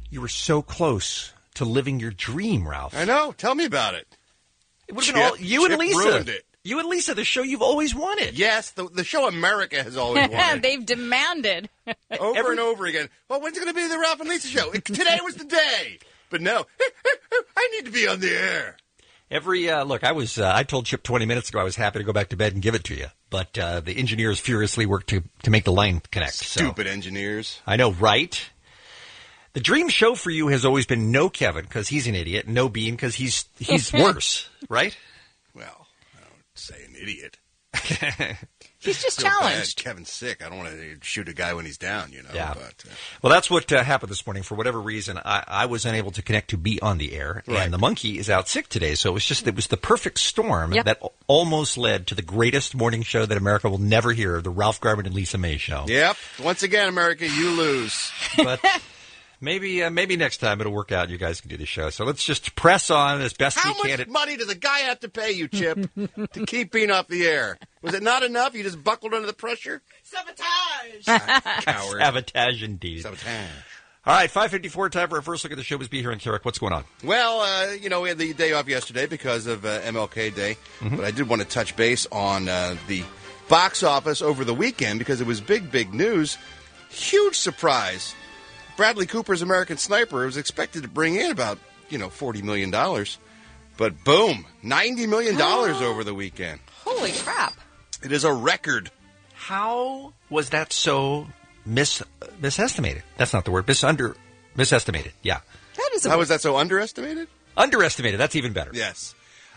You were so close to living your dream, Ralph. I know. Tell me about it. It would have been all you and Chip Lisa. ruined it. You and Lisa, the show you've always wanted. Yes, the show America has always wanted. They've demanded. Over and over again. Well, when's it going to be the Ralph and Lisa show? Today was the day. But no, I need to be on the air. Look, I told Chip 20 minutes ago I was happy to go back to bed and give it to you. But the engineers furiously worked to make the line connect. Stupid engineers. I know, right? The dream show for you has always been no Kevin because he's an idiot, no Bean because he's worse, right? Well, I don't say an idiot. He's just Feel challenged. bad. Kevin's sick. I don't want to shoot a guy when he's down, you know. Yeah. But, Well, that's what happened this morning. For whatever reason, I was unable to connect to be on the air, Right. and the monkey is out sick today. So it was the perfect storm Yep. that almost led to the greatest morning show that America will never hear, the Ralph Garman and Lisa May show. Yep. Once again, America, you lose. But maybe next time it'll work out and you guys can do the show. So let's just press on as best How we can. much money does a guy have to pay you, Chip, to keep being off the air? Was it not enough? You just buckled under the pressure? Sabotage! Coward. Sabotage indeed. Sabotage. All right, 5:54, time for our first look at the show. B here in Carrick. What's going on? Well, we had the day off yesterday because of MLK Day, but I did want to touch base on the box office over the weekend because it was big news. Huge surprise. Bradley Cooper's American Sniper was expected to bring in about, $40 million. But boom, $90 million over the weekend. Holy crap. It is a record. How was that so misestimated? That's not the word. Misestimated. Yeah. That is How was that so underestimated? Underestimated. That's even better. Yes.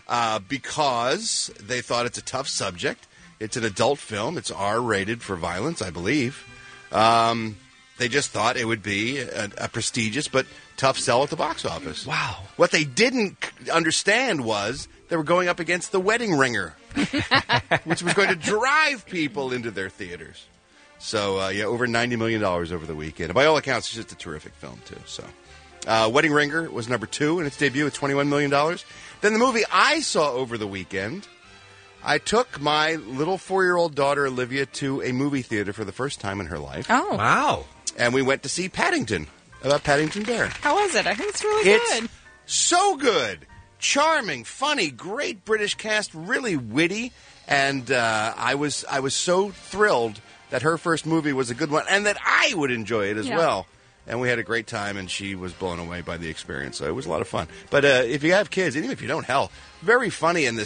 Because they thought it's a tough subject. It's an adult film. It's R-rated for violence, I believe. They just thought it would be a prestigious but tough sell at the box office. Wow. What they didn't understand was they were going up against The Wedding Ringer, which was going to drive people into their theaters. So, over $90 million over the weekend. And by all accounts, it's just a terrific film, too. So, Wedding Ringer was number 2 in its debut at $21 million. Then the movie I saw over the weekend, I took my little 4-year-old daughter, Olivia, to a movie theater for the first time in her life. Oh. Wow. And we went to see Paddington, about Paddington Bear. How was it? I think it's really It's good. so good. Charming, funny, great British cast, really witty. And I was so thrilled that her first movie was a good one and that I would enjoy it as well. And we had a great time, and she was blown away by the experience. So it was a lot of fun. But if you have kids, even if you don't, very funny. And the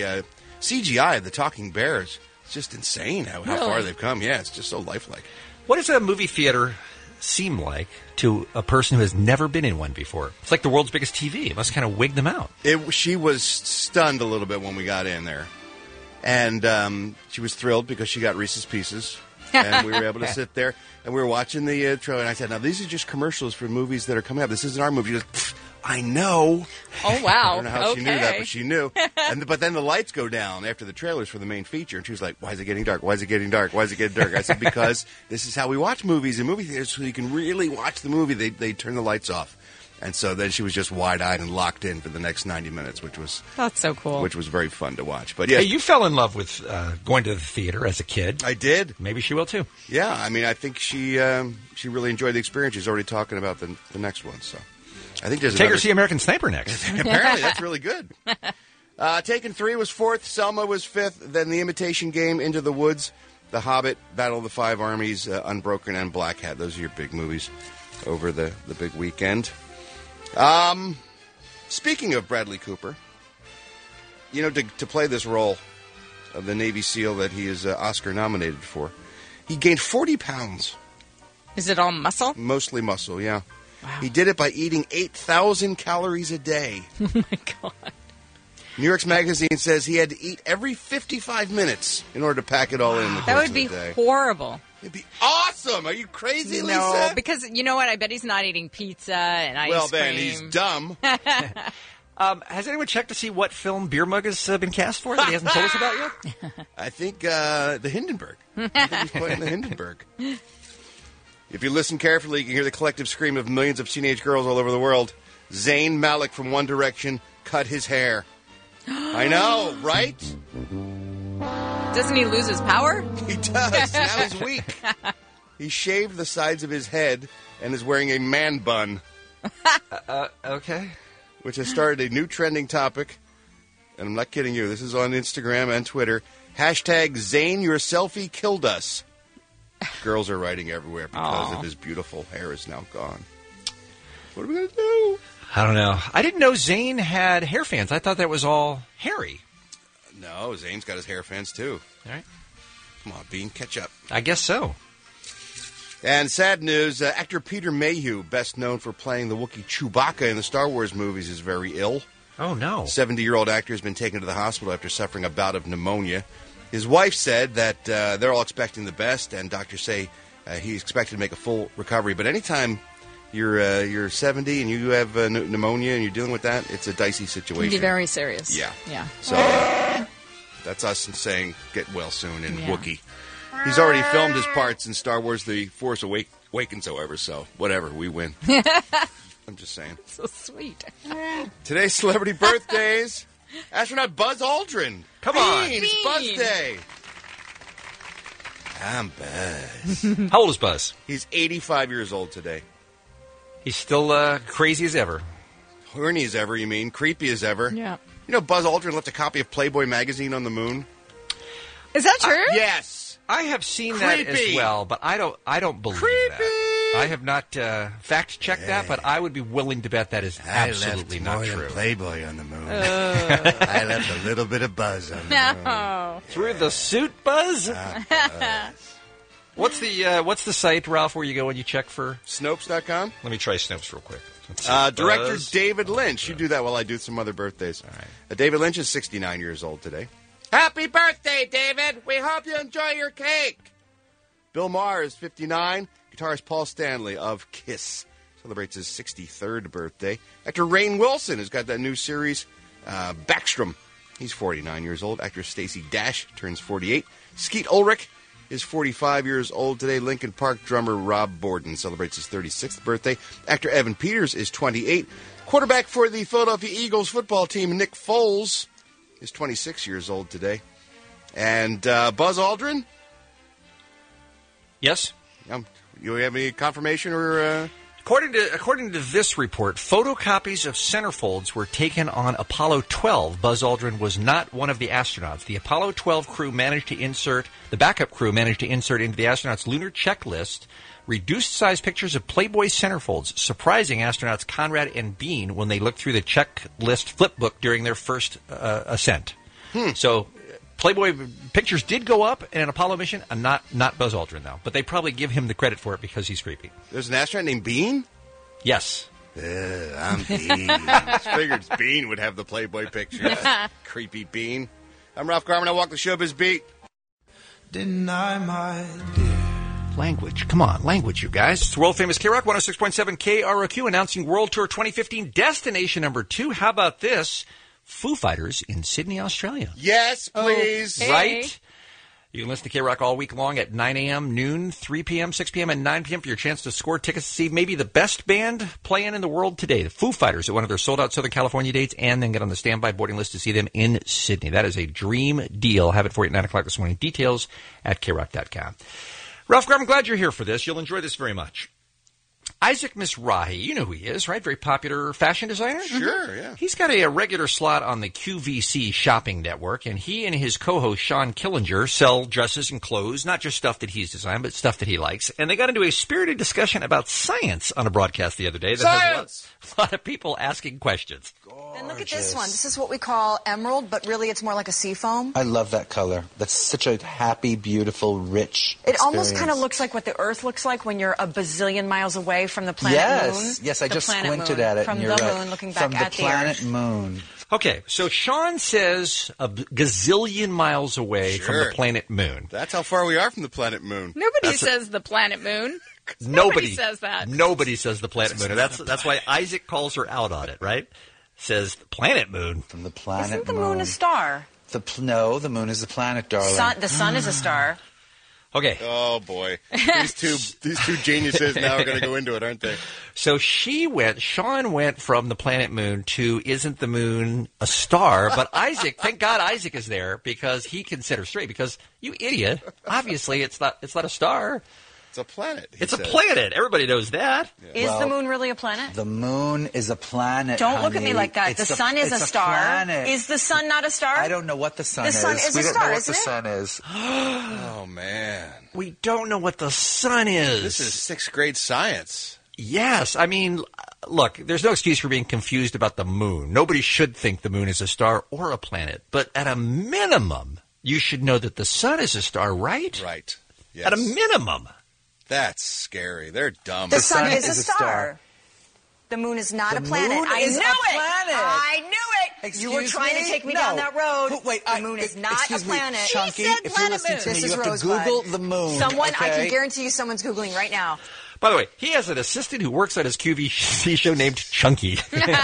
CGI of the talking bears, it's just insane how far they've come. Yeah, it's just so lifelike. What does a movie theater seem like to a person who has never been in one before? It's like the world's biggest TV. It must kind of wig them out. She was stunned a little bit when we got in there. And she was thrilled because she got Reese's Pieces. And we were able to sit there, and we were watching the trailer. And I said, now, these are just commercials for movies that are coming up. This isn't our movie. She goes, I know. Oh, wow. I don't know how she knew that, but she knew. But then the lights go down after the trailers for the main feature, and she was like, why is it getting dark? Why is it getting dark? Why is it getting dark? I said, because this is how we watch movies in movie theaters, so you can really watch the movie. They turn the lights off. And so then she was just wide-eyed and locked in for the next 90 minutes, which was That's so cool. which was very fun to watch. But yeah, Hey, you fell in love with going to the theater as a kid. I did. Maybe she will too. Yeah, I mean, I think she really enjoyed the experience. She's already talking about the next one. So I think there's Take her another... to see American Sniper next. Apparently, that's really good. Taken 3 was 4th. Selma was 5th. Then The Imitation Game, Into the Woods, The Hobbit, Battle of the Five Armies, Unbroken, and Black Hat. Those are your big movies over the big weekend. Speaking of Bradley Cooper, to play this role of the Navy SEAL that he is Oscar nominated for, he gained 40 pounds. Is it all muscle? Mostly muscle, yeah. Wow. He did it by eating 8,000 calories a day. Oh, my God. New York's Magazine says he had to eat every 55 minutes in order to pack it all in the That course would of be the day. Horrible. It'd be awesome. Are you crazy, Lisa? No, because you know what? I bet he's not eating pizza and ice cream. Well, then, he's dumb. Has anyone checked to see what film Beer Mug has been cast for that he hasn't told us about yet? I think the Hindenburg. I think he's playing the Hindenburg. If you listen carefully, you can hear the collective scream of millions of teenage girls all over the world. Zayn Malik from One Direction cut his hair. I know, right? Doesn't he lose his power? He does. Now he's weak. He shaved the sides of his head and is wearing a man bun. Okay. which has started a new trending topic. And I'm not kidding you. This is on Instagram and Twitter. Hashtag Zayn, your selfie killed us. Girls are writing everywhere because of his beautiful hair is now gone. What are we going to do? I don't know. I didn't know Zayn had hair fans. I thought that was all Harry. No, Zayn's got his hair fans too. All right. Come on, Bean, catch up. I guess so. And sad news, actor Peter Mayhew, best known for playing the Wookiee Chewbacca in the Star Wars movies, is very ill. Oh, no. 70-year-old actor has been taken to the hospital after suffering a bout of pneumonia. His wife said that they're all expecting the best, and doctors say he's expected to make a full recovery. But anytime you're 70 and you have pneumonia and you're dealing with that, it's a dicey situation. It can be very serious. Yeah. Yeah. So that's us saying get well soon in Wookiee. He's already filmed his parts in Star Wars The Force Awakens, however, so whatever, we win. I'm just saying. So sweet. Today's celebrity birthdays. Astronaut Buzz Aldrin. Come on. It's Buzz Day. I'm Buzz. How old is Buzz? He's 85 years old today. He's still crazy as ever. Horny as ever, you mean? Creepy as ever? Yeah. You know, Buzz Aldrin left a copy of Playboy magazine on the moon? Is that true? Yes. I have seen that as Creepy. well, but I don't believe that. I have not fact-checked that, but I would be willing to bet that is absolutely not true. Playboy on the moon. I left a little bit of Buzz on the moon. No. Through the suit, Buzz? What's the site, Ralph, where you go and you check for? Snopes.com? Let me try Snopes real quick. Let's see. Director Buzz. David Lynch. You do that while I do some other birthdays. All right. David Lynch is 69 years old today. Happy birthday, David! We hope you enjoy your cake! Bill Maher is 59. Guitarist Paul Stanley of Kiss celebrates his 63rd birthday. Actor Rainn Wilson has got that new series, Backstrom. He's 49 years old. Actor Stacey Dash turns 48. Skeet Ulrich is 45 years old today. Linkin Park drummer Rob Borden celebrates his 36th birthday. Actor Evan Peters is 28. Quarterback for the Philadelphia Eagles football team, Nick Foles, is 26 years old today. And Buzz Aldrin? Yes? You have any confirmation or... According to this report, photocopies of centerfolds were taken on Apollo 12. Buzz Aldrin was not one of the astronauts. The Apollo 12 crew managed to insert into the astronauts' lunar checklist reduced-size pictures of Playboy centerfolds, surprising astronauts Conrad and Bean when they looked through the checklist flipbook during their first ascent. So Playboy pictures did go up in an Apollo mission, and not Buzz Aldrin, though. But they probably give him the credit for it because he's creepy. There's an astronaut named Bean? Yes. I'm Bean. Figured Bean would have the Playboy pictures. Creepy Bean. I'm Ralph Garman. I walk the showbiz beat. Deny my dear. Language. Come on, language, you guys. It's the world-famous K-Rock 106.7 KROQ announcing World Tour 2015 Destination number 2. How about this? Foo Fighters in Sydney, Australia. Yes, please. Okay. Right? You can listen to K-Rock all week long at 9 a.m., noon, 3 p.m., 6 p.m., and 9 p.m. for your chance to score tickets to see maybe the best band playing in the world today, the Foo Fighters, at one of their sold-out Southern California dates, and then get on the standby boarding list to see them in Sydney. That is a dream deal. Have it for you at 9 o'clock this morning. Details at krock.com. Ralph Garman, glad you're here for this. You'll enjoy this very much. Isaac Mizrahi, you know who he is, right? Very popular fashion designer. Sure, yeah. He's got a regular slot on the QVC shopping network, and he and his co-host Sean Killinger sell dresses and clothes, not just stuff that he's designed, but stuff that he likes. And they got into a spirited discussion about science on a broadcast the other day. That Science! has a lot of people asking questions. And look at this one. This is what we call emerald, but really it's more like a sea foam. I love that color. That's such a happy, beautiful, rich It almost experience. kind of looks like what the Earth looks like when you're a bazillion miles away from the planet Moon. Yes, I The just planet squinted Moon. at it. From and the you're right. moon, looking back From at the the planet Earth. Moon. Okay, so Sean says a gazillion miles away from the Sure. planet Moon. That's how far we are from the planet Moon. Nobody says the planet Moon. Nobody says that. Nobody says the planet Moon. And that's why Isaac calls her out on it, right? Says the planet Moon. From the planet Isn't the moon a star? No, the moon is the planet, darling. The sun is a star. Okay, Oh, boy. These two geniuses now are going to go into it, aren't they? so Sean went from the planet Moon to isn't the moon a star? But Isaac, thank God Isaac is there because he can set her straight. Because you idiot, obviously it's not a star. It's a planet. It's a planet. Everybody knows that. Is the moon really a planet? The moon is a planet. Don't look at me honey. like that. It's The sun is a star. Planet. Is the sun not a star? I don't know what the sun is. The sun is we a don't star, know what isn't the it? sun is. Oh, man. We don't know what the sun is. This is 6th grade science. Yes. I mean, look, there's no excuse for being confused about the moon. Nobody should think the moon is a star or a planet. But at a minimum, you should know that the sun is a star, right? Right. Yes. At a minimum. That's scary. They're dumb. The sun is a star. The moon is not a planet. moon I is knew a it. planet. I knew it. You were Excuse trying me? to take me No. down that road. Wait, the moon is not a excuse me, planet. Chunky, He said if you're planet listening to moon. me, This you is have to Rosebud. Google the moon. Someone, I okay? can guarantee you someone's Googling right now. By the way, he has an assistant who works on his QVC show named Chunky.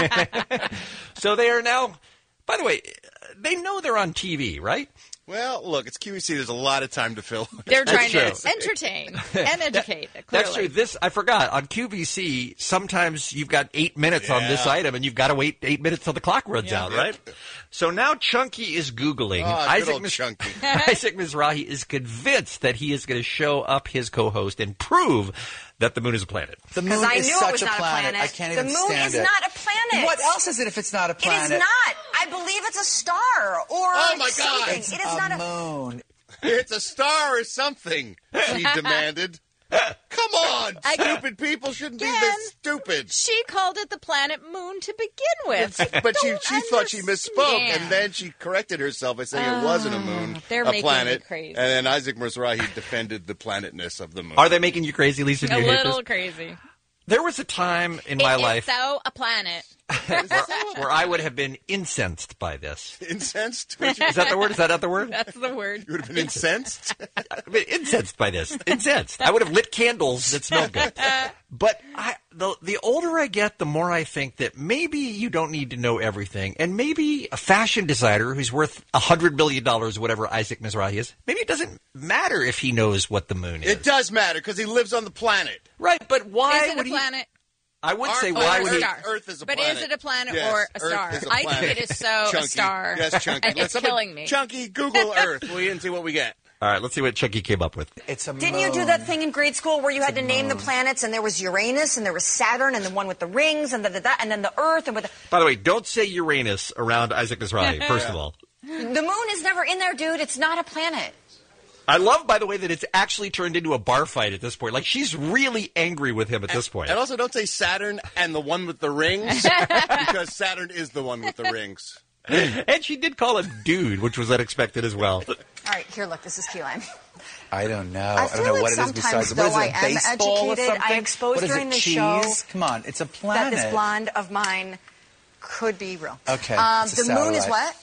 So they are now, by the way, they know they're on TV, right? Well, look, it's QVC. There's a lot of time to fill. They're trying true. to entertain and educate. That's clearly. true. This, I forgot. On QVC, sometimes you've got 8 minutes on this Yeah. item, and you've got to wait 8 minutes till the clock runs out, right? So now Chunky is Googling. Good old Chunky. Isaac Mizrahi is convinced that he is going to show up his co-host and prove that the moon is a planet. The Because moon I is knew it such was a not planet. a planet. I can't the even moon stand is it. not a planet. What else is it if it's not a It planet? is not. I believe it's a star or Oh, my God. something. It's It is not a moon. It's a star or something, she demanded. Come on, stupid people shouldn't be Again. this stupid. She called it the planet moon to begin with. But she Don't thought she misspoke, understand. and then she corrected herself by saying it wasn't a moon, they're a making me planet. crazy. And then Isaac Mizrahi defended the planetness of the moon. Are they making you crazy, Lisa? Do A you hate little this? crazy. There was a time in my It is life so a planet. where I would have been incensed by this. Incensed? Is that the word? Is that not the word? That's the word. You would have been incensed? I've been incensed by this. Incensed. I would have lit candles that smelled good. But the older I get, the more I think that maybe you don't need to know everything. And maybe a fashion designer who's worth $100 million, whatever Isaac Mizrahi is, maybe it doesn't matter if he knows what the moon is. It does matter, because he lives on the planet. Right, but why Is it would a he... planet? I would say, Our why planet would he... Earth is a But planet. is it a planet Yes, or a Earth star? is a I planet. think it is so Chunky. a star. Yes, Chunky. It's killing me. Chunky, Google Earth, will you, and see what we get. All right, let's see what Chunky came up with. It's a Didn't moon. you do that thing in grade school where you had to name the planets, and there was Uranus, and there was Saturn, and the one with the rings, and and then the Earth, and with the... By the way, don't say Uranus around Isaac Mizrahi, first of all. The moon is never in there, dude. It's not a planet. I love, by the way, that it's actually turned into a bar fight at this point. Like, she's really angry with him at this point. And also, don't say Saturn and the one with the rings, because Saturn is the one with the rings. And she did call him dude, which was unexpected as well. All right, here, look. This is key lime. I don't know. I I feel don't know like what it is sometimes, besides. What is though it? I am Baseball or educated, I something? exposed What is during it, the cheese? show Come on, it's a That planet. this blonde of mine could be real. Okay, it's a the moon is satellite. what?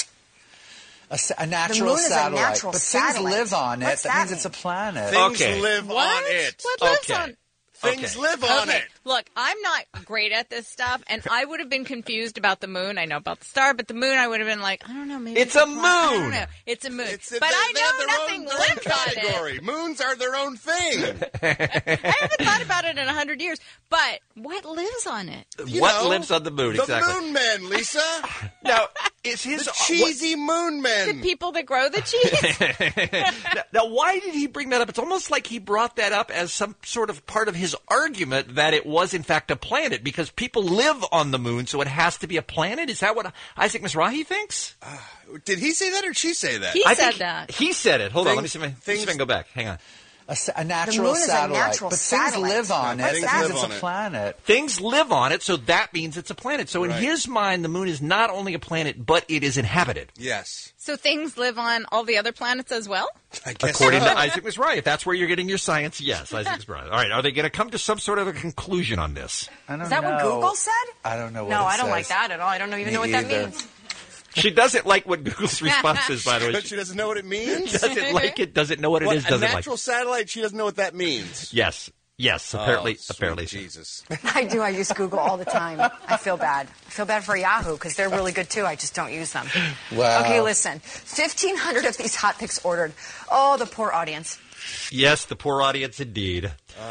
A natural moon is a satellite. natural but satellite. things live on it. What's that that means it's a mean? planet. Things Okay. live What? on it. What lives Okay. on? Things Okay. live on Okay, it. look, I'm not great at this stuff, and I would have been confused about the moon. I know about the star, but the moon, I would have been like, I don't know, maybe It's a planet. I don't moon. know. It's a moon. It's- But they I have know their nothing own, their own lives on it. category. Moons are their own thing. I haven't thought about it in 100 years. But what lives on it? You What know, lives on the moon, The exactly. moon men, Lisa. Now, is his... The cheesy moon The men. people that grow the cheese? Now, why did he bring that up? It's almost like he brought that up as some sort of part of his argument that it was, in fact, a planet, because people live on the moon, so it has to be a planet? Is that what Isaac Mizrahi thinks? Did he say that or she say that? He I said think that. He said it. Hold on, let me see if I things- can go back. Hang on. A natural The moon is a satellite. natural but satellite. things live on Yeah, it. things That means live it's on a it. planet. Things live on it, so that means it's a planet. So in Right. his mind, the moon is not only a planet, but it is inhabited. Yes. So things live on all the other planets as well? I guess According so. to Isaac Mizrahi. If that's where you're getting your science, yes, Isaac Mizrahi. All right, are they going to come to some sort of a conclusion on this? I don't Is that know. what Google said? I don't know what No, it I don't says. like that at all. I don't even Me know what that either. means. She doesn't like what Google's response is, by the way. But she doesn't know what it means? Doesn't like it, doesn't know what it What, is, a doesn't like natural it. satellite, she doesn't know what that means. Yes, apparently, Oh, sweet apparently. Jesus. I do. I use Google all the time. I feel bad. I feel bad for Yahoo because they're really good too. I just don't use them. Wow. Okay, listen. 1,500 of these hot picks ordered. Oh, the poor audience. Yes, the poor audience indeed.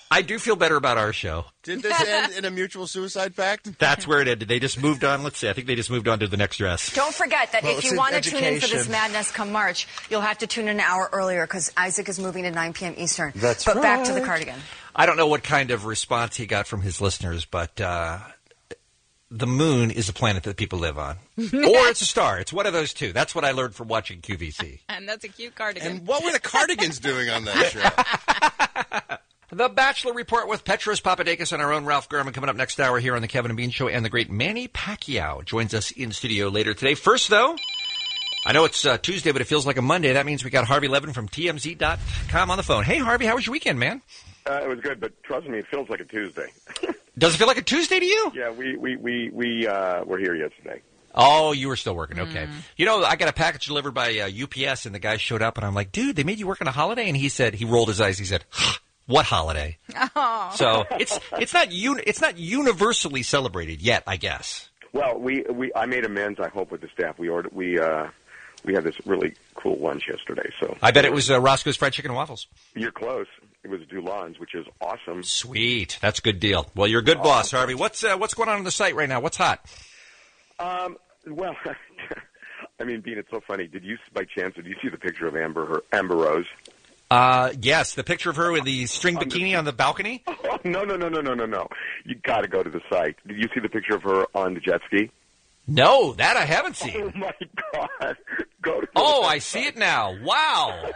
I do feel better about our show. Did this end in a mutual suicide pact? That's where it ended. They just moved on. Let's see. I think they just moved on to the next dress. Don't forget that if it's you want to tune in for education. this madness come March, you'll have to tune in an hour earlier because Isaac is moving to 9 p.m. Eastern. That's but back to the right. cardigan. I don't know what kind of response he got from his listeners, but the moon is a planet that people live on. Or it's a star. It's one of those two. That's what I learned from watching QVC. And that's a cute cardigan. And what were the Cardigans doing on that show? The Bachelor Report with Petros Papadakis and our own Ralph Garman coming up next hour here on the Kevin and Bean Show. And the great Manny Pacquiao joins us in studio later today. First, though, I know it's Tuesday, but it feels like a Monday. That means we got Harvey Levin from TMZ.com on the phone. Hey, Harvey, how was your weekend, man? It was good, but trust me, it feels like a Tuesday. Does it feel like a Tuesday to you? Yeah, we were here yesterday. Oh, you were still working. Okay. You know, I got a package delivered by UPS, and the guy showed up, and I'm like, dude, they made you work on a holiday? And he rolled his eyes. He said, what holiday? Oh. So it's not universally celebrated yet, I guess. Well, I made amends. I hope with the staff. We had this really cool lunch yesterday. So I bet it was Roscoe's Fried Chicken and Waffles. You're close. It was Dulon's, which is awesome. Sweet, that's a good deal. Well, you're a good boss, Harvey. What's going on the site right now? What's hot? Well, I mean, Bean, it's so funny. Did you see the picture of Amber Rose? Yes, the picture of her with the string bikini on the balcony. Oh, no. You got to go to the site. Did you see the picture of her on the jet ski? No, that I haven't seen. Oh my God! Go to. Oh, I see it now. Wow.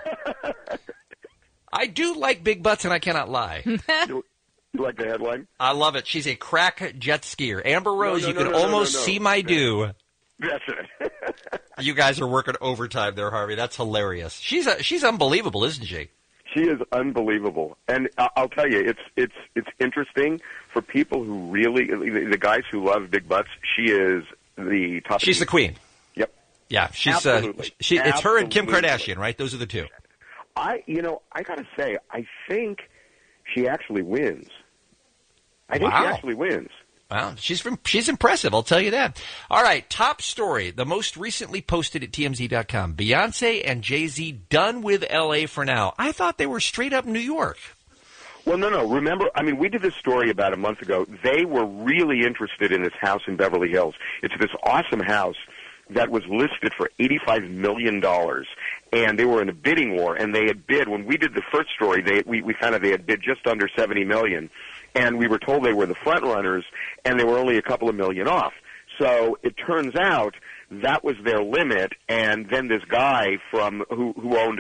I do like big butts, and I cannot lie. You like the headline? I love it. She's a crack jet skier. Amber Rose, you can almost see my do. That's it. You guys are working overtime there, Harvey. That's hilarious. She's unbelievable, isn't she? She is unbelievable, and I'll tell you, it's interesting for people who really the guys who love big butts. She is the top. She's the queen. Yep. Yeah, she's Absolutely. It's her and Kim Kardashian, right? Those are the two. I gotta say, I think she actually wins. I think she actually wins. Wow, she's impressive, I'll tell you that. All right, top story, the most recently posted at TMZ.com. Beyonce and Jay-Z done with L.A. for now. I thought they were straight up New York. Well, no. Remember, I mean, we did this story about a month ago. They were really interested in this house in Beverly Hills. It's this awesome house that was listed for $85 million. And they were in a bidding war, and they had bid, when we did the first story, we found out they had bid just under $70 million. And we were told they were the front runners, and they were only a couple of million off. So it turns out that was their limit, and then this guy who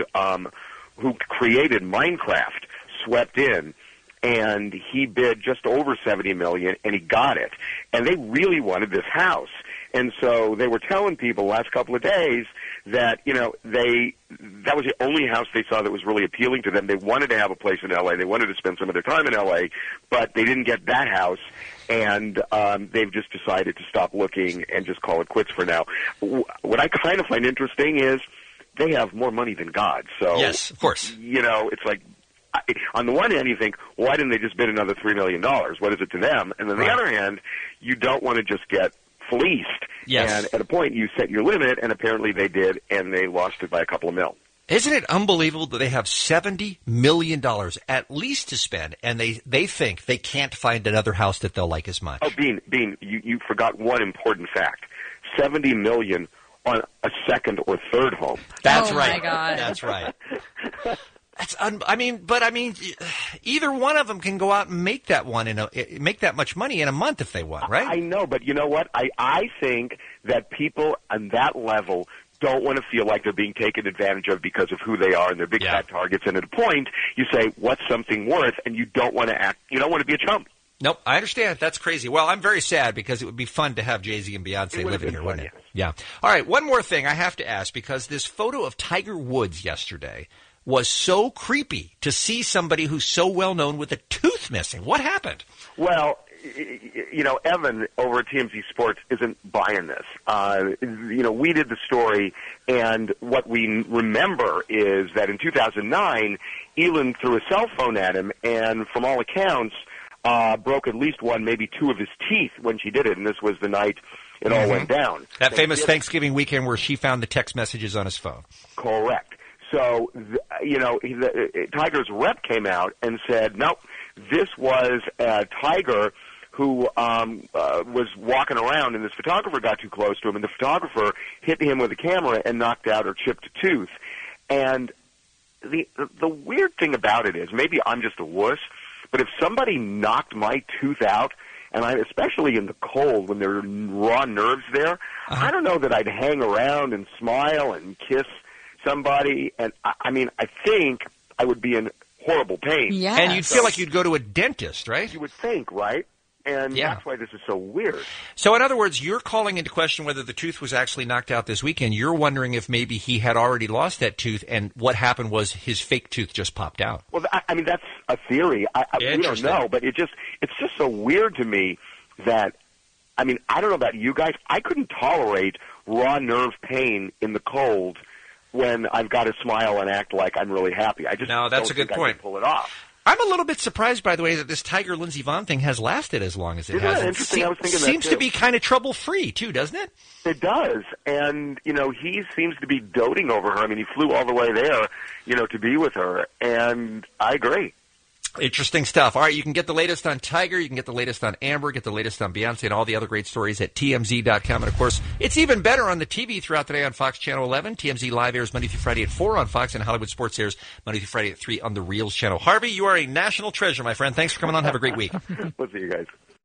created Minecraft swept in, and he bid just over $70 million, and he got it. And they really wanted this house. And so they were telling people the last couple of days that, that was the only house they saw that was really appealing to them. They wanted to have a place in L.A. They wanted to spend some of their time in L.A., but they didn't get that house, and they've just decided to stop looking and just call it quits for now. What I kind of find interesting is they have more money than God. So, yes, of course. It's like, on the one hand, you think, why didn't they just bid another $3 million? What is it to them? And on the other hand, you don't want to just get fleeced. Yes. And at a point, you set your limit, and apparently they did, and they lost it by a couple of mil. Isn't it unbelievable that they have $70 million at least to spend, and they think they can't find another house that they'll like as much? Oh, Bean, you forgot one important fact. $70 million on a second or third home. That's Oh, right. my God. That's right. Either one of them can go out and make that make that much money in a month if they want, right? I know, but you know what? I think that people on that level don't want to feel like they're being taken advantage of because of who they are and their big fat targets. And at a point, you say, "What's something worth?" And you don't want to act. You don't want to be a chump. Nope, I understand. That's crazy. Well, I'm very sad because it would be fun to have Jay-Z and Beyonce living here, wouldn't it? Yeah. All right, one more thing I have to ask, because this photo of Tiger Woods yesterday was so creepy to see somebody who's so well known with a tooth missing. What happened? Well, Evan over at TMZ Sports isn't buying this. We did the story, and what we remember is that in 2009, Elin threw a cell phone at him, and from all accounts, broke at least one, maybe two of his teeth when she did it, and this was the night it all went down. That famous Thanksgiving weekend where she found the text messages on his phone. Correct. So, Tiger's rep came out and said, nope, This was a tiger who was walking around, and this photographer got too close to him, and the photographer hit him with a camera and knocked out or chipped a tooth. And the weird thing about it is, maybe I'm just a wuss, but if somebody knocked my tooth out, and especially in the cold when there are raw nerves there, I don't know that I'd hang around and smile and kiss somebody. And I mean, I think I would be in horrible pain. Yes. And you'd feel like you'd go to a dentist, right? You would think, right? And that's why this is so weird. So in other words, you're calling into question whether the tooth was actually knocked out this weekend. You're wondering if maybe he had already lost that tooth, and what happened was his fake tooth just popped out. Well, I mean, that's a theory. We don't know, but it's just so weird to me that, I mean, I don't know about you guys. I couldn't tolerate raw nerve pain in the cold when I've got to smile and act like I'm really happy. I just that's a good point. I can pull it off. I'm a little bit surprised, by the way, that this Tiger Lindsey Vonn thing has lasted as long as it Isn't has. that interesting? I was thinking that, seems too. to be kind of trouble-free, too, doesn't it? It does. And, he seems to be doting over her. I mean, he flew all the way there, to be with her. And I agree. Interesting stuff. All right, you can get the latest on Tiger, you can get the latest on Amber, get the latest on Beyonce, and all the other great stories at TMZ.com. And, of course, it's even better on the TV throughout the day on Fox Channel 11. TMZ Live airs Monday through Friday at 4 on Fox, and Hollywood Sports airs Monday through Friday at 3 on the Reels channel. Harvey, you are a national treasure, my friend. Thanks for coming on. Have a great week. We'll see you guys.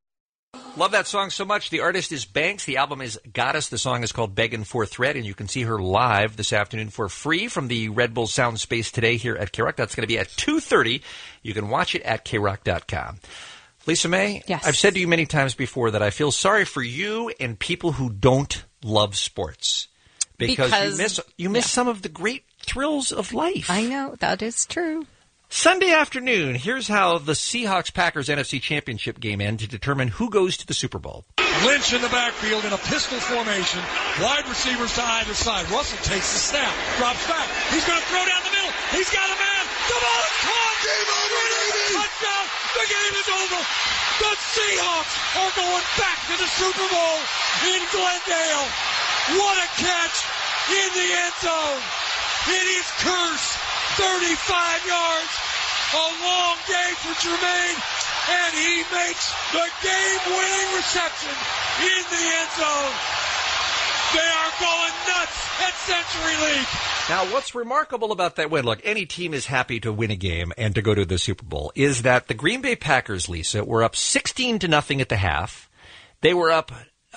Love that song so much. The artist is Banks. The album is Goddess. The song is called Beggin' for Thread, and you can see her live this afternoon for free from the Red Bull Sound Space today here at KROQ. That's going to be at 2:30. You can watch it at KROQ.com. Lisa May, yes. I've said to you many times before that I feel sorry for you and people who don't love sports because you miss some of the great thrills of life. I know. That is true. Sunday afternoon, here's how the Seahawks-Packers NFC Championship game ends to determine who goes to the Super Bowl. Lynch in the backfield in a pistol formation. Wide receivers to either side. Russell takes the snap. Drops back. He's going to throw down the middle. He's got a man. The ball is caught. Game over, baby. Touchdown. The game is over. The Seahawks are going back to the Super Bowl in Glendale. What a catch in the end zone. It is Curse. 35 yards, a long day for Jermaine, and he makes the game-winning reception in the end zone. They are going nuts at CenturyLink. Now, what's remarkable about that win, look, any team is happy to win a game and to go to the Super Bowl, is that the Green Bay Packers, Lisa, were up 16-0 at the half. They were up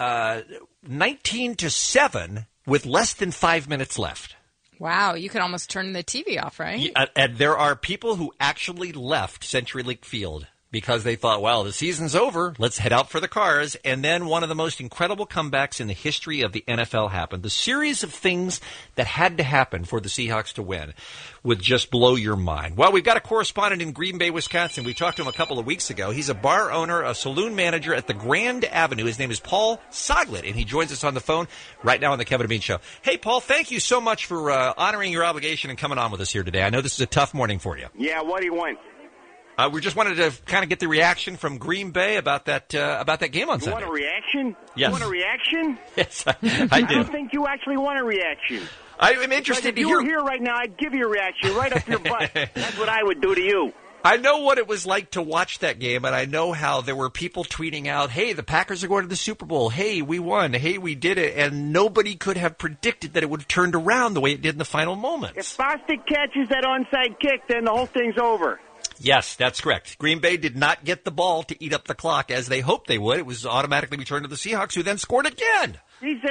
19-7 with less than 5 minutes left. Wow, you could almost turn the TV off, right? And there are people who actually left CenturyLink Field because they thought, well, the season's over. Let's head out for the cars. And then one of the most incredible comebacks in the history of the NFL happened. The series of things that had to happen for the Seahawks to win would just blow your mind. Well, we've got a correspondent in Green Bay, Wisconsin. We talked to him a couple of weeks ago. He's a bar owner, a saloon manager at the Grand Avenue. His name is Paul Soglett, and he joins us on the phone right now on the Kevin and Bean Show. Hey, Paul, thank you so much for honoring your obligation and coming on with us here today. I know this is a tough morning for you. Yeah, what do you want? We just wanted to kind of get the reaction from Green Bay about that game on Sunday. You want a reaction? Yes. You want a reaction? Yes, I do. I don't think you actually want a reaction. I'm interested to hear. If you hear. were here right now, I'd give you a reaction right up your butt. That's what I would do to you. I know what it was like to watch that game, and I know how there were people tweeting out, hey, the Packers are going to the Super Bowl. Hey, we won. Hey, we did it. And nobody could have predicted that it would have turned around the way it did in the final moments. If Bostic catches that onside kick, then the whole thing's over. Yes, that's correct. Green Bay did not get the ball to eat up the clock as they hoped they would. It was automatically returned to the Seahawks, who then scored again.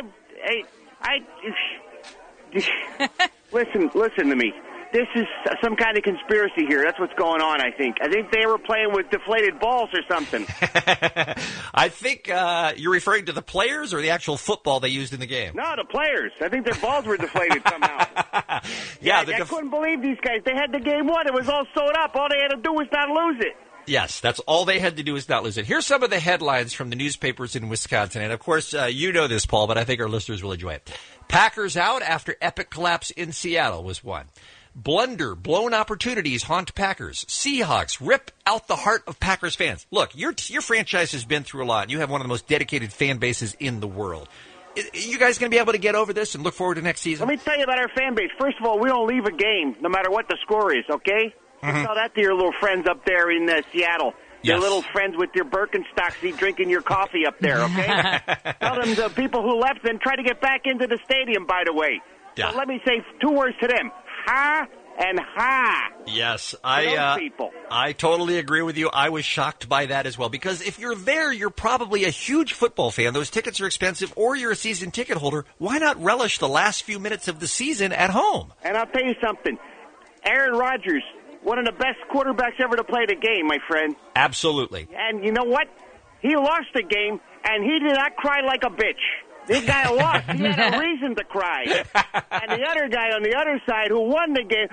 Listen to me. This is some kind of conspiracy here. That's what's going on, I think. I think they were playing with deflated balls or something. I think you're referring to the players or the actual football they used in the game? No, the players. I think their balls were deflated somehow. Yeah, I couldn't believe these guys. They had the game won. It was all sewed up. All they had to do was not lose it. Yes, that's all they had to do is not lose it. Here's some of the headlines from the newspapers in Wisconsin. And, of course, you know this, Paul, but I think our listeners will enjoy it. Packers out after epic collapse in Seattle was one. Blunder, blown opportunities haunt Packers. Seahawks rip out the heart of Packers fans. Look, your franchise has been through a lot. You have one of the most dedicated fan bases in the world. Are you guys going to be able to get over this and look forward to next season? Let me tell you about our fan base. First of all, we don't leave a game, no matter what the score is, okay? Tell that to your little friends up there in Seattle. Your Yes. little friends with your Birkenstocks drinking your coffee up there, okay? Tell them the people who left and try to get back into the stadium, by the way. Yeah. So let me say 2 words to them. Ha and ha. Yes, those people. I totally agree with you. I was shocked by that as well, because if you're there, you're probably a huge football fan. Those tickets are expensive, or you're a season ticket holder. Why not relish the last few minutes of the season at home? And I'll tell you something. Aaron Rodgers, one of the best quarterbacks ever to play the game, my friend. Absolutely. And you know what? He lost the game, and he did not cry like a bitch. This guy lost. He had a reason to cry. And the other guy on the other side who won the game,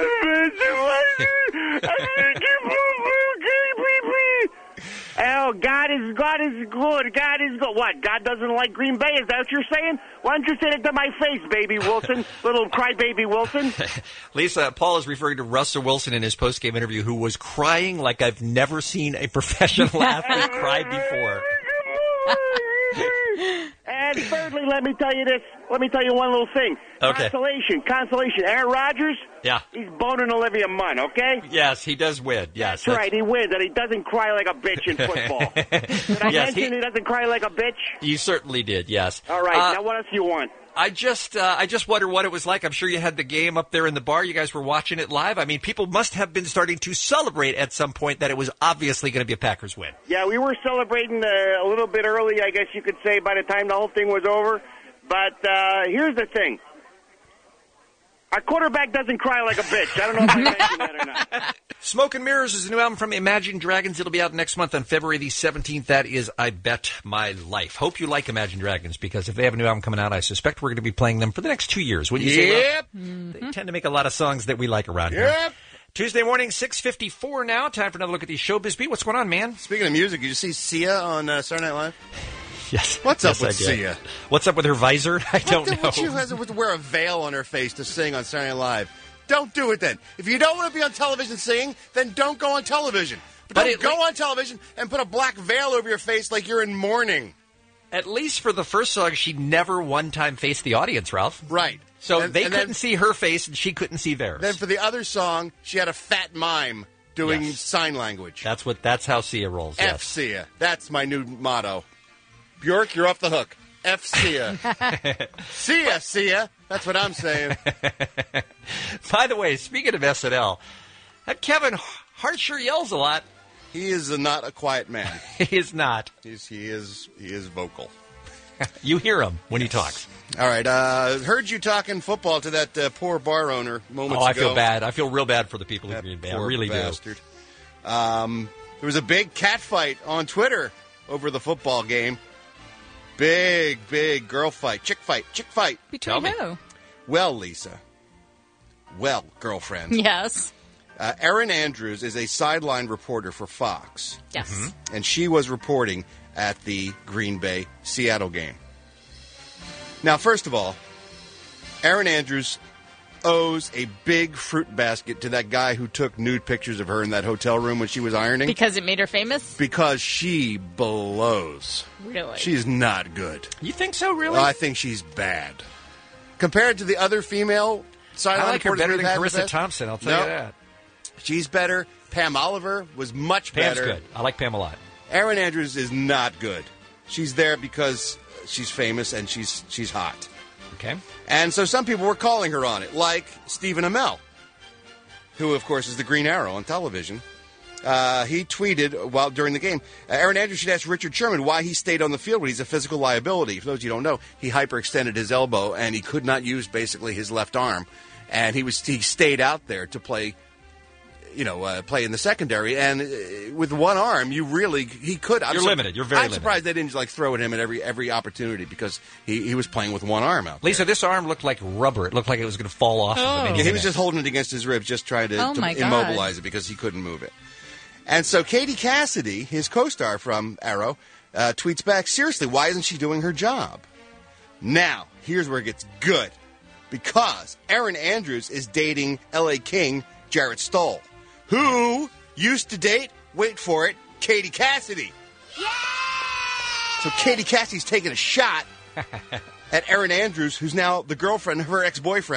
oh, God is good. God is good. What? God doesn't like Green Bay? Is that what you're saying? Why don't you say it to my face, baby Wilson? Little crybaby Wilson. Lisa, Paul is referring to Russell Wilson in his post-game interview, who was crying like I've never seen a professional athlete cry before. And thirdly, let me tell you this. Let me tell you one little thing. Okay. Consolation. Aaron Rodgers, Yeah. he's boning Olivia Munn, okay? Yes, he does win. Yes, That's right, he wins, and he doesn't cry like a bitch in football. Did I Yes, mention he doesn't cry like a bitch? You certainly did. Yes. All right, now what else do you want? I just wonder what it was like. I'm sure you had the game up there in the bar. You guys were watching it live. I mean, people must have been starting to celebrate at some point that it was obviously going to be a Packers win. Yeah, we were celebrating a little bit early, I guess you could say, by the time the whole thing was over. But here's the thing. Our quarterback doesn't cry like a bitch. I don't know if I mentioned that or not. Smoke and Mirrors is a new album from Imagine Dragons. It'll be out next month on February the 17th. That is I Bet My Life. Hope you like Imagine Dragons, because if they have a new album coming out, I suspect we're going to be playing them for the next 2 years. Wouldn't you say, Yep. They tend to make a lot of songs that we like around here. Yep. Tuesday morning, 6:54 now. Time for another look at the Showbiz Beat. What's going on, man? Speaking of music, did you see Sia on Saturday Night Live? Yes. What's up Yes, with I did. Sia? What's up with her visor? I don't know. What she has to wear a veil on her face to sing on Saturday Night Live? Don't do it then. If you don't want to be on television singing, then don't go on television. But don't go on television and put a black veil over your face like you're in mourning. At least for the first song, she never one time faced the audience, Ralph. Right. So they couldn't see her face and she couldn't see theirs. Then for the other song, she had a fat mime doing Yes. sign language. That's how Sia rolls. F Yes. Sia. That's my new motto. Bjork, you're off the hook. F Sia. Sia. That's what I'm saying. By the way, speaking of SNL, that Kevin Hart sure yells a lot. He is not a quiet man. He is not. He is vocal. You hear him when he talks. All right. Heard you talking football to that poor bar owner moments ago. I feel bad. I feel real bad for the people in Green Bay. I Poor really bastard. There was a big cat fight on Twitter over the football game. Big girl fight. Chick fight. Between who? Well, Lisa. Well, girlfriend. Yes. Erin Andrews is a sideline reporter for Fox. Yes. And she was reporting at the Green Bay Seattle game. Now, first of all, Erin Andrews owes a big fruit basket to that guy who took nude pictures of her in that hotel room when she was ironing. Because it made her famous? Because she blows. Really? She's not good. do. You think so, really? I think she's bad. Compared to the other female sideline I like her reporters better we've than had in the Carissa past. Thompson, I'll tell No. you that. She's better. Pam Oliver was much Pam's better. good. I like Pam a lot. Erin Andrews is not good. She's there because she's famous and she's hot. Okay. And so some people were calling her on it, like Stephen Amell, who, of course, is the Green Arrow on television. He tweeted while during the game, Erin Andrews should ask Richard Sherman why he stayed on the field when he's a physical liability. For those of you who don't know, he hyperextended his elbow and he could not use basically his left arm. And he stayed out there to play, play in the secondary. And with one arm, he could. You're limited. You're very I'm limited. surprised they didn't throw at him at every opportunity because he was playing with one arm out there. Lisa, this arm looked like rubber. It looked like it was going to fall off of him. any Yeah, he was minute. just holding it against his ribs, just trying to my God. immobilize it because he couldn't move it. And so Katie Cassidy, his co-star from Arrow, tweets back, seriously, why isn't she doing her job? Now, here's where it gets good. Because Erin Andrews is dating L.A. King, Jarrett Stoll, who used to date, wait for it, Katie Cassidy. Yeah! So Katie Cassidy's taking a shot at Erin Andrews, who's now the girlfriend of her ex-boyfriend.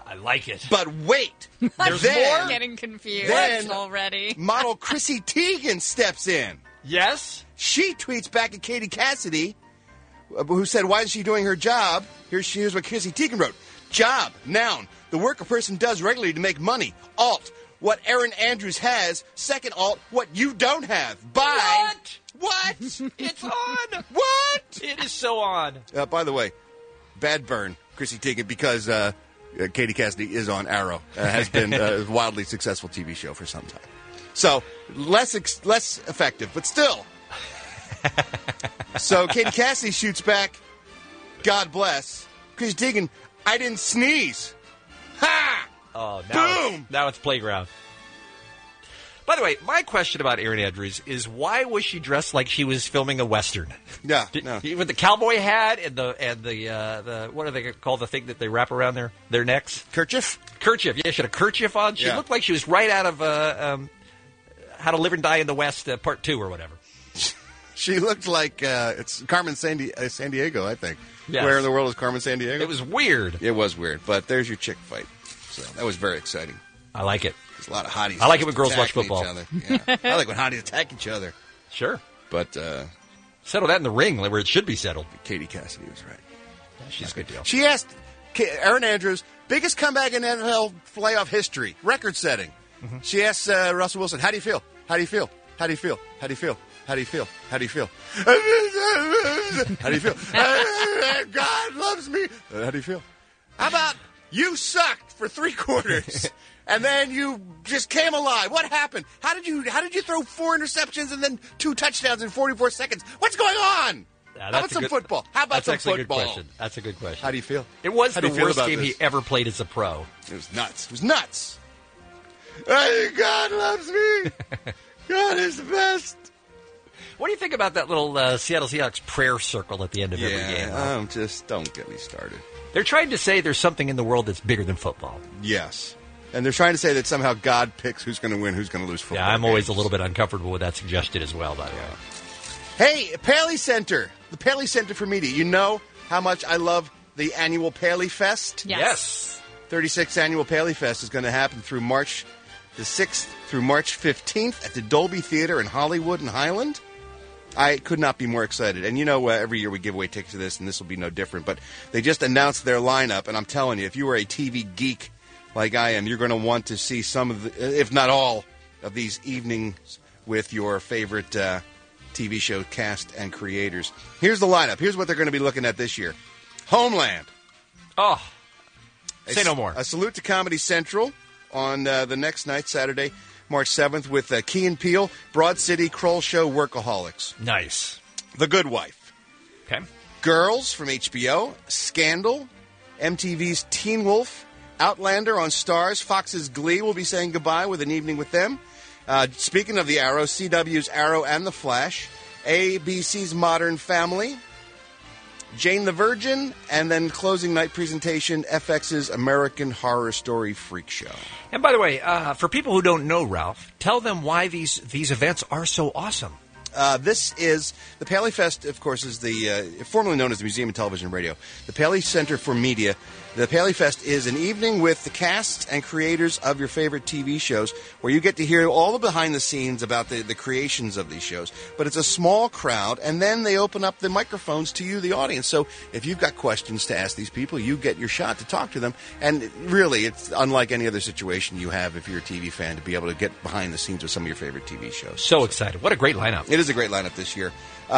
I like it. But wait. There's then, more? Getting confused Then- already. Model Chrissy Teigen steps in. Yes? She tweets back at Katie Cassidy, who said, why is she doing her job? Here's what Chrissy Teigen wrote. Job, noun, the work a person does regularly to make money. Alt, what Erin Andrews has. Second alt, what you don't have. Bye. What? It's on. What? It is so on. By the way, bad burn, Chrissy Teigen, because Katie Cassidy is on Arrow. Has been a wildly successful TV show for some time. So, less effective, but still. So, Katie Cassidy shoots back, God bless. Chrissy Teigen, I didn't sneeze. Ha! Oh, Boom! Now it's playground. By the way, my question about Erin Andrews is why was she dressed like she was filming a Western? Yeah, no. With the cowboy hat and the what do they call the thing that they wrap around their necks? Kerchief? Kerchief. Yeah, she had a kerchief on. She looked like she was right out of How to Live and Die in the West, Part 2 or whatever. She looked like it's Carmen San Diego, I think. Yes. Where in the world is Carmen San Diego? It was weird. It was weird, but there's your chick fight. So that was very exciting. I like it. There's a lot of hotties. I like it when girls watch attacking football. each other. Yeah. I like when hotties attack each other. Sure. But settle that in the ring where it should be settled. Katie Cassidy was right. Yeah, she's a good deal. She asked Erin Andrews, biggest comeback in NFL playoff history, record-setting. Mm-hmm. She asked Russell Wilson, how do you feel? How do you feel? How do you feel? How do you feel? How do you feel? How do you feel? How do you feel? God loves me. How do you feel? How about you sucked for 3 quarters and then you just came alive? What happened? How did you throw 4 interceptions and then 2 touchdowns in 44 seconds? What's going on? How about some football? How about some football? That's a good question. That's a good question. How do you feel? It was How the do you feel worst about game this? he ever played as a pro. It was nuts. It was nuts. God loves me. God is the best. What do you think about that little Seattle Seahawks prayer circle at the end of every game? Just don't get me started. They're trying to say there's something in the world that's bigger than football. Yes. And they're trying to say that somehow God picks who's going to win, who's going to lose football. Yeah, I'm always games. a little bit uncomfortable with that suggestion as well, by the way. Hey, Paley Center. The Paley Center for Media. You know how much I love the annual Paley Fest? Yes. 36th annual Paley Fest is going to happen through March the 6th through March 15th at the Dolby Theater in Hollywood and Highland. I could not be more excited. And you know, every year we give away tickets to this, and this will be no different. But they just announced their lineup, and I'm telling you, if you are a TV geek like I am, you're going to want to see some of the, if not all, of these evenings with your favorite TV show cast and creators. Here's the lineup. Here's what they're going to be looking at this year. Homeland. Oh, say no more. A salute to Comedy Central on the next night, Saturday, March 7th, with Key and Peele, Broad City, Kroll Show, Workaholics. Nice. The Good Wife. Okay. Girls from HBO, Scandal, MTV's Teen Wolf, Outlander on Starz, Fox's Glee will be saying goodbye with an evening with them. Speaking of the Arrow, CW's Arrow and The Flash, ABC's Modern Family, Jane the Virgin, and then closing night presentation, FX's American Horror Story Freak Show. And by the way, for people who don't know, Ralph, tell them why these events are so awesome. This is the Paley Fest, of course, is the formerly known as the Museum of Television and Radio, the Paley Center for Media. The Paley Fest is an evening with the casts and creators of your favorite TV shows, where you get to hear all the behind the scenes about the creations of these shows. But it's a small crowd, and then they open up the microphones to you, the audience. So if you've got questions to ask these people, you get your shot to talk to them. And really, it's unlike any other situation you have if you're a TV fan to be able to get behind the scenes with some of your favorite TV shows. So excited. What a great lineup. It is a great lineup this year.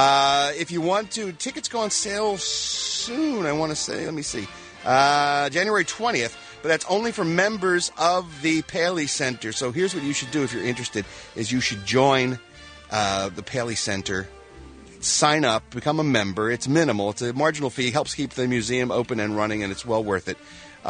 If you want to, tickets go on sale soon, I want to say. Let me see. January 20th, but that's only for members of the Paley Center. So here's what you should do if you're interested, is you should join the Paley Center. Sign up, become a member. It's minimal. It's a marginal fee. Helps keep the museum open and running, and it's well worth it.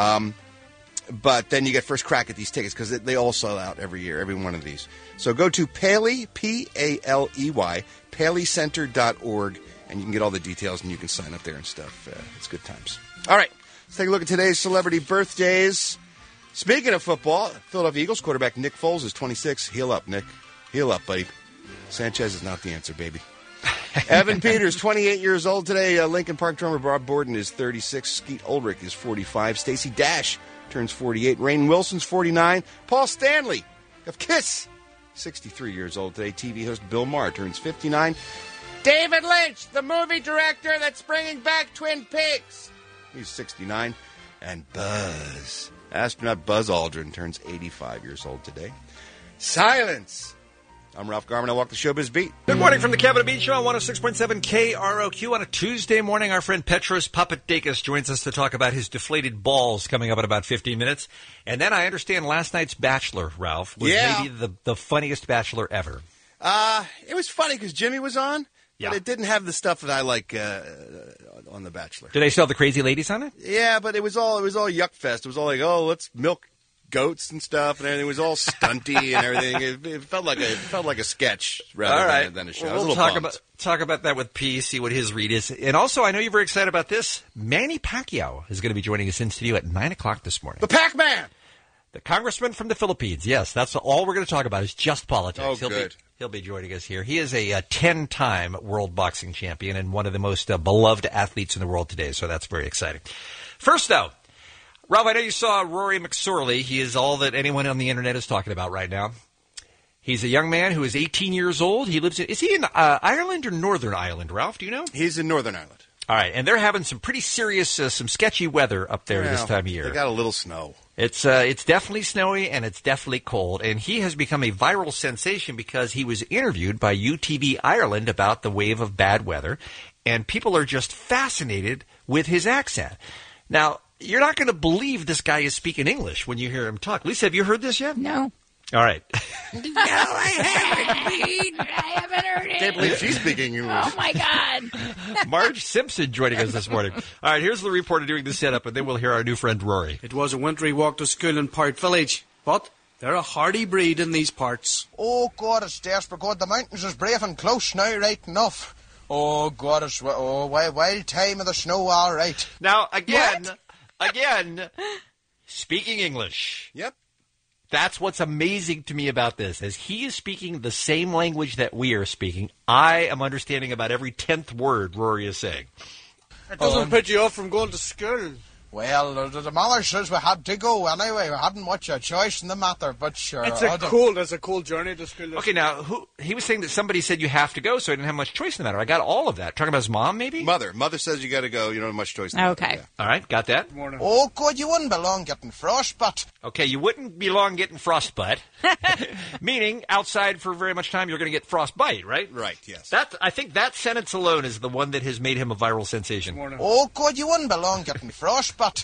But then you get first crack at these tickets because they all sell out every year, every one of these. So go to Paley, P-A-L-E-Y, paleycenter.org, and you can get all the details, and you can sign up there and stuff. It's good times. All right, let's take a look at today's celebrity birthdays. Speaking of football, Philadelphia Eagles quarterback Nick Foles is 26. Heal up, Nick. Heal up, buddy. Sanchez is not the answer, baby. Evan Peters, 28 years old today. Lincoln Park drummer Bob Borden is 36. Skeet Ulrich is 45. Stacey Dash turns 48. Rainn Wilson's 49. Paul Stanley of Kiss, 63 years old today. TV host Bill Maher turns 59. David Lynch, the movie director that's bringing back Twin Peaks, he's 69. And Buzz, astronaut Buzz Aldrin, turns 85 years old today. Silence. I'm Ralph Garman. I walk the showbiz beat. Good morning from the Kevin and Bean Show on 106.7 KROQ. On a Tuesday morning, our friend Petros Papadakis joins us to talk about his deflated balls coming up in about 15 minutes. And then I understand last night's Bachelor, Ralph, was maybe the funniest Bachelor ever. It was funny because Jimmy was on, but it didn't have the stuff that I like on The Bachelor. Do they still have the crazy ladies on it? Yeah, but it was all yuck fest. It was all like, oh, let's milk goats and stuff, and everything. It was all stunty and everything. It felt like a sketch rather than a show. Well, we'll talk about that with P, see what his read is. And also, I know you're very excited about this. Manny Pacquiao is going to be joining us in studio at 9 o'clock this morning. The Pac-Man! The congressman from the Philippines. Yes, that's all we're going to talk about is just politics. Oh, good. He'll be joining us here. He is a 10-time world boxing champion and one of the most beloved athletes in the world today, so that's very exciting. First, though, Ralph, I know you saw Rory McSorley. He is all that anyone on the Internet is talking about right now. He's a young man who is 18 years old. He lives is he in Ireland or Northern Ireland, Ralph? Do you know? He's in Northern Ireland. All right, and they're having some pretty serious, some sketchy weather up there this time of year. They got a little snow. It's definitely snowy and it's definitely cold. And he has become a viral sensation because he was interviewed by UTV Ireland about the wave of bad weather, and people are just fascinated with his accent. Now, you're not going to believe this guy is speaking English when you hear him talk. Lisa, have you heard this yet? No. All right. No, I haven't. I haven't heard it. Can't believe she's speaking English. Oh, my God. Marge Simpson joining us this morning. All right, here's the reporter doing the setup, and then we'll hear our new friend Rory. It was a wintry walk to school in Port Village, but they're a hardy breed in these parts. Oh, God, it's desperate. God, the mountains is brave and close now, right enough. Oh, God, it's wild time of the snow, all right. Now, again, speaking English. Yep. That's what's amazing to me about this. As he is speaking the same language that we are speaking, I am understanding about every 10th word Rory is saying. It doesn't put you off from going to school. Well, the mother says we had to go anyway. We hadn't much a choice in the matter, but sure. It's a cool journey to school. Okay, now, he was saying that somebody said you have to go, so I didn't have much choice in the matter. I got all of that. Talking about his mom, maybe? Mother says you got to go. You don't have much choice in the matter. Okay. Yeah. All right, got that. Oh, God, you wouldn't be long getting frostbite. Okay, you wouldn't be long getting frostbite. Meaning, outside for very much time, you're going to get frostbite, right? Right, yes. I think that sentence alone is the one that has made him a viral sensation. Oh, God, you wouldn't be long getting frostbite.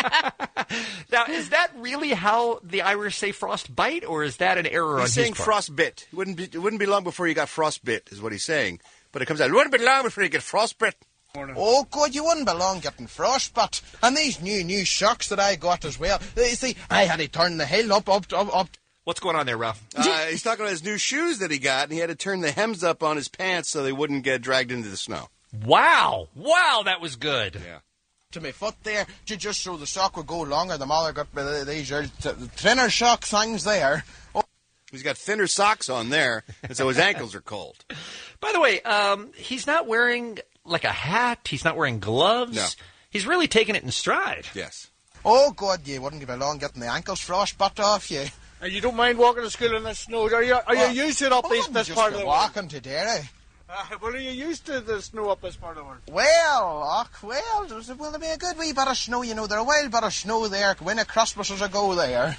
Now, is that really how the Irish say frostbite, or is that an error on his part? He's saying frostbit. It wouldn't be long before you got frostbit, is what he's saying. But it comes out, it wouldn't be long before you get frostbit. Oh, God, you wouldn't be long getting frostbite. And these new shocks that I got as well. You see, I had to turn the hill up. What's going on there, Ralph? He's talking about his new shoes that he got, and he had to turn the hems up on his pants so they wouldn't get dragged into the snow. Wow, that was good. Yeah. To my foot there, just so the sock would go longer. The mother got these thinner sock things there. Oh. He's got thinner socks on there, and so his ankles are cold. By the way, he's not wearing like a hat. He's not wearing gloves. No. He's really taking it in stride. Yes. Oh, God, you wouldn't give a long getting the ankles frostbite off you. And you don't mind walking to school in the snow? Are you used to it up this part of the world? Walking to Derry. Well, are you used to the snow up this part of the world? Well, there'll be a good wee bit of snow, you know. There's a wild bit of snow there when the Christmases ago there.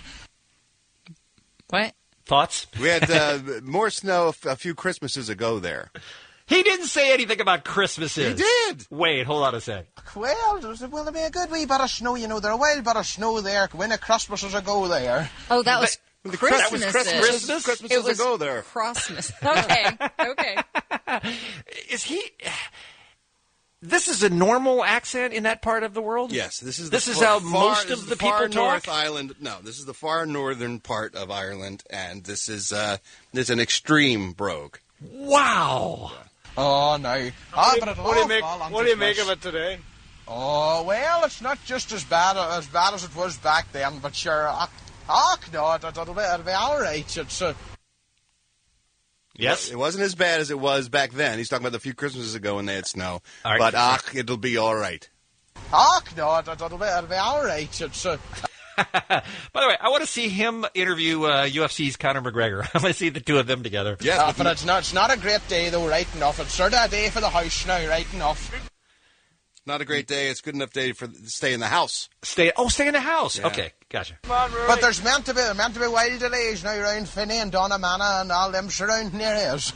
What? Thoughts? We had more snow a few Christmases ago there. He didn't say anything about Christmases. He did. Wait, hold on a sec. Well, there'll be a good wee bit of snow, you know. There's a wild bit of snow there when the Christmases ago there. Oh, that was Christmas. Christmases ago there. Christmas. Okay. Is he... This is a normal accent in that part of the world? Yes, this is how most of the people talk? North Island. No, this is the far northern part of Ireland, and this is an extreme brogue. Wow. Oh, no. What do you make of it today? Oh, well, it's not just as bad as it was back then, but sure... no, it'll be all right. It's Yes. It wasn't as bad as it was back then. He's talking about the few Christmases ago when they had snow. All right. But, it'll be all right. No, it'll be all right. It's, By the way, I want to see him interview UFC's Conor McGregor. I want to see the two of them together. Yeah, but it's not a great day, though, right enough. It's sort of a day for the house now, right enough. Not a great day. It's good enough day for stay in the house. Stay in the house. Yeah. Okay, gotcha. But there's meant to be wild delays now around Finney and Donnamana and all them surrounding areas.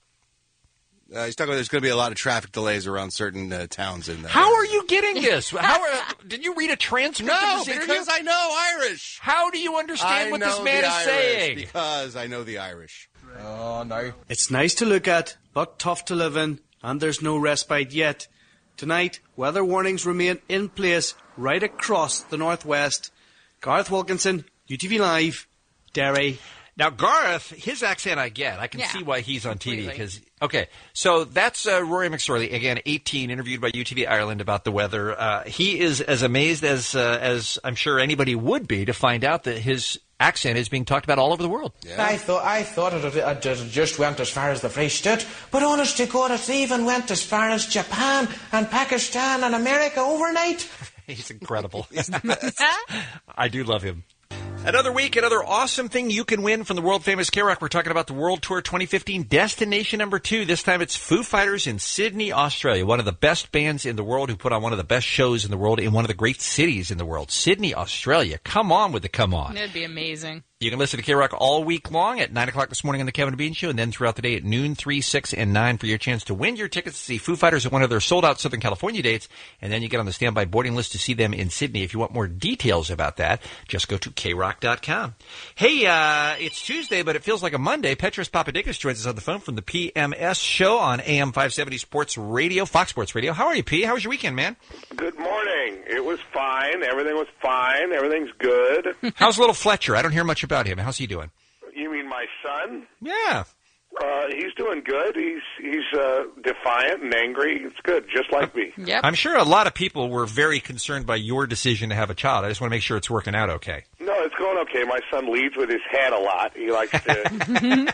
He's talking about there's going to be a lot of traffic delays around certain towns in there. How are you getting this? Did you read a transcript of this interview? Because I know Irish. How do you understand what this man is saying? Because I know the Irish. Oh, no. It's nice to look at, but tough to live in, and there's no respite yet. Tonight, weather warnings remain in place right across the northwest. Garth Wilkinson, UTV Live, Derry. Now, Garth, his accent I get. I can see why he's on TV. Okay, so that's Rory McSorley, again, 18, interviewed by UTV Ireland about the weather. He is as amazed as I'm sure anybody would be to find out that his accent is being talked about all over the world. Yeah. I thought it just went as far as the Free State, but honest to God, it even went as far as Japan and Pakistan and America overnight. He's incredible. He's the best. I do love him. Another week, another awesome thing you can win from the world-famous K-Rock. We're talking about the World Tour 2015 Destination Number 2. This time it's Foo Fighters in Sydney, Australia. One of the best bands in the world who put on one of the best shows in the world in one of the great cities in the world. Sydney, Australia. Come on with the come on. It'd be amazing. You can listen to K-Rock all week long at 9 o'clock this morning on the Kevin and Bean Show, and then throughout the day at noon, 3, 6, and 9 for your chance to win your tickets to see Foo Fighters at one of their sold-out Southern California dates, and then you get on the standby boarding list to see them in Sydney. If you want more details about that, just go to krock.com. Hey, it's Tuesday, but it feels like a Monday. Petros Papadakis joins us on the phone from the PMS show on AM 570 Sports Radio, Fox Sports Radio. How are you, P? How was your weekend, man? Good morning. It was fine. Everything was fine. Everything's good. How's little Fletcher? I don't hear much about him. How's he doing? You mean my son? Yeah. He's doing good. He's defiant and angry. It's good, just like me. Yep. I'm sure a lot of people were very concerned by your decision to have a child. I just want to make sure it's working out okay. No, it's going okay. My son leads with his head a lot. He likes to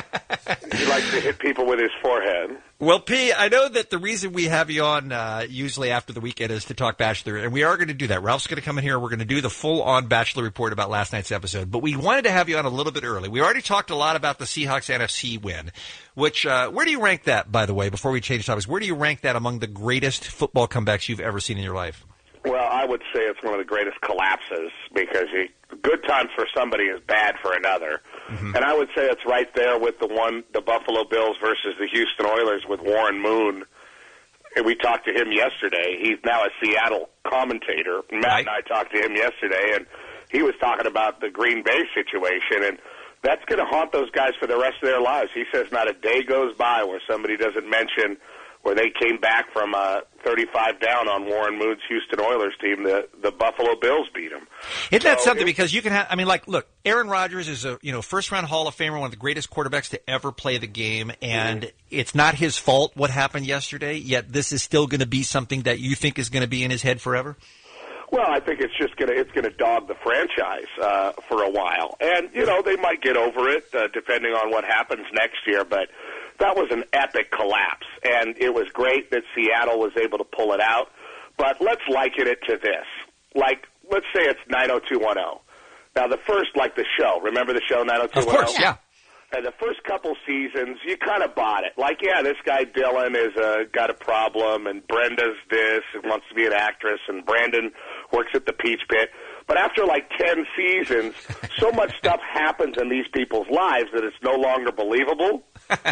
he likes to hit people with his forehead. Well, P, I know that the reason we have you on usually after the weekend is to talk Bachelor, and we are going to do that. Ralph's going to come in here. We're going to do the full-on Bachelor report about last night's episode, but we wanted to have you on a little bit early. We already talked a lot about the Seahawks NFC win, which where do you rank that, by the way, before we change topics? Where do you rank that among the greatest football comebacks you've ever seen in your life? Well, I would say it's one of the greatest collapses because good times for somebody is bad for another. Mm-hmm. And I would say it's right there with the Buffalo Bills versus the Houston Oilers with Warren Moon. And we talked to him yesterday. He's now a Seattle commentator. Matt and I talked to him yesterday, and he was talking about the Green Bay situation, and that's going to haunt those guys for the rest of their lives. He says not a day goes by where somebody doesn't mention where they came back from 35 down on Warren Moon's Houston Oilers team. The Buffalo Bills beat them. Isn't that something? Because you can have, I mean, like, look, Aaron Rodgers is a first-round Hall of Famer, one of the greatest quarterbacks to ever play the game, and it's not his fault what happened yesterday, yet this is still going to be something that you think is going to be in his head forever? Well, I think it's just it's going to dog the franchise for a while. And, they might get over it depending on what happens next year, but that was an epic collapse, and it was great that Seattle was able to pull it out. But let's liken it to this. Like, let's say it's 90210. Now, the first, like the show, remember the show 90210? Of course, yeah. And the first couple seasons, you kind of bought it. Like, yeah, this guy Dylan is got a problem, and Brenda's this and wants to be an actress, and Brandon works at the Peach Pit. But after like 10 seasons, so much stuff happens in these people's lives that it's no longer believable.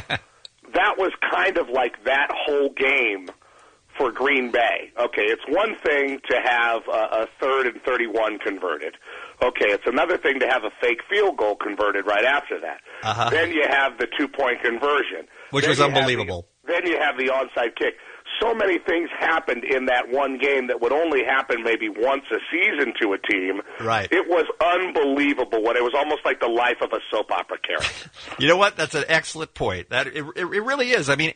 That was kind of like that whole game for Green Bay. Okay, it's one thing to have a 3rd and 31 converted. Okay, it's another thing to have a fake field goal converted right after that. Uh-huh. Then you have the 2-point conversion. Which was unbelievable. Then you have the onside kick. So many things happened in that one game that would only happen maybe once a season to a team. Right. It was unbelievable. It was almost like the life of a soap opera character. You know what? That's an excellent point. That it really is. I mean,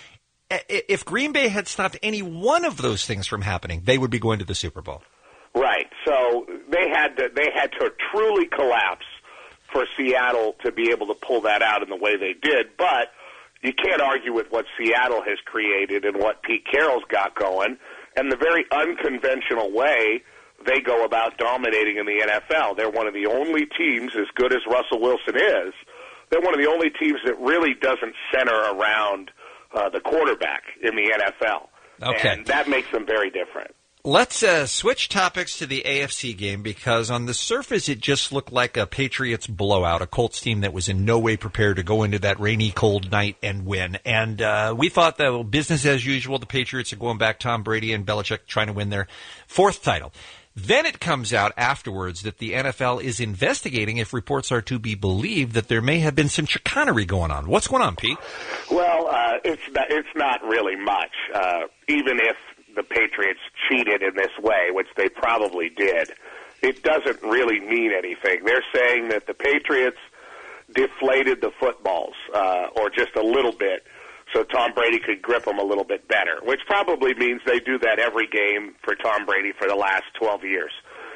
if Green Bay had stopped any one of those things from happening, they would be going to the Super Bowl. Right. So they had to truly collapse for Seattle to be able to pull that out in the way they did. But you can't argue with what Seattle has created and what Pete Carroll's got going, and the very unconventional way they go about dominating in the NFL. They're one of the only teams, as good as Russell Wilson is, they're one of the only teams that really doesn't center around the quarterback in the NFL. Okay. And that makes them very different. Let's switch topics to the AFC game, because on the surface it just looked like a Patriots blowout, a Colts team that was in no way prepared to go into that rainy, cold night and win. And we thought that business as usual, the Patriots are going back, Tom Brady and Belichick trying to win their fourth title. Then it comes out afterwards that the NFL is investigating, if reports are to be believed, that there may have been some chicanery going on. What's going on, Pete? Well, it's not really much. Even if the Patriots cheated in this way, which they probably did, it doesn't really mean anything. They're saying that the Patriots deflated the footballs, or just a little bit, so Tom Brady could grip them a little bit better, which probably means they do that every game for Tom Brady for the last 12 years.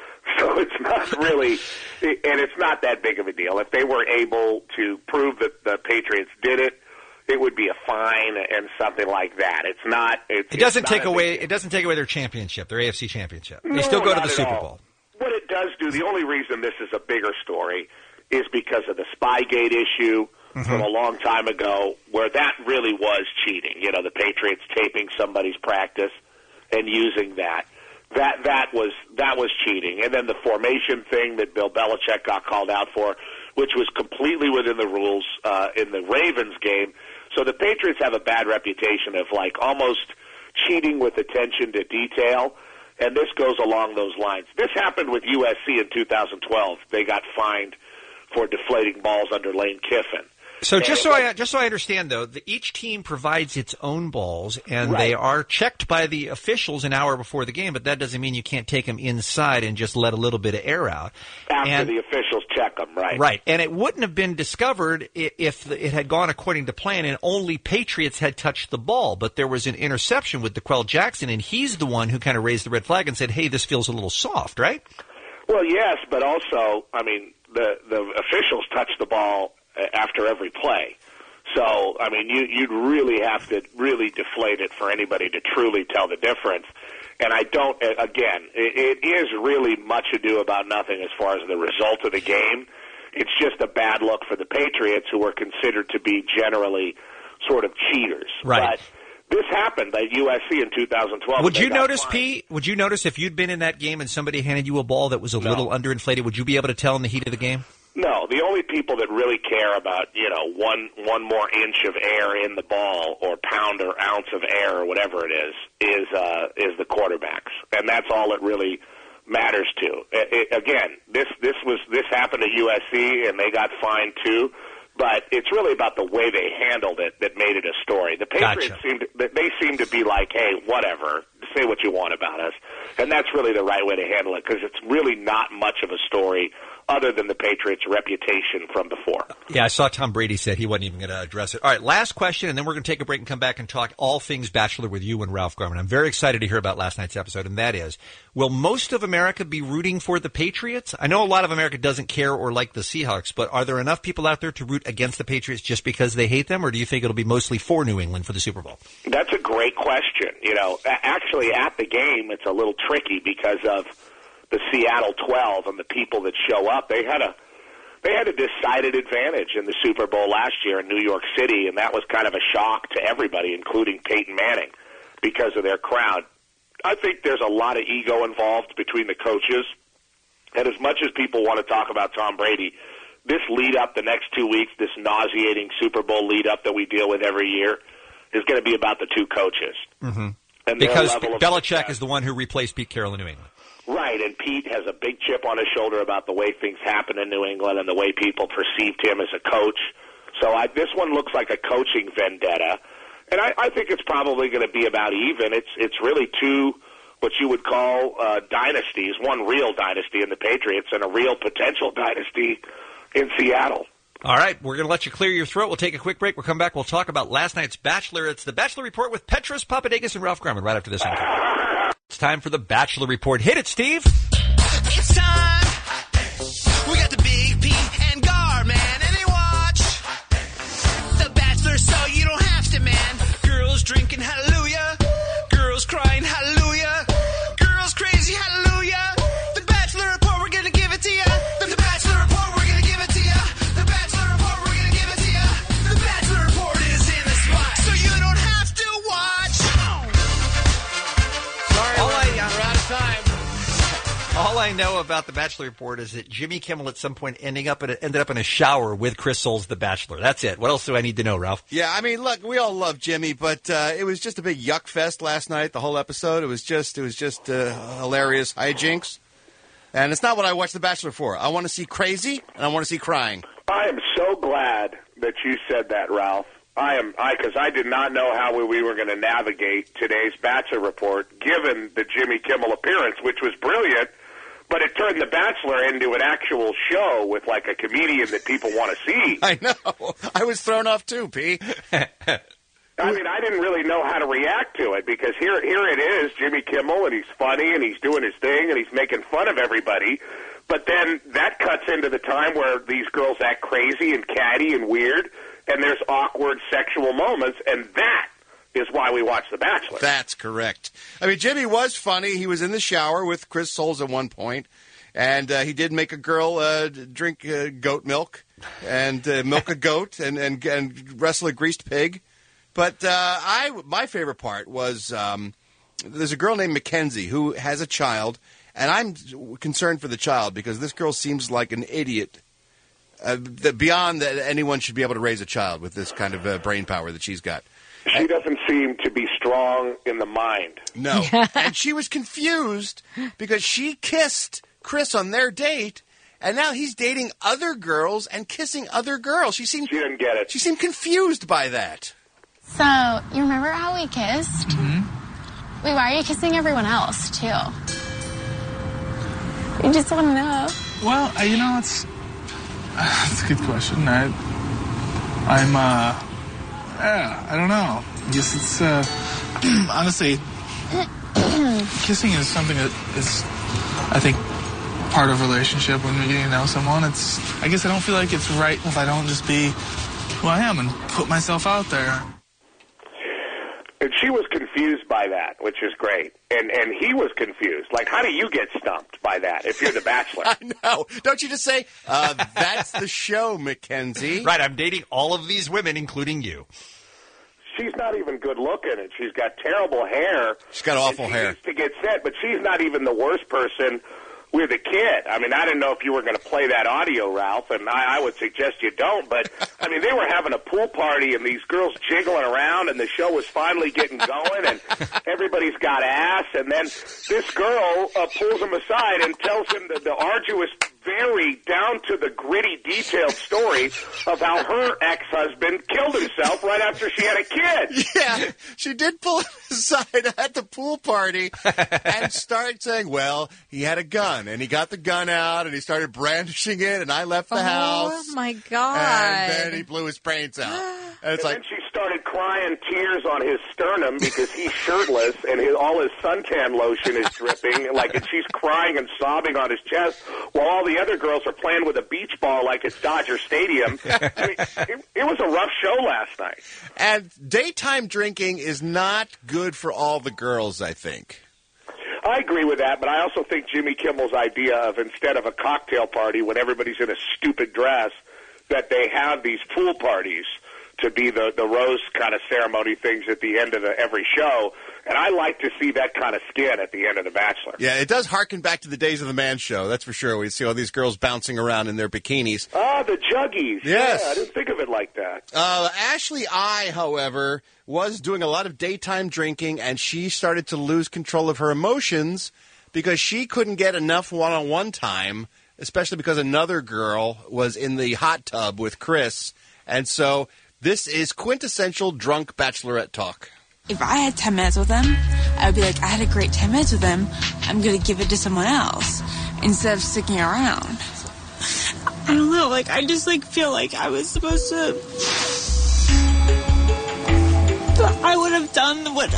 So it's not really, and it's not that big of a deal. If they were able to prove that the Patriots did it, it would be a fine and something like that. It's not. It doesn't take away. It doesn't take away their championship, their AFC championship. They still go to the Super Bowl. What it does do, the only reason this is a bigger story is because of the Spygate issue from a long time ago, where that really was cheating. You know, the Patriots taping somebody's practice and using that. That was cheating. And then the formation thing that Bill Belichick got called out for, which was completely within the rules in the Ravens game. So the Patriots have a bad reputation of like almost cheating with attention to detail, and this goes along those lines. This happened with USC in 2012. They got fined for deflating balls under Lane Kiffin. So just so I understand, though, each team provides its own balls, and they are checked by the officials an hour before the game, but that doesn't mean you can't take them inside and just let a little bit of air out. After the officials check them, right. Right, and it wouldn't have been discovered if it had gone according to plan and only Patriots had touched the ball, but there was an interception with DeQuell Jackson, and he's the one who kind of raised the red flag and said, hey, this feels a little soft, right? Well, yes, but also, I mean, the officials touch the ball after every play. So, I mean, you'd really have to really deflate it for anybody to truly tell the difference. And I don't, again, it is really much ado about nothing as far as the result of the game. It's just a bad look for the Patriots, who are considered to be generally sort of cheaters. Right. But this happened at USC in 2012. Would you notice, Pete, would you notice if you'd been in that game and somebody handed you a ball that was a little underinflated, would you be able to tell in the heat of the game? No, the only people that really care about, you know, one more inch of air in the ball or pound or ounce of air or whatever it is the quarterbacks, and that's all it really matters to. Again, this happened at USC, and they got fined too. But it's really about the way they handled it that made it a story. The Patriots seem to be like, hey, whatever, say what you want about us. And that's really the right way to handle it, because it's really not much of a story other than the Patriots' reputation from before. Yeah, I saw Tom Brady said he wasn't even going to address it. All right, last question, and then we're going to take a break and come back and talk all things Bachelor with you and Ralph Garman. I'm very excited to hear about last night's episode, and that is, will most of America be rooting for the Patriots? I know a lot of America doesn't care or like the Seahawks, but are there enough people out there to root against the Patriots just because they hate them, or do you think it'll be mostly for New England for the Super Bowl? That's a great question. You know, actually at the game, it's a little tricky because of the Seattle 12 and the people that show up. They had a decided advantage in the Super Bowl last year in New York City, and that was kind of a shock to everybody, including Peyton Manning, because of their crowd. I think there's a lot of ego involved between the coaches, and as much as people want to talk about Tom Brady, this lead up the next 2 weeks, this nauseating Super Bowl lead up that we deal with every year, is going to be about the two coaches. Mm-hmm. And because Belichick is the one who replaced Pete Carroll in New England. Right, and Pete has a big chip on his shoulder about the way things happen in New England and the way people perceived him as a coach. So this one looks like a coaching vendetta, and I think it's probably going to be about even. It's really two what you would call dynasties, one real dynasty in the Patriots and a real potential dynasty in Seattle. All right, we're going to let you clear your throat. We'll take a quick break. We'll come back. We'll talk about last night's Bachelor. It's the Bachelor Report with Petros Papadakis and Ralph Garman right after this. It's time for the Bachelor Report. Hit it, Steve. It's time. We got the Big P and Gar. All I know about the Bachelor Report is that Jimmy Kimmel at some point ended up in a shower with Chris Soules, the Bachelor. That's it. What else do I need to know, Ralph? Yeah, I mean, look, we all love Jimmy, but it was just a big yuck fest last night. The whole episode, it was just hilarious hijinks, and it's not what I watched The Bachelor for. I want to see crazy, and I want to see crying. I am so glad that you said that, Ralph. Because I did not know how we were going to navigate today's Bachelor Report, given the Jimmy Kimmel appearance, which was brilliant. But it turned The Bachelor into an actual show with, like, a comedian that people want to see. I know. I was thrown off, too, P. I mean, I didn't really know how to react to it, because here it is, Jimmy Kimmel, and he's funny, and he's doing his thing, and he's making fun of everybody. But then that cuts into the time where these girls act crazy and catty and weird, and there's awkward sexual moments, and that is why we watch The Bachelor. That's correct. I mean, Jimmy was funny. He was in the shower with Chris Soules at one point, and he did make a girl drink goat milk and milk a goat and wrestle a greased pig. But my favorite part was there's a girl named Mackenzie who has a child, and I'm concerned for the child because this girl seems like an idiot. Beyond that, anyone should be able to raise a child with this kind of brain power that she's got. She doesn't seem to be strong in the mind. No. And she was confused because she kissed Chris on their date, and now he's dating other girls and kissing other girls. She didn't get it. She seemed confused by that. So, you remember how we kissed? Mm-hmm. Wait, why are you kissing everyone else, too? You just want to know. Well, it's a good question. I don't know. I guess it's, honestly, kissing is something that is, I think, part of a relationship when you're getting to know someone. I guess I don't feel like it's right if I don't just be who I am and put myself out there. And she was confused by that, which is great. And he was confused. Like, how do you get stumped by that if you're the Bachelor? I know. Don't you just say, that's the show, Mackenzie. Right, I'm dating all of these women, including you. She's not even good looking, and she's got terrible hair. She's got awful hair. Needs to get set, but she's not even the worst person with a kid. I mean, I didn't know if you were going to play that audio, Ralph, and I would suggest you don't. But, I mean, they were having a pool party, and these girls jiggling around, and the show was finally getting going, and everybody's got ass. And then this girl pulls him aside and tells him the arduous, very down-to-the-gritty, detailed story of how her ex-husband killed himself right after she had a kid. Yeah, she did pull him aside at the pool party and start saying, well, he had a gun, and he got the gun out, and he started brandishing it, and I left the house. Oh, my God. And then he blew his brains out. And it's then she started crying tears on his sternum because he's shirtless and all his suntan lotion is dripping. And she's crying and sobbing on his chest while all the other girls are playing with a beach ball like it's Dodger Stadium. I mean, it was a rough show last night. And daytime drinking is not good for all the girls, I think. I agree with that, but I also think Jimmy Kimmel's idea of instead of a cocktail party when everybody's in a stupid dress, that they have these pool parties to be the rose kind of ceremony things at the end of every show. And I like to see that kind of skin at the end of The Bachelor. Yeah, it does harken back to the days of the Man Show, that's for sure. We see all these girls bouncing around in their bikinis. Ah, the juggies. Yes. Yeah, I didn't think of it like that. Ashley I, however, was doing a lot of daytime drinking, and she started to lose control of her emotions because she couldn't get enough one-on-one time, especially because another girl was in the hot tub with Chris. And so this is quintessential drunk bachelorette talk. If I had 10 minutes with him, I would be like, I had a great 10 minutes with him. I'm going to give it to someone else instead of sticking around. I don't know. I just, feel like I was supposed to... I would have done what...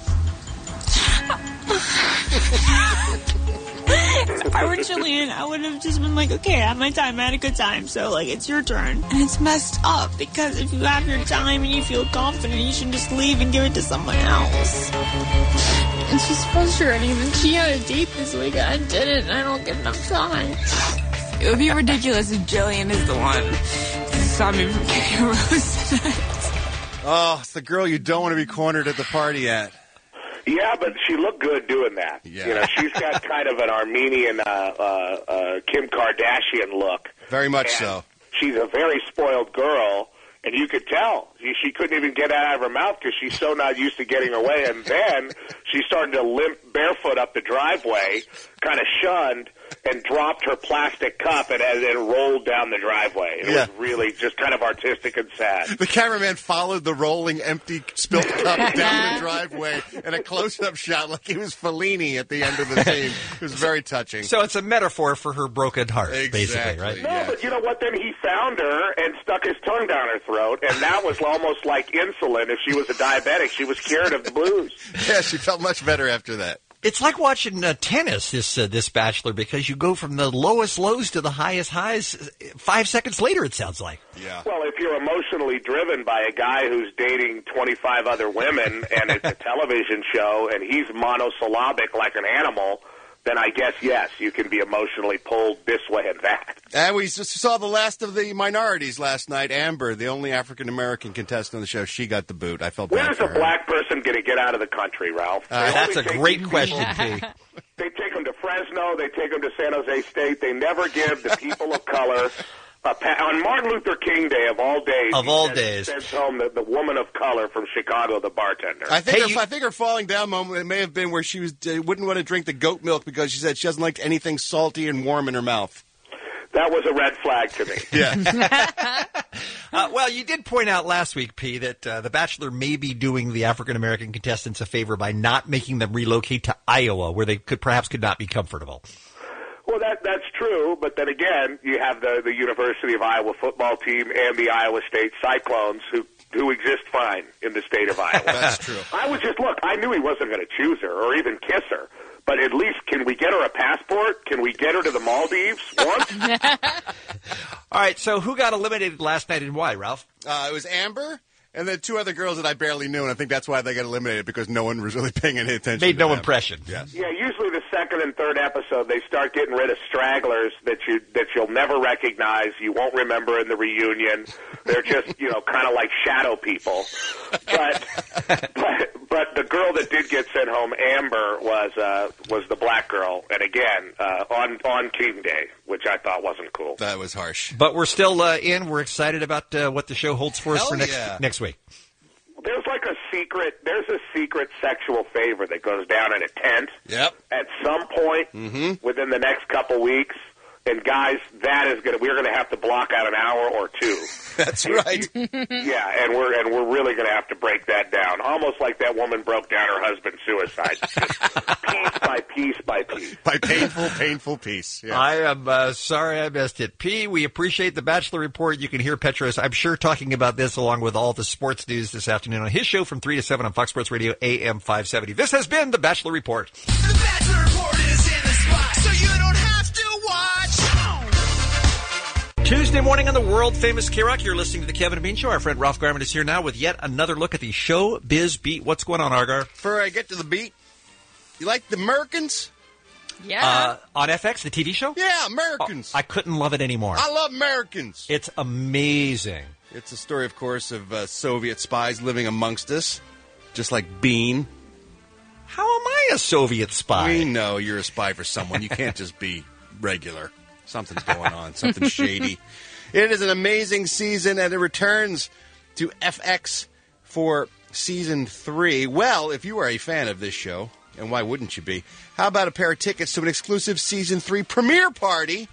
If I were Jillian, I would have just been okay, I had my time, I had a good time, so, it's your turn. And it's messed up, because if you have your time and you feel confident, you should just leave and give it to someone else. It's just frustrating that she had a date this week and I didn't, and I don't get enough time. It would be ridiculous if Jillian is the one who saw me from getting a rose tonight. Oh, it's the girl you don't want to be cornered at the party at. Yeah, but she looked good doing that. Yeah. You know, she's got kind of an Armenian Kim Kardashian look. Very much so. She's a very spoiled girl, and you could tell. She couldn't even get it out of her mouth because she's so not used to getting her way. And then she started to limp barefoot up the driveway, kind of shunned, and dropped her plastic cup and then rolled down the driveway. It was really just kind of artistic and sad. The cameraman followed the rolling, empty, spilt cup down the driveway in a close-up shot like he was Fellini at the end of the scene. It was very touching. So it's a metaphor for her broken heart, basically, right? No, but you know what? Then he found her and stuck his tongue down her throat, and that was almost like insulin. If she was a diabetic, she was cured of the blues. Yeah, she felt much better after that. It's like watching tennis, this Bachelor, because you go from the lowest lows to the highest highs 5 seconds later, it sounds like. Yeah. Well, if you're emotionally driven by a guy who's dating 25 other women and it's a television show and he's monosyllabic like an animal, then I guess, yes, you can be emotionally pulled this way and that. And we just saw the last of the minorities last night. Amber, the only African-American contestant on the show, she got the boot. I felt bad Where's for a her. black person going to get out of the country, Ralph? That's a great question, P. They take them to Fresno. They take them to San Jose State. They never give the people of color on Martin Luther King Day of all days. Sends home the woman of color from Chicago, the bartender. I think her falling down moment it may have been where she wouldn't want to drink the goat milk because she said she doesn't like anything salty and warm in her mouth. That was a red flag to me. Yeah. Well, you did point out last week, P, that The Bachelor may be doing the African-American contestants a favor by not making them relocate to Iowa, where they could not be comfortable. Well, that's true, but then again, you have the University of Iowa football team and the Iowa State Cyclones who exist fine in the state of Iowa. That's true. I knew he wasn't going to choose her or even kiss her. But at least, can we get her a passport? Can we get her to the Maldives once? All right, so who got eliminated last night and why, Ralph? It was Amber and then two other girls that I barely knew, and I think that's why they got eliminated, because no one was really paying any attention. Made to no them. impression. Yes. Yeah, usually the second and third episode, they start getting rid of stragglers that you'll never recognize, you won't remember in the reunion. They're just, kind of like shadow people. But the girl that did get sent home, Amber, was the black girl, and again, on King Day, which I thought wasn't cool. That was harsh. But we're still in. We're excited about what the show holds for us for next week. There's there's a secret sexual favor that goes down in a tent. Yep. At some point within the next couple weeks. And guys, we're gonna have to block out an hour or two. That's right. Yeah, and we're really gonna have to break that down. Almost like that woman broke down her husband's suicide, just piece by piece by piece. By painful piece. Yeah. I am sorry I missed it. P, we appreciate the Bachelor Report. You can hear Petros, I'm sure, talking about this along with all the sports news this afternoon on his show from 3 to 7 on Fox Sports Radio AM 570. This has been the Bachelor Report. The Bachelor Report is in the spot, so you don't have to watch. Tuesday morning on the world-famous K-Rock, you're listening to the Kevin and Bean Show. Our friend Ralph Garman is here now with yet another look at the show biz beat. What's going on, Argar? Before I get to the beat, you like the Americans? Yeah. On FX, the TV show? Yeah, Americans. I couldn't love it anymore. I love Americans. It's amazing. It's a story, of course, of Soviet spies living amongst us, just like Bean. How am I a Soviet spy? We know you're a spy for someone. You can't just be regular. Something's going on. Something shady. It is an amazing season, and it returns to FX for Season 3. Well, if you are a fan of this show, and why wouldn't you be, how about a pair of tickets to an exclusive Season 3 premiere party?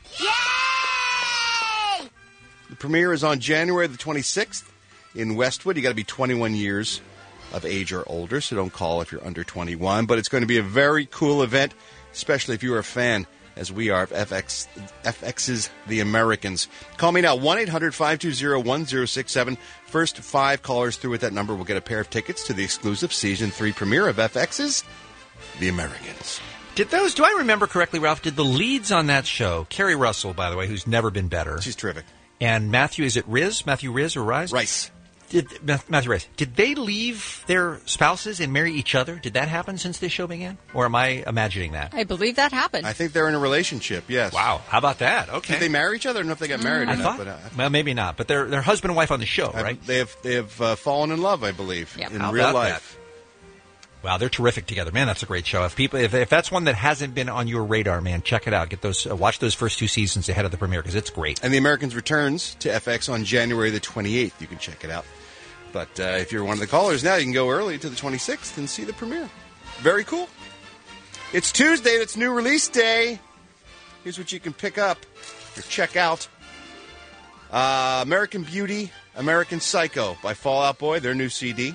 Yay! The premiere is on January the 26th in Westwood. You got to be 21 years of age or older, so don't call if you're under 21. But it's going to be a very cool event, especially if you're a fan, as we are, of FX's The Americans. Call me now, 1-800-520-1067. First 5 callers through with that number will get a pair of tickets to the exclusive Season 3 premiere of FX's The Americans. Do I remember correctly, Ralph, did the leads on that show, Kerry Russell, by the way, who's never been better. She's terrific. And Matthew, is it Riz? Matthew Riz or Rice? Rice. Matthew Rice. Did they leave their spouses and marry each other? Did that happen since this show began? Or am I imagining that? I believe that happened. I think they're in a relationship, yes. Wow. How about that? Okay. Did they marry each other? I don't know if they got married or not. Well, maybe not. But they're husband and wife on the show, right? They have fallen in love, I believe, yep. in real life. Wow, they're terrific together, man. That's a great show. If that's one that hasn't been on your radar, man, check it out. Get those, watch those first 2 seasons ahead of the premiere because it's great. And The Americans returns to FX on January the 28th. You can check it out. But if you're one of the callers now, you can go early to the 26th and see the premiere. Very cool. It's Tuesday. It's new release day. Here's what you can pick up or check out. American Beauty, American Psycho by Fall Out Boy, their new CD.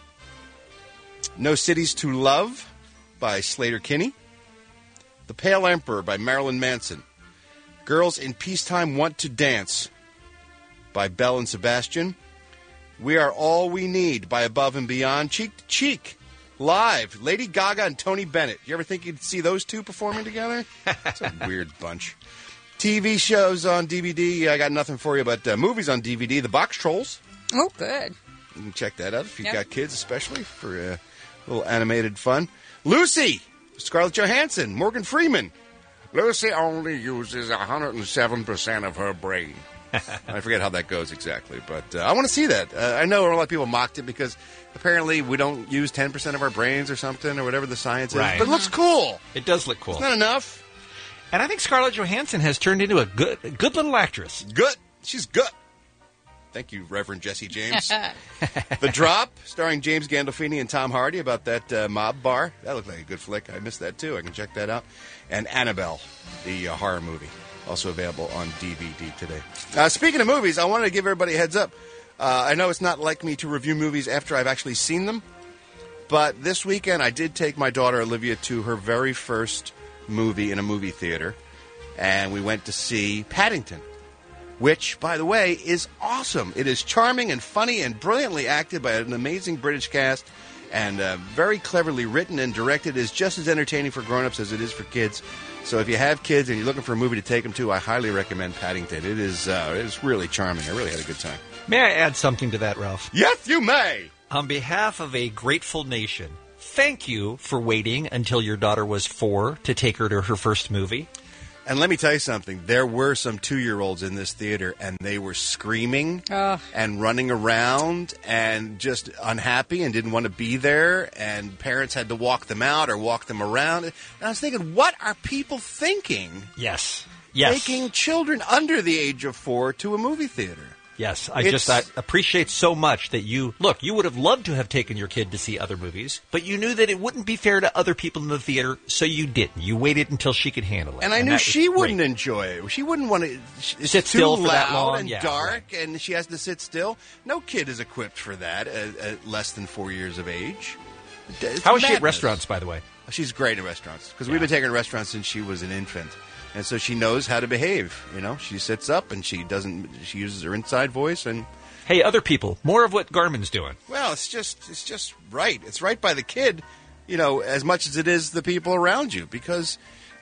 No Cities to Love by Slater-Kinney. The Pale Emperor by Marilyn Manson. Girls in Peacetime Want to Dance by Belle and Sebastian. We Are All We Need by Above and Beyond. Cheek to Cheek, live. Lady Gaga and Tony Bennett. You ever think you'd see those two performing together? It's a weird bunch. TV shows on DVD. I got nothing for you, but movies on DVD. The Box Trolls. Oh, good. You can check that out if you've got kids, especially for a little animated fun. Lucy, Scarlett Johansson, Morgan Freeman. Lucy only uses 107% of her brain. I forget how that goes exactly, but I want to see that. I know a lot of people mocked it because apparently we don't use 10% of our brains or something or whatever the science is. But it looks cool. It does look cool. It's not enough. And I think Scarlett Johansson has turned into a good little actress. Good. She's good. Thank you, Reverend Jesse James. The Drop, starring James Gandolfini and Tom Hardy about that mob bar. That looked like a good flick. I missed that, too. I can check that out. And Annabelle, the horror movie, also available on DVD today. Speaking of movies, I wanted to give everybody a heads up. I know it's not like me to review movies after I've actually seen them, but this weekend I did take my daughter Olivia to her very first movie in a movie theater, and we went to see Paddington, which, by the way, is awesome. It is charming and funny and brilliantly acted by an amazing British cast and very cleverly written and directed. It is just as entertaining for grown-ups as it is for kids. So if you have kids and you're looking for a movie to take them to, I highly recommend Paddington. It is really charming. I really had a good time. May I add something to that, Ralph? Yes, you may. On behalf of a grateful nation, thank you for waiting until your daughter was 4 to take her to her first movie. And let me tell you something. There were some 2-year-olds in this theater, and they were screaming and running around and just unhappy and didn't want to be there, and parents had to walk them out or walk them around. And I was thinking, what are people thinking? Yes. Taking children under the age of 4 to a movie theater. Yes, I appreciate so much that you would have loved to have taken your kid to see other movies, but you knew that it wouldn't be fair to other people in the theater, so you didn't. You waited until she could handle it. And I knew she wouldn't enjoy it. She wouldn't want to sit still for that long and dark, and she has to sit still. No kid is equipped for that at less than 4 years of age. How is she at restaurants, by the way? She's great at restaurants, because we've been taking her to restaurants since she was an infant. And so she knows how to behave. You know, she sits up and she uses her inside voice. And hey, other people, more of what Garmin's doing. Well, it's just right. It's right by the kid, as much as it is the people around you. Because,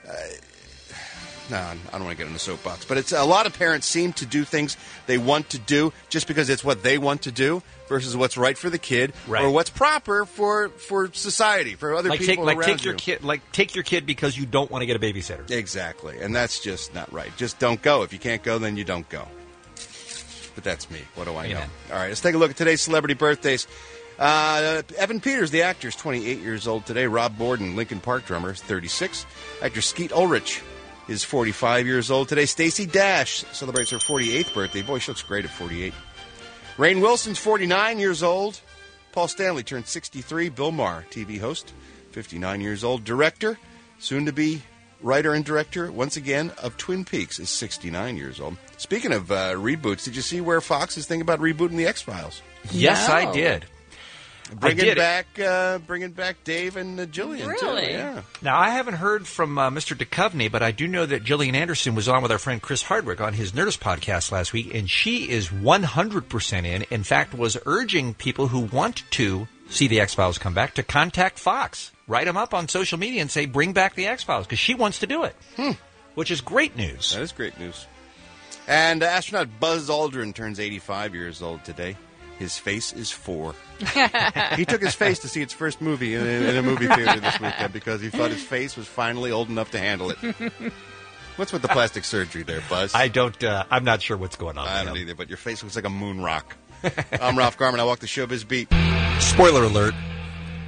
I don't want to get in the soapbox, but it's a lot of parents seem to do things they want to do just because it's what they want to do versus what's right for the kid or what's proper for society, for other people around take you. Take your kid because you don't want to get a babysitter. Exactly, and that's just not right. Just don't go. If you can't go, then you don't go. But that's me. What do I know? All right, let's take a look at today's celebrity birthdays. Evan Peters, the actor, is 28 years old today. Rob Borden, Linkin Park drummer, is 36. Actor Skeet Ulrich is 45 years old today. Stacey Dash celebrates her 48th birthday. Boy, she looks great at 48. Rainn Wilson's 49 years old. Paul Stanley turned 63. Bill Maher, TV host, 59 years old. Director, soon-to-be writer and director, once again, of Twin Peaks, is 69 years old. Speaking of reboots, did you see where Fox is thinking about rebooting The X-Files? Yes, I did. Bringing back Dave and Jillian, really? too. Yeah. Now, I haven't heard from Mr. Duchovny, but I do know that Gillian Anderson was on with our friend Chris Hardwick on his Nerdist podcast last week, and she is 100% in. In fact, was urging people who want to see the X-Files come back to contact Fox. Write them up on social media and say, bring back the X-Files, because she wants to do it, which is great news. That is great news. And astronaut Buzz Aldrin turns 85 years old today. His face is 4. He took his face to see its first movie in a movie theater this weekend because he thought his face was finally old enough to handle it. What's with the plastic surgery there, Buzz? I'm not sure what's going on. I don't either, but your face looks like a moon rock. I'm Ralph Garman. I walk the showbiz beat. Spoiler alert.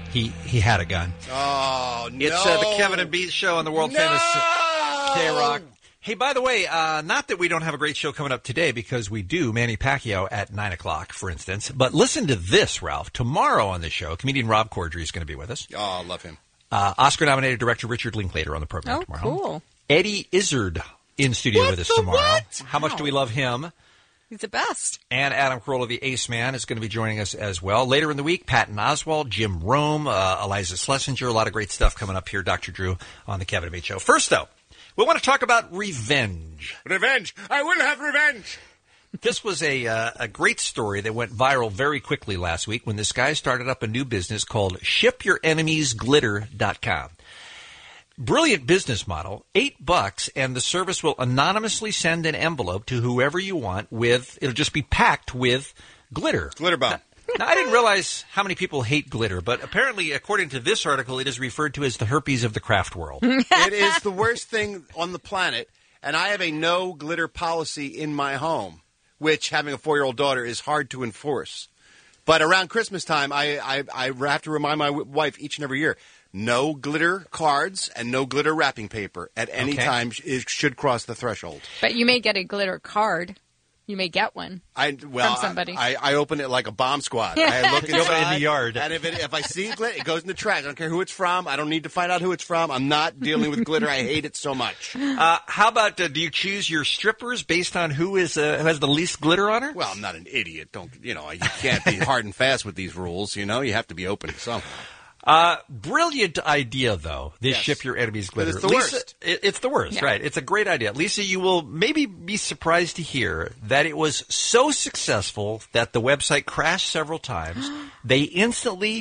He had a gun. Oh, no. It's the Kevin and Bean Show on the world famous K-Rock. Hey, by the way, not that we don't have a great show coming up today, because we do. Manny Pacquiao at 9 o'clock, for instance. But listen to this, Ralph. Tomorrow on the show, comedian Rob Corddry is going to be with us. Oh, I love him. Oscar-nominated director Richard Linklater on the program tomorrow. Cool. Eddie Izzard in studio with us tomorrow. How much do we love him? He's the best. And Adam Carolla, the Ace Man, is going to be joining us as well. Later in the week, Patton Oswalt, Jim Rome, Eliza Schlesinger, a lot of great stuff coming up here, Dr. Drew, on the Kevin and Bean Show. First, though, we want to talk about revenge. Revenge! I will have revenge! This was a great story that went viral very quickly last week when this guy started up a new business called ShipYourEnemiesGlitter.com. Brilliant business model, $8, and the service will anonymously send an envelope to whoever you want it'll just be packed with glitter. Glitter bomb. Now, I didn't realize how many people hate glitter, but apparently, according to this article, it is referred to as the herpes of the craft world. It is the worst thing on the planet, and I have a no glitter policy in my home, which, having a 4-year-old daughter, is hard to enforce. But around Christmas time, I have to remind my wife each and every year, no glitter cards and no glitter wrapping paper at any time should cross the threshold. But you may get a glitter card. You may get one from somebody. I open it like a bomb squad. I look inside, in the yard. And if I see glitter, it goes in the trash. I don't care who it's from. I don't need to find out who it's from. I'm not dealing with glitter. I hate it so much. How about, do you choose your strippers based on who has the least glitter on her? Well, I'm not an idiot. You can't be hard and fast with these rules. You have to be open somehow. Brilliant idea, though, this Ship Your Enemies Glitter. But it's the worst. It's the worst, right. It's a great idea. Lisa, you will maybe be surprised to hear that it was so successful that the website crashed several times. They instantly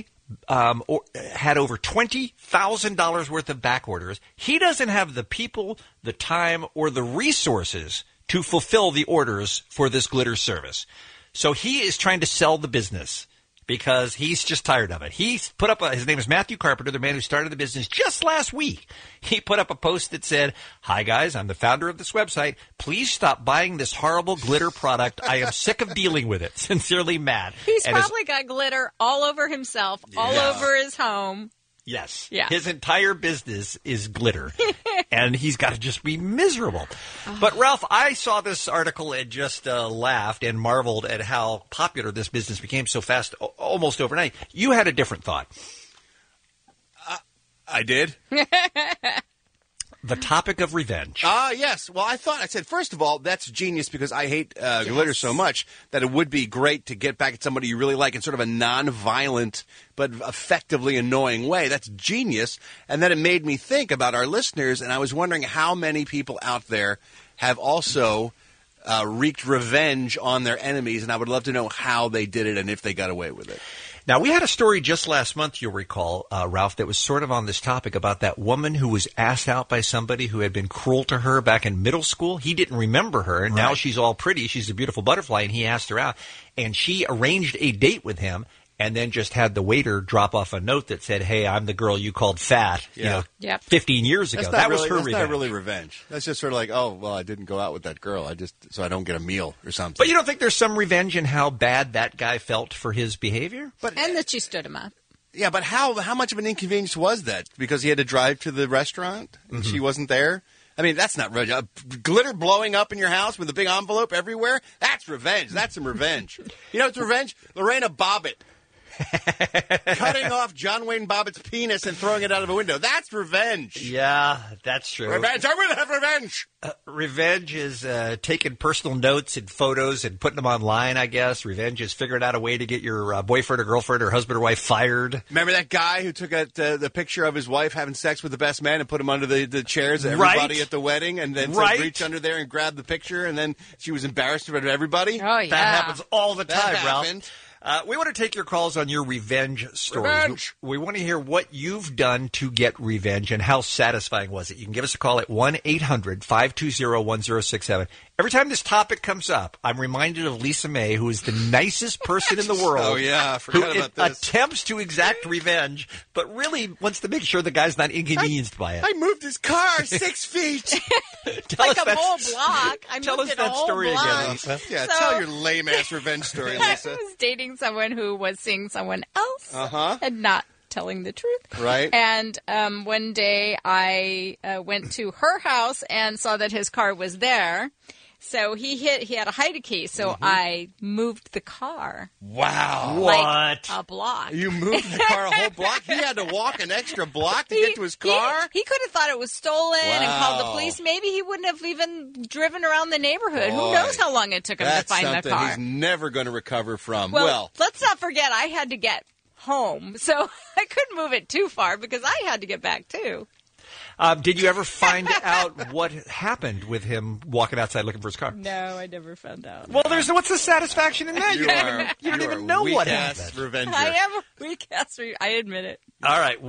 had over $20,000 worth of back orders. He doesn't have the people, the time, or the resources to fulfill the orders for this glitter service. So he is trying to sell the business, because he's just tired of it. He's put up his name is Matthew Carpenter, the man who started the business just last week. He put up a post that said, "Hi guys, I'm the founder of this website. Please stop buying this horrible glitter product. I am sick of dealing with it. Sincerely, Matt." He's probably got glitter all over himself, all over his home. Yes. Yeah. His entire business is glitter. And he's got to just be miserable. But, Ralph, I saw this article and just laughed and marveled at how popular this business became so fast, almost overnight. You had a different thought. I did. The topic of revenge. Yes. Well, I said, first of all, that's genius, because I hate glitter so much that it would be great to get back at somebody you really like in sort of a non-violent but effectively annoying way. That's genius. And then it made me think about our listeners, and I was wondering how many people out there have also wreaked revenge on their enemies, and I would love to know how they did it and if they got away with it. Now, we had a story just last month, you'll recall, Ralph, that was sort of on this topic about that woman who was asked out by somebody who had been cruel to her back in middle school. He didn't remember her, and now she's all pretty. She's a beautiful butterfly, and he asked her out. And she arranged a date with him, and then just had the waiter drop off a note that said, "Hey, I'm the girl you called fat, 15 years ago." That was her revenge. That's not really revenge. That's just sort of like, oh, well, I didn't go out with that girl. So I don't get a meal or something. But you don't think there's some revenge in how bad that guy felt for his behavior? And that she stood him up. Yeah, but how much of an inconvenience was that? Because he had to drive to the restaurant and she wasn't there? I mean, that's not revenge. Glitter blowing up in your house with a big envelope everywhere? That's revenge. That's some revenge. You know what's revenge? Lorena Bobbitt. Cutting off John Wayne Bobbitt's penis and throwing it out of a window. That's revenge. Yeah, that's true. Revenge. I will have revenge. Revenge is taking personal notes and photos and putting them online, I guess. Revenge is figuring out a way to get your boyfriend or girlfriend or husband or wife fired. Remember that guy who took the picture of his wife having sex with the best man and put him under the chairs of everybody at the wedding, and then reach under there and grab the picture, and then she was embarrassed in front of everybody? Oh, yeah. That happens all the time, Ralph. We want to take your calls on your revenge stories. Revenge. We want to hear what you've done to get revenge and how satisfying was it. You can give us a call at 1-800-520-1067. Every time this topic comes up, I'm reminded of Lisa May, who is the nicest person in the world. Oh, yeah. I forgot about this. Attempts to exact revenge, but really wants to make sure the guy's not inconvenienced by it. I moved his car 6 feet. Like a whole block. Tell us that story again, Lisa. Yeah, tell your lame-ass revenge story, Lisa. I was dating someone who was seeing someone else and not telling the truth. Right. And one day I went to her house and saw that his car was there. So he had a hide key, so I moved the car. Wow. Like a block. You moved the car a whole block? He had to walk an extra block to get to his car? He could have thought it was stolen and called the Wow. police. Maybe he wouldn't have even driven around the neighborhood. Who Boy, knows how long it took him to That's find the something car. he's never going to recover from. Well, let's not forget I had to get home, so I couldn't move it too far because I had to get back too. Did you ever find out what happened with him walking outside looking for his car? No, I never found out. Well, what's the satisfaction in that? You don't even know what weak-ass happened. revenger. I am a weak ass. I admit it. All right,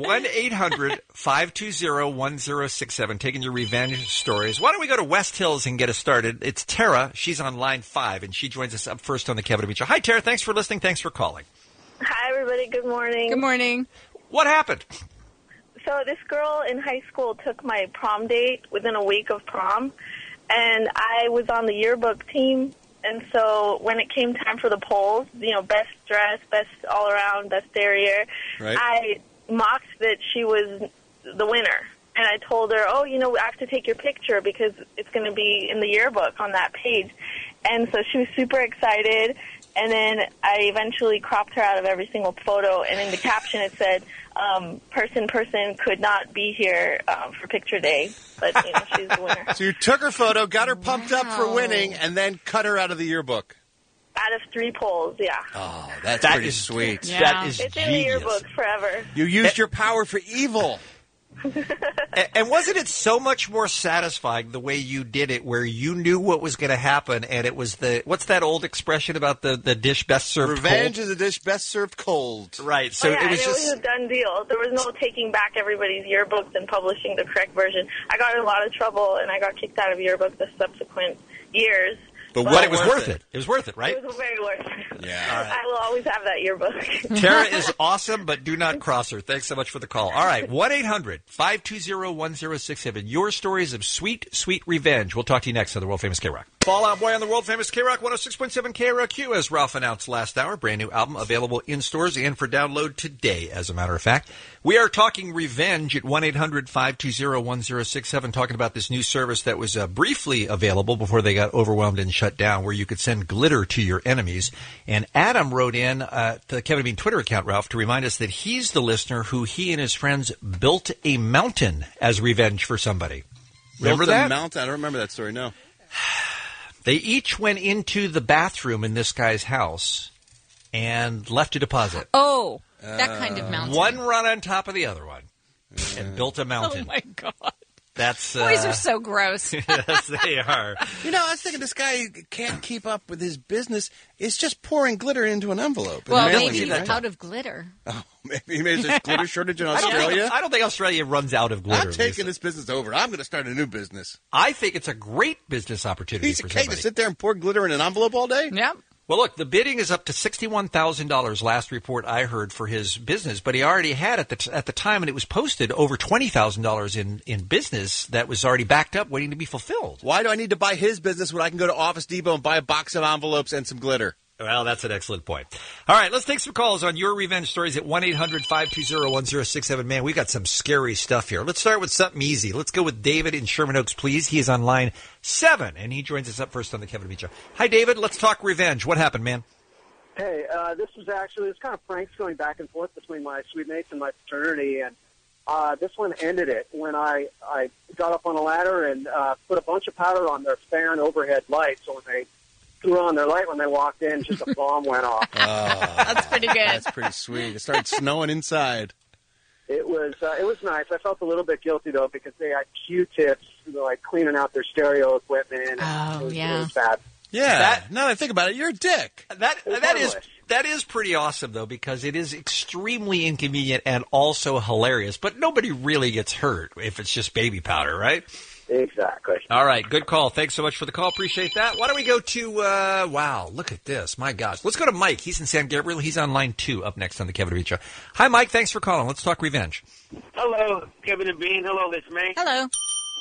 1-800-520-1067, taking your revenge stories. Why don't we go to West Hills and get us started? It's Tara. She's on line 5, and she joins us up first on the Kevin and Bean Show. Hi, Tara. Thanks for listening. Thanks for calling. Hi, everybody. Good morning. Good morning. What happened? So this girl in high school took my prom date within a week of prom, and I was on the yearbook team. And so when it came time for the polls, best dress, best all around, best derriere, Right. I mocked that she was the winner. And I told her, I have to take your picture because it's going to be in the yearbook on that page. And so she was super excited. And then I eventually cropped her out of every single photo. And in the caption it said, person could not be here for picture day. But, she's the winner. So you took her photo, got her pumped up for winning, and then cut her out of the yearbook. Out of 3 polls, yeah. Oh, that's That pretty is- sweet. Yeah. That is It's in the genius. yearbook forever. You used your power for evil. And wasn't it so much more satisfying the way you did it, where you knew what was going to happen, and it was what's that old expression about the dish best served Revenge cold? is a dish best served cold. Right. So it it was was just. a done deal. There was no taking back everybody's yearbooks and publishing the correct version. I got in a lot of trouble, and I got kicked out of yearbook the subsequent years. But it was worth it. It was worth it, right? It was very worth it. Yeah. I will always have that yearbook. Tara is awesome, but do not cross her. Thanks so much for the call. All right, 1-800-520-1067. Your stories of sweet, sweet revenge. We'll talk to you next on the World Famous K-Rock. Fall Out Boy on the World Famous K-Rock 106.7 KROQ, as Ralph announced last hour. Brand new album available in stores and for download today, as a matter of fact. We are talking revenge at 1-800-520-1067, talking about this new service that was briefly available before they got overwhelmed and shut down, where you could send glitter to your enemies. And Adam wrote in to the Kevin Bean Twitter account, Ralph, to remind us that he's the listener who he and his friends built a mountain as revenge for somebody. Remember Built a that? mountain? I don't remember that story, no. They each went into the bathroom in this guy's house and left a deposit. Oh, that kind of mountain. One run on top of the other one and built a mountain. Oh, my God. That's Boys are so gross. Yes, they are. I was thinking this guy can't keep up with his business. It's just pouring glitter into an envelope. and Well, mailing maybe it, he's right? out of glitter. Oh, maybe there's a glitter shortage in I Australia. don't think Australia runs out of glitter. I'm taking Lisa. this business over. I'm going to start a new business. I think it's a great business opportunity Piece for of cake to somebody. sit there and pour glitter in an envelope all day? Yep. Well, look, the bidding is up to $61,000 last report I heard for his business, but he already had at the time, and it was posted, over $20,000 in business that was already backed up waiting to be fulfilled. Why do I need to buy his business when I can go to Office Depot and buy a box of envelopes and some glitter? Well, that's an excellent point. All right, let's take some calls on your revenge stories at 1-800-520-1067. Man, we got some scary stuff here. Let's start with something easy. Let's go with David in Sherman Oaks, please. He is on line 7, and he joins us up first on the Kevin and Bean Show. Hi, David. Let's talk revenge. What happened, man? Hey, this was kind of pranks going back and forth between my suite mates and my fraternity, and this one ended it when I got up on a ladder and put a bunch of powder on their fan overhead light, so when they threw on their light when they walked in, just a bomb went off. That's pretty good. That's pretty sweet. It started snowing inside. It was nice. I felt a little bit guilty though because they had Q-tips, like cleaning out their stereo equipment. Oh, It was yeah. bad. Yeah. Now that I think about it, you're a dick. That is pretty awesome, though, because it is extremely inconvenient and also hilarious. But nobody really gets hurt if it's just baby powder, right? Exactly. All right, good call. Thanks so much for the call. Appreciate that. Why don't we go to, wow, look at this. My gosh. Let's go to Mike. He's in San Gabriel. He's on line 2 up next on the Kevin and Bean Show. Hi, Mike. Thanks for calling. Let's talk revenge. Hello, Kevin and Bean. Hello, this is me. Hello.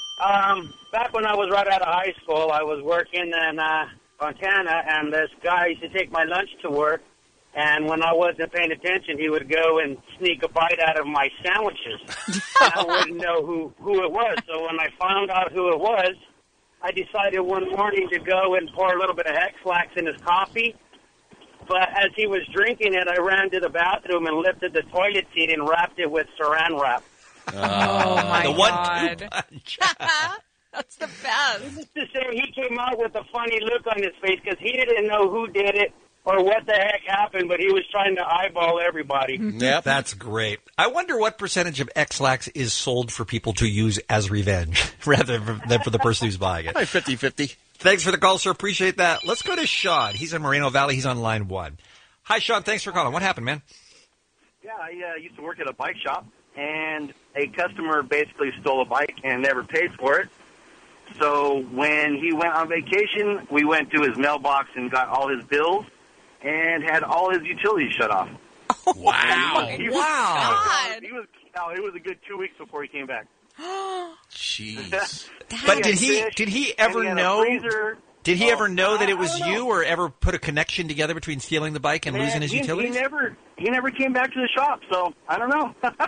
Back when I was right out of high school, I was working in Montana, and this guy used to take my lunch to work, And when I wasn't paying attention, he would go and sneak a bite out of my sandwiches. I wouldn't know who it was. So when I found out who it was, I decided one morning to go and pour a little bit of Hex-Lax in his coffee. But as he was drinking it, I ran to the bathroom and lifted the toilet seat and wrapped it with saran wrap. Oh, my the God. 1-2 punch. That's the best. Needless to say, he came out with a funny look on his face because he didn't know who did it or what the heck happened, but he was trying to eyeball everybody. Yep. That's great. I wonder what percentage of X-Lax is sold for people to use as revenge rather than for the person who's buying it. Probably 50-50. Thanks for the call, sir. Appreciate that. Let's go to Sean. He's in Moreno Valley. He's on line 1. Hi, Sean. Thanks for calling. What happened, man? Yeah, I used to work at a bike shop, and a customer basically stole a bike and never paid for it. So when he went on vacation, we went to his mailbox and got all his bills and had all his utilities shut off. Wow. It was a good 2 weeks before he came back. Jeez. But did he ever know? Did he ever know that it was you, or ever put a connection together between stealing the bike and losing his utilities? He never came back to the shop, so I don't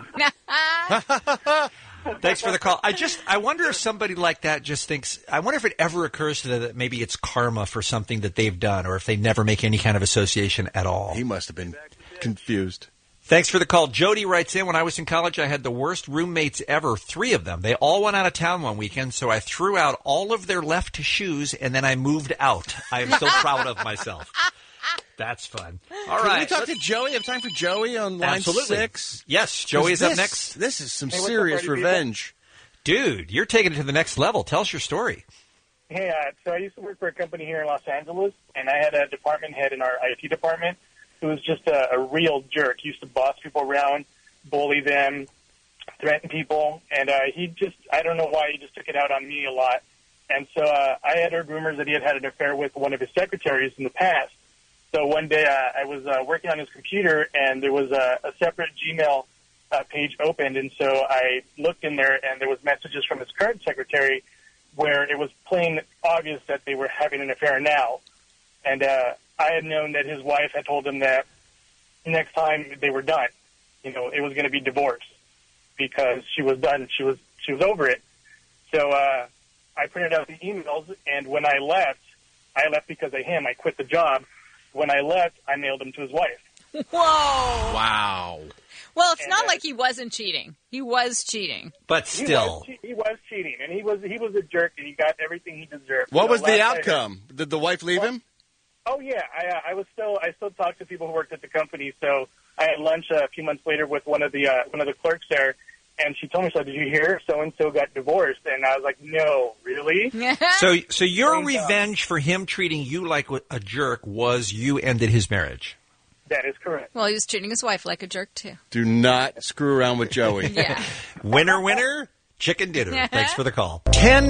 know. Thanks for the call. I wonder if somebody like that just thinks, I wonder if it ever occurs to them that maybe it's karma for something that they've done, or if they never make any kind of association at all. He must have been confused. Thanks for the call. Jody writes in, when I was in college, I had the worst roommates ever, 3 of them. They all went out of town one weekend, so I threw out all of their left shoes, and then I moved out. I am so proud of myself. That's fun. All right. Can we talk to Joey? Have time for Joey on line 6? Yes, Joey's up next. This is some serious revenge. Dude, you're taking it to the next level. Tell us your story. Hey, so I used to work for a company here in Los Angeles, and I had a department head in our IT department who was just a real jerk. He used to boss people around, bully them, threaten people, and I don't know why, he just took it out on me a lot. And so I had heard rumors that he had an affair with one of his secretaries in the past. So one day I was working on his computer, and there was a separate Gmail page opened, and so I looked in there, and there was messages from his current secretary where it was plain obvious that they were having an affair now. And I had known that his wife had told him that next time they were done, it was going to be divorce because she was done. She was over it. So I printed out the emails, and when I left because of him. I quit the job. When I left, I mailed them to his wife. Whoa. Wow. Well, it's not like he wasn't cheating. He was cheating. But still. He was cheating, and he was a jerk, and he got everything he deserved. What was the outcome? Did the wife leave him? Oh, yeah. I still talk to people who worked at the company, so I had lunch a few months later with one of the clerks there, and she told me, did you hear so-and-so got divorced? And I was like, no, really? So your revenge for him treating you like a jerk was you ended his marriage. That is correct. Well, he was treating his wife like a jerk, too. Do not screw around with Joey. Yeah. Winner, chicken dinner. Thanks for the call.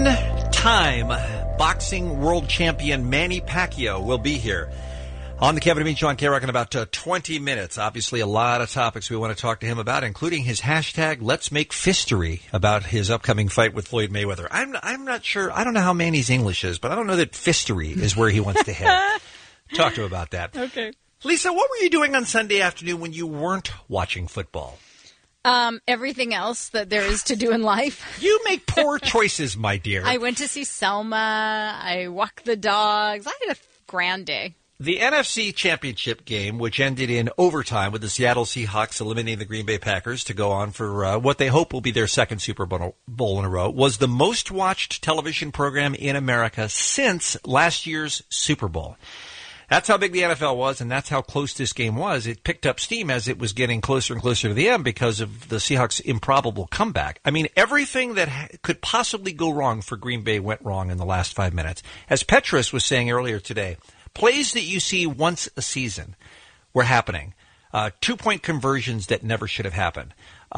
10-time boxing world champion Manny Pacquiao will be here on the Kevin and Bean Show on K-Rock in about 20 minutes. Obviously, a lot of topics we want to talk to him about, including his hashtag Let's Make Fistery about his upcoming fight with Floyd Mayweather. I'm not sure. I don't know how Manny's English is, but I don't know that fistery is where he wants to head. Talk to him about that. Okay. Lisa, what were you doing on Sunday afternoon when you weren't watching football? Everything else that there is to do in life. You make poor choices, my dear. I went to see Selma. I walked the dogs. I had a grand day. The NFC Championship game, which ended in overtime with the Seattle Seahawks eliminating the Green Bay Packers to go on for what they hope will be their second Super Bowl in a row, was the most watched television program in America since last year's Super Bowl. That's how big the NFL was, and that's how close this game was. It picked up steam as it was getting closer and closer to the end because of the Seahawks' improbable comeback. I mean, everything that could possibly go wrong for Green Bay went wrong in the last 5 minutes. As Petrus was saying earlier today, plays that you see once a season were happening. 2-point conversions that never should have happened.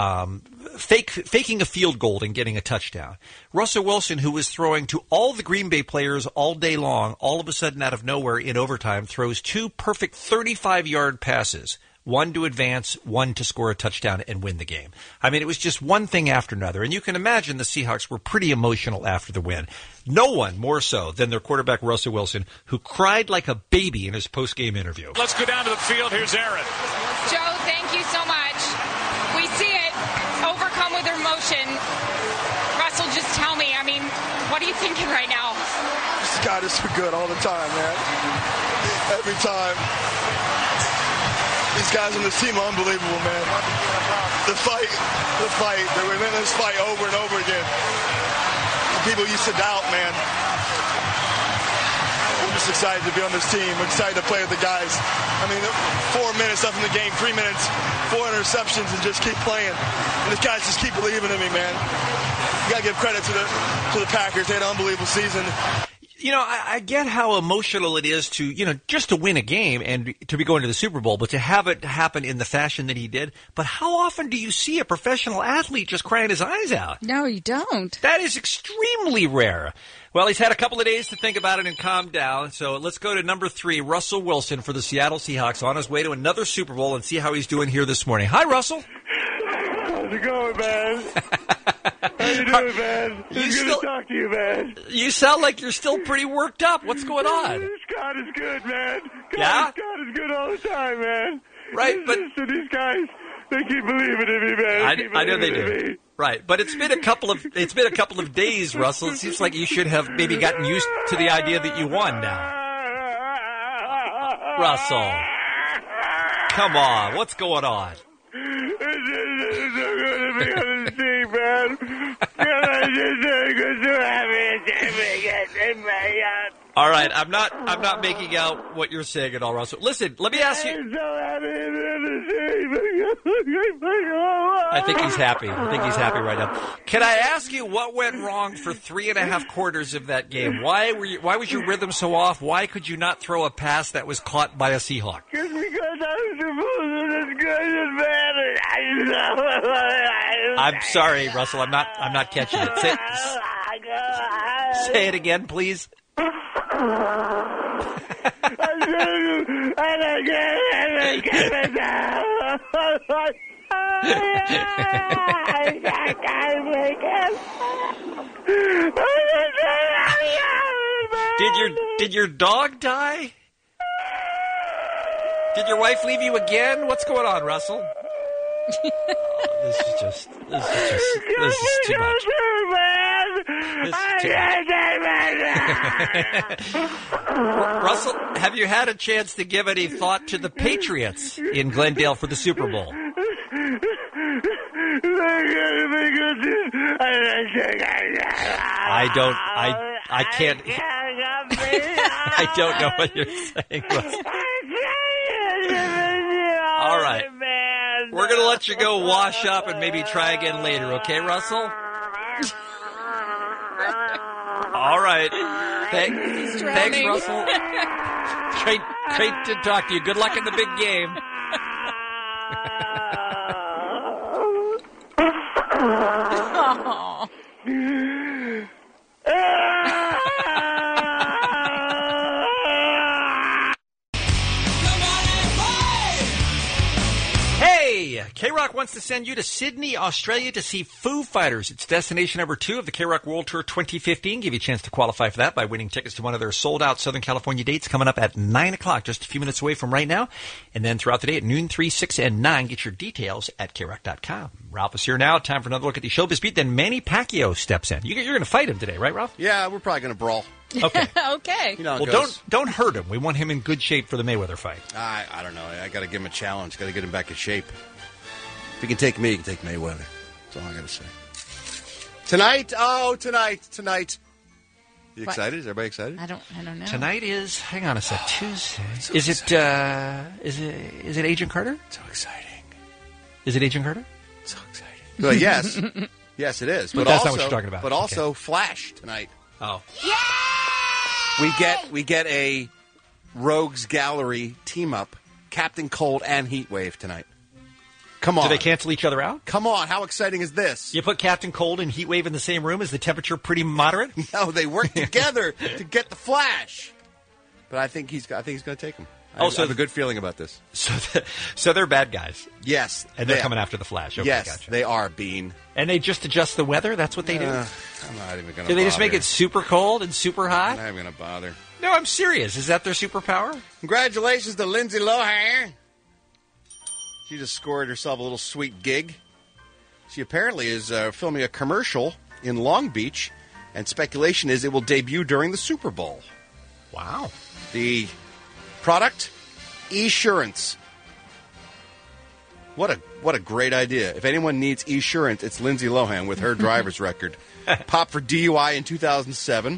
Faking a field goal and getting a touchdown. Russell Wilson, who was throwing to all the Green Bay players all day long, all of a sudden out of nowhere in overtime throws 2 perfect 35-yard passes. one to advance, one to score a touchdown and win the game. I mean, it was just one thing after another. And you can imagine the Seahawks were pretty emotional after the win. No one more so than their quarterback, Russell Wilson, who cried like a baby in his post-game interview. Let's go down to the field. Here's Aaron. Joe, thank you so much. We see it. Overcome with emotion. Russell, just tell me, I mean, what are you thinking right now? God is so good all the time, man. Every time. These guys on this team are unbelievable, man. The fight, the relentless fight over and over again. The people used to doubt, man. I'm just excited to be on this team. I'm excited to play with the guys. I mean, 4 minutes left in the game, 3 minutes, 4 interceptions, and just keep playing. And these guys just keep believing in me, man. You got to give credit to the Packers. They had an unbelievable season. You know, I get how emotional it is to, just to win a game and to be going to the Super Bowl, but to have it happen in the fashion that he did. But how often do you see a professional athlete just crying his eyes out? No, you don't. That is extremely rare. Well, he's had a couple of days to think about it and calm down. So let's go to number 3, Russell Wilson for the Seattle Seahawks, on his way to another Super Bowl, and see how he's doing here this morning. Hi, Russell. How's it going, man? How you doing, man? It's good to talk to you, man. You sound like you're still pretty worked up. What's going on? God is good, man. Yeah? God is good all the time, man. Right, but these guys, they keep believing in me, man. I know they do. Right, but it's been a couple of days, Russell. It seems like you should have maybe gotten used to the idea that you won now. Russell, come on, what's going on? It's so good to be on this team, man. It's so good to have me. All right, I'm not making out what you're saying at all, Russell. Listen, let me ask you. I'm so happy to be on this team. I think he's happy. I think he's happy right now. Can I ask you what went wrong for 3.5 quarters of that game? Why was your rhythm so off? Why could you not throw a pass that was caught by a Seahawk? Because I was supposed to good and bad. I'm sorry, Russell. I'm not catching it. Say it again, please. Did your dog die? Did your wife leave you again? What's going on, Russell? This is too much. This is too much. Russell, have you had a chance to give any thought to the Patriots in Glendale for the Super Bowl? I can't. I don't know what you're saying, Russell. All right. We're going to let you go wash up and maybe try again later, okay, Russell? All right. Thanks, Russell. Great to talk to you. Good luck in the big game. Hey, K-Rock wants to send you to Sydney, Australia to see Foo Fighters. It's destination number 2 of the K-Rock World Tour 2015. Give you a chance to qualify for that by winning tickets to one of their sold-out Southern California dates coming up at 9 o'clock, just a few minutes away from right now. And then throughout the day at noon, 3, 6, and 9, get your details at KRock.com. Ralph is here now. Time for another look at the showbiz beat. Then Manny Pacquiao steps in. You're going to fight him today, right, Ralph? Yeah, we're probably going to brawl. Okay. Okay. You know, well, don't hurt him. We want him in good shape for the Mayweather fight. I don't know. I got to give him a challenge. Got to get him back in shape. If he can take me, he can take Mayweather. That's all I got to say. Tonight. You excited? Is everybody excited? I don't know. Tonight is, hang on a sec, Tuesday. Is it Agent Carter? So exciting. Is it Agent Carter? So exciting. Well, yes. Yes, it is. But that's not what you're talking about. But also Flash tonight. Oh. We get a Rogues Gallery team up, Captain Cold and Heatwave tonight. Come on. Do they cancel each other out? Come on. How exciting is this? You put Captain Cold and Heatwave in the same room? Is the temperature pretty moderate? No, they work together to get the Flash. But I think he's going to take him. I have a good feeling about this. So they're bad guys. Yes. And they're coming after the Flash. Okay, yes, gotcha. they are, Bean. And they just adjust the weather? That's what they do? I'm not even going to bother. Do they just make it super cold and super hot? I'm not even going to bother. No, I'm serious. Is that their superpower? Congratulations to Lindsay Lohan. She just scored herself a little sweet gig. She apparently is filming a commercial in Long Beach, and speculation is it will debut during the Super Bowl. Wow. The product, Esurance. What a great idea. If anyone needs Esurance, it's Lindsay Lohan with her driver's record. Popped for DUI in 2007.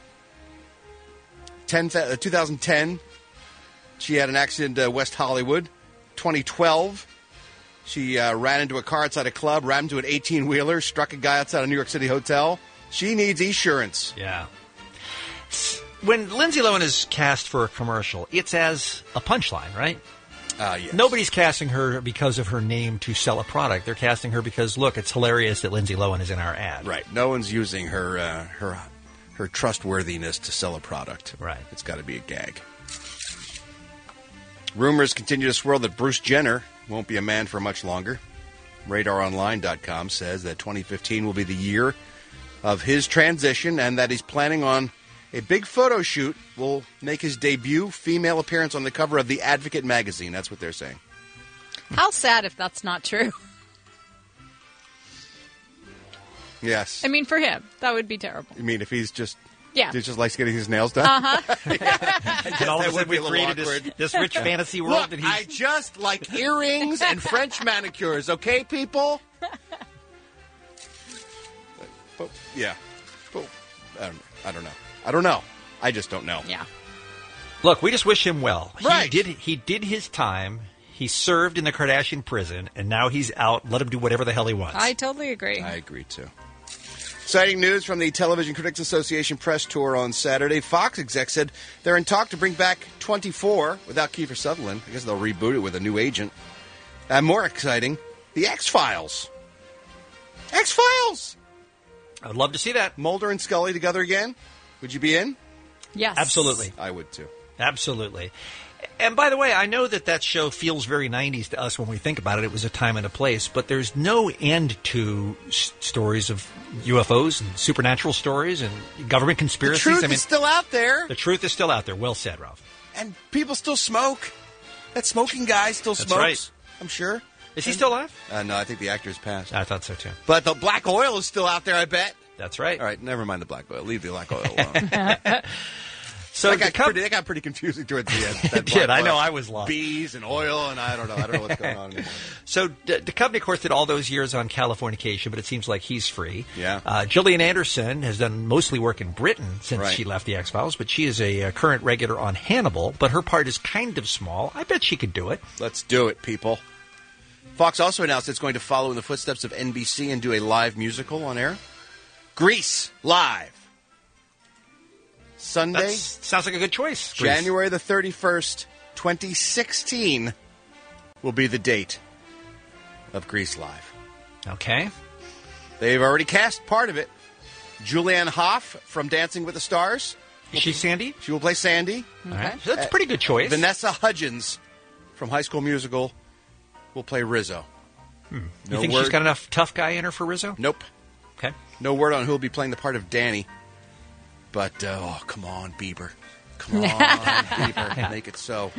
2010, she had an accident in West Hollywood. 2012, she ran into a car outside a club, rammed into an 18-wheeler, struck a guy outside a New York City hotel. She needs Esurance. Yeah. When Lindsay Lohan is cast for a commercial, it's as a punchline, right? Yes. Nobody's casting her because of her name to sell a product. They're casting her because, look, it's hilarious that Lindsay Lohan is in our ad. Right. No one's using her trustworthiness to sell a product. Right. It's got to be a gag. Rumors continue to swirl that Bruce Jenner won't be a man for much longer. RadarOnline.com says that 2015 will be the year of his transition and that he's planning on a big photo shoot will make his debut female appearance on the cover of The Advocate magazine. That's what they're saying. How sad if that's not true. Yes. I mean, for him, that would be terrible. You mean if he's just... Yeah. He just likes getting his nails done? Uh-huh. And all of a That would sudden be we a little created awkward. this rich fantasy world. Look, that he's... I just like earrings and French manicures, okay, people? But, yeah. But, I don't know. I just don't know. Yeah. Look, we just wish him well. Right. He did his time. He served in the Kardashian prison, and now he's out. Let him do whatever the hell he wants. I totally agree. I agree, too. Exciting news from the Television Critics Association press tour on Saturday. Fox exec said they're in talk to bring back 24 without Kiefer Sutherland. I guess they'll reboot it with a new agent. And more exciting, the X-Files. X-Files! I'd love to see that. Mulder and Scully together again. Would you be in? Yes. Absolutely. I would, too. Absolutely. And by the way, I know that show feels very 90s to us when we think about it. It was a time and a place, but there's no end to stories of UFOs and supernatural stories and government conspiracies. The truth is still out there. The truth is still out there. Well said, Ralph. And people still smoke. That smoking guy still That's smokes. right. I'm sure. Is he still alive? No, I think the actor's passed. I thought so, too. But the black oil is still out there, I bet. That's right. All right, never mind the black oil. Leave the black oil alone. So that got pretty confusing towards the end. It did. I know. I was lost. Bees and oil, and I don't know what's going on anymore. So the company, of course, did all those years on Californication, but it seems like he's free. Yeah. Gillian Anderson has done mostly work in Britain since Right. she left the X-Files, but she is a current regular on Hannibal, but her part is kind of small. I bet she could do it. Let's do it, people. Fox also announced it's going to follow in the footsteps of NBC and do a live musical on air. Grease, live. Sunday. Sounds like a good choice. Grease. January the 31st, 2016 will be the date of Grease Live. Okay. They've already cast part of it. Julianne Hough from Dancing with the Stars. Is she Sandy? She will play Sandy. All right. So that's a pretty good choice. Vanessa Hudgens from High School Musical will play Rizzo. You think she's got enough tough guy in her for Rizzo? Nope. Okay. No word on who will be playing the part of Danny. But, come on, Bieber. Come on, Bieber. Make it so.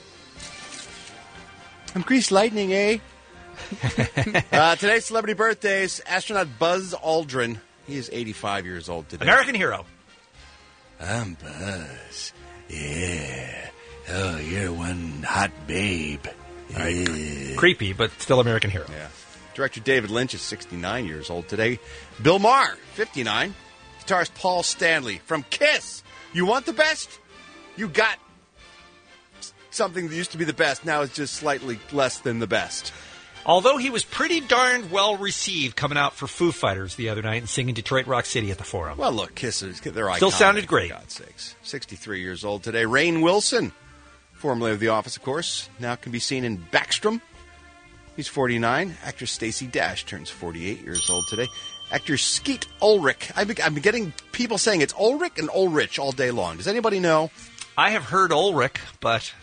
I'm Grease Lightning, eh? Today's celebrity birthdays, astronaut Buzz Aldrin. He is 85 years old today. American hero. I'm Buzz. Yeah. Oh, you're one hot babe. Yeah. Creepy, but still American hero. Yeah. Director David Lynch is 69 years old today. Bill Maher, 59. Guitarist Paul Stanley from Kiss. You want the best? You got something that used to be the best. Now it's just slightly less than the best. Although he was pretty darn well received coming out for Foo Fighters the other night and singing Detroit Rock City at the Forum. Well, look, Kiss, they're iconic. Still sounded great. For God's sakes. 63 years old today. Rainn Wilson, formerly of The Office, of course, now can be seen in Backstrom. He's 49. Actress Stacey Dash turns 48 years old today. Actor Skeet Ulrich. I've been getting people saying it's Ulrich and Ulrich all day long. Does anybody know? I have heard Ulrich, but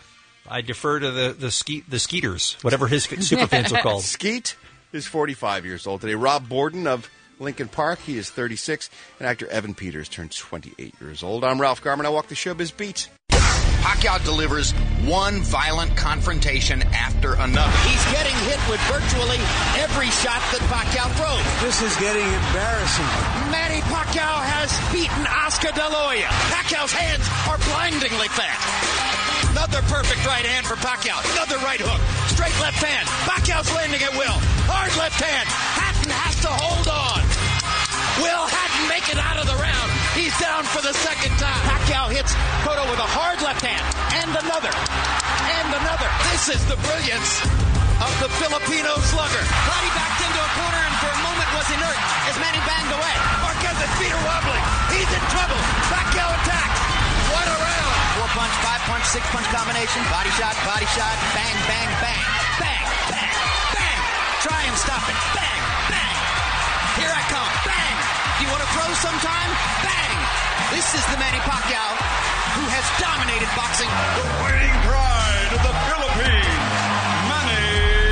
I defer to the Skeeters, whatever his super fans are called. Skeet is 45 years old today. Rob Borden of Lincoln Park, he is 36. And actor Evan Peters turned 28 years old. I'm Ralph Garman. I walk the showbiz beat. Pacquiao delivers one violent confrontation after another. He's getting hit with virtually every shot that Pacquiao throws. This is getting embarrassing. Manny Pacquiao has beaten Oscar De La Hoya. Pacquiao's hands are blindingly fast. Another perfect right hand for Pacquiao. Another right hook. Straight left hand. Pacquiao's landing at will. Hard left hand. Hatton has to hold on. Will Hatton make it out of the round? He's down for the second time. Pacquiao hits Cotto with a hard left hand. And another. And another. This is the brilliance of the Filipino slugger. Body backed into a corner and for a moment was inert as Manny banged away. Marquez's feet are wobbling. He's in trouble. Pacquiao attacks. What a round. 4-punch, 5-punch, 6-punch combination. Body shot, bang, bang, bang. Bang, bang, bang. Try and stop it. Bang, bang. Here I come. Bang. Do you want to throw sometime? Bang. This is the Manny Pacquiao who has dominated boxing. The reigning pride of the Philippines, Manny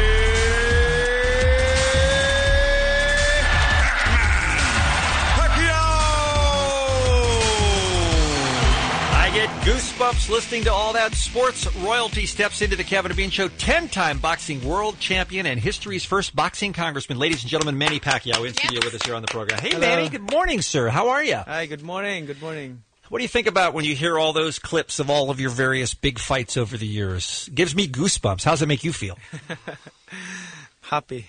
I get goosebumps listening to all that. Sports royalty steps into the Kevin and Bean Show. 10-time boxing world champion and history's first boxing congressman. Ladies and gentlemen, Manny Pacquiao in studio with us here on the program. Hey, Hello. Manny. Good morning, sir. How are you? Hi, good morning. Good morning. What do you think about when you hear all those clips of all of your various big fights over the years? Gives me goosebumps. How does it make you feel? Happy.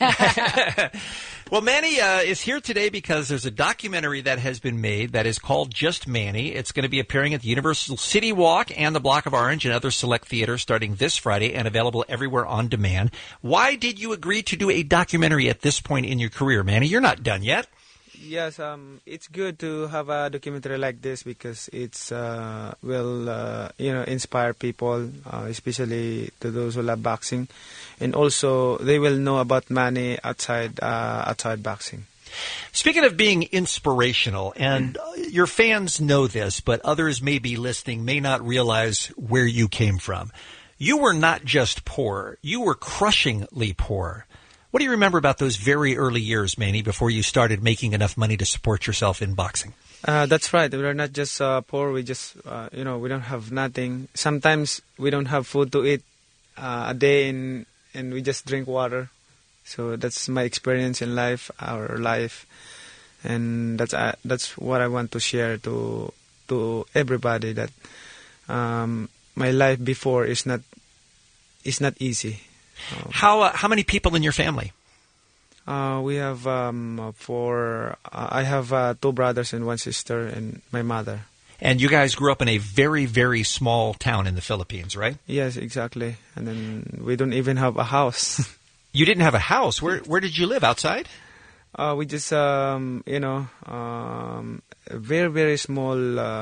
Well, Manny is here today because there's a documentary that has been made that is called Just Manny. It's going to be appearing at the Universal City Walk and the Block of Orange and other select theaters starting this Friday and available everywhere on demand. Why did you agree to do a documentary at this point in your career, Manny? You're not done yet. Yes, it's good to have a documentary like this because it's will inspire people, especially to those who love boxing, and also they will know about Manny outside boxing. Speaking of being inspirational, and your fans know this, but others may be listening, may not realize where you came from. You were not just poor; you were crushingly poor. What do you remember about those very early years, Manny, before you started making enough money to support yourself in boxing? That's right. We're not just poor. We just, we don't have nothing. Sometimes we don't have food to eat a day, and we just drink water. So that's my experience in life, our life, and that's what I want to share to everybody. That my life before is not easy. How many people in your family? We have four. I have 2 brothers and 1 sister, and my mother. And you guys grew up in a very, very small town in the Philippines, right? Yes, exactly. And then we don't even have a house. You didn't have a house. Where did you live? Outside? We just a very, very small.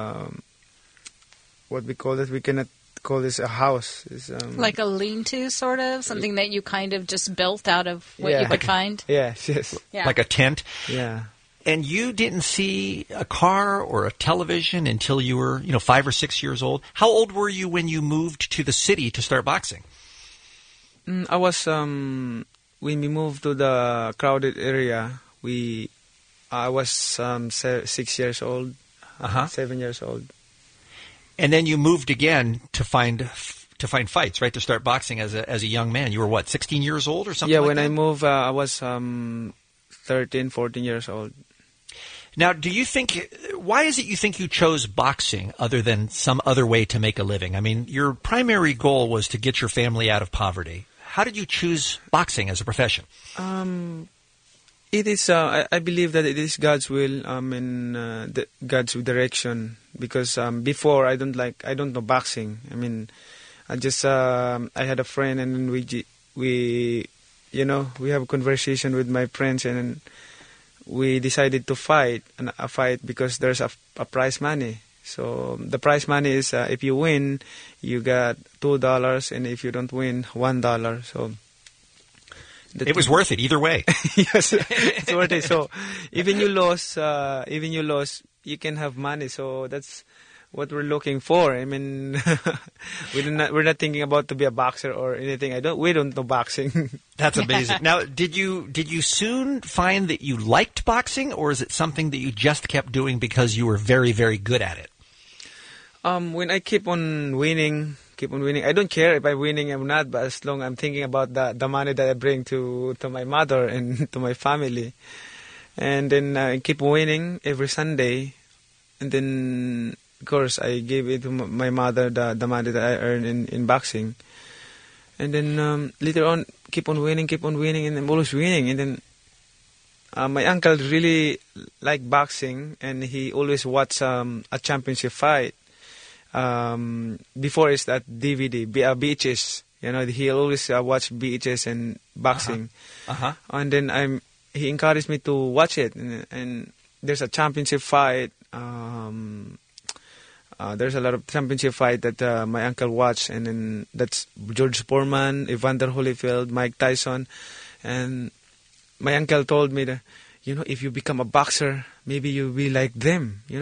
What we call it? We cannot call this a house. It's, like a lean-to, sort of? Something that you kind of just built out of what you could find? Yes. Yeah. Like a tent? Yeah. And you didn't see a car or a television until you were, 5 or 6 years old. How old were you when you moved to the city to start boxing? I was, when we moved to the crowded area, I was 6 years old, 7 years old. And then you moved again to find fights, right? To start boxing as a young man. You were what, 16 years old or something? Yeah, like when that? I moved, I was 13, 14 years old. Now, why is it you think you chose boxing other than some other way to make a living? I mean, your primary goal was to get your family out of poverty. How did you choose boxing as a profession? It is. I believe that it is God's will. And God's direction. Because before I don't know boxing. I mean, I had a friend, and we have a conversation with my friends, and we decided to fight because there's a prize money. So the prize money is if you win, you got $2, and if you don't win, $1. So. It was worth it either way. Yes, it's worth it. So even you lose, you can have money. So that's what we're looking for. I mean, we're not thinking about to be a boxer or anything. We don't know boxing. That's amazing. Now, did you soon find that you liked boxing, or is it something that you just kept doing because you were very, very good at it? When I keep on winning, I don't care if I'm winning or not, but as long I'm thinking about the money that I bring to my mother and to my family. And then I keep winning every Sunday. And then, of course, I gave it to my mother, the money that I earn in boxing. And then later on, keep on winning, and I'm always winning. And then my uncle really liked boxing, and he always watched a championship fight. Before it's that DVD, VHS. He always watch VHS and boxing. And then he encouraged me to watch it. And there's a championship fight. There's a lot of championship fight that my uncle watched, and then that's George Foreman, Evander Holyfield, Mike Tyson, and my uncle told me that, if you become a boxer, maybe you'll be like them. You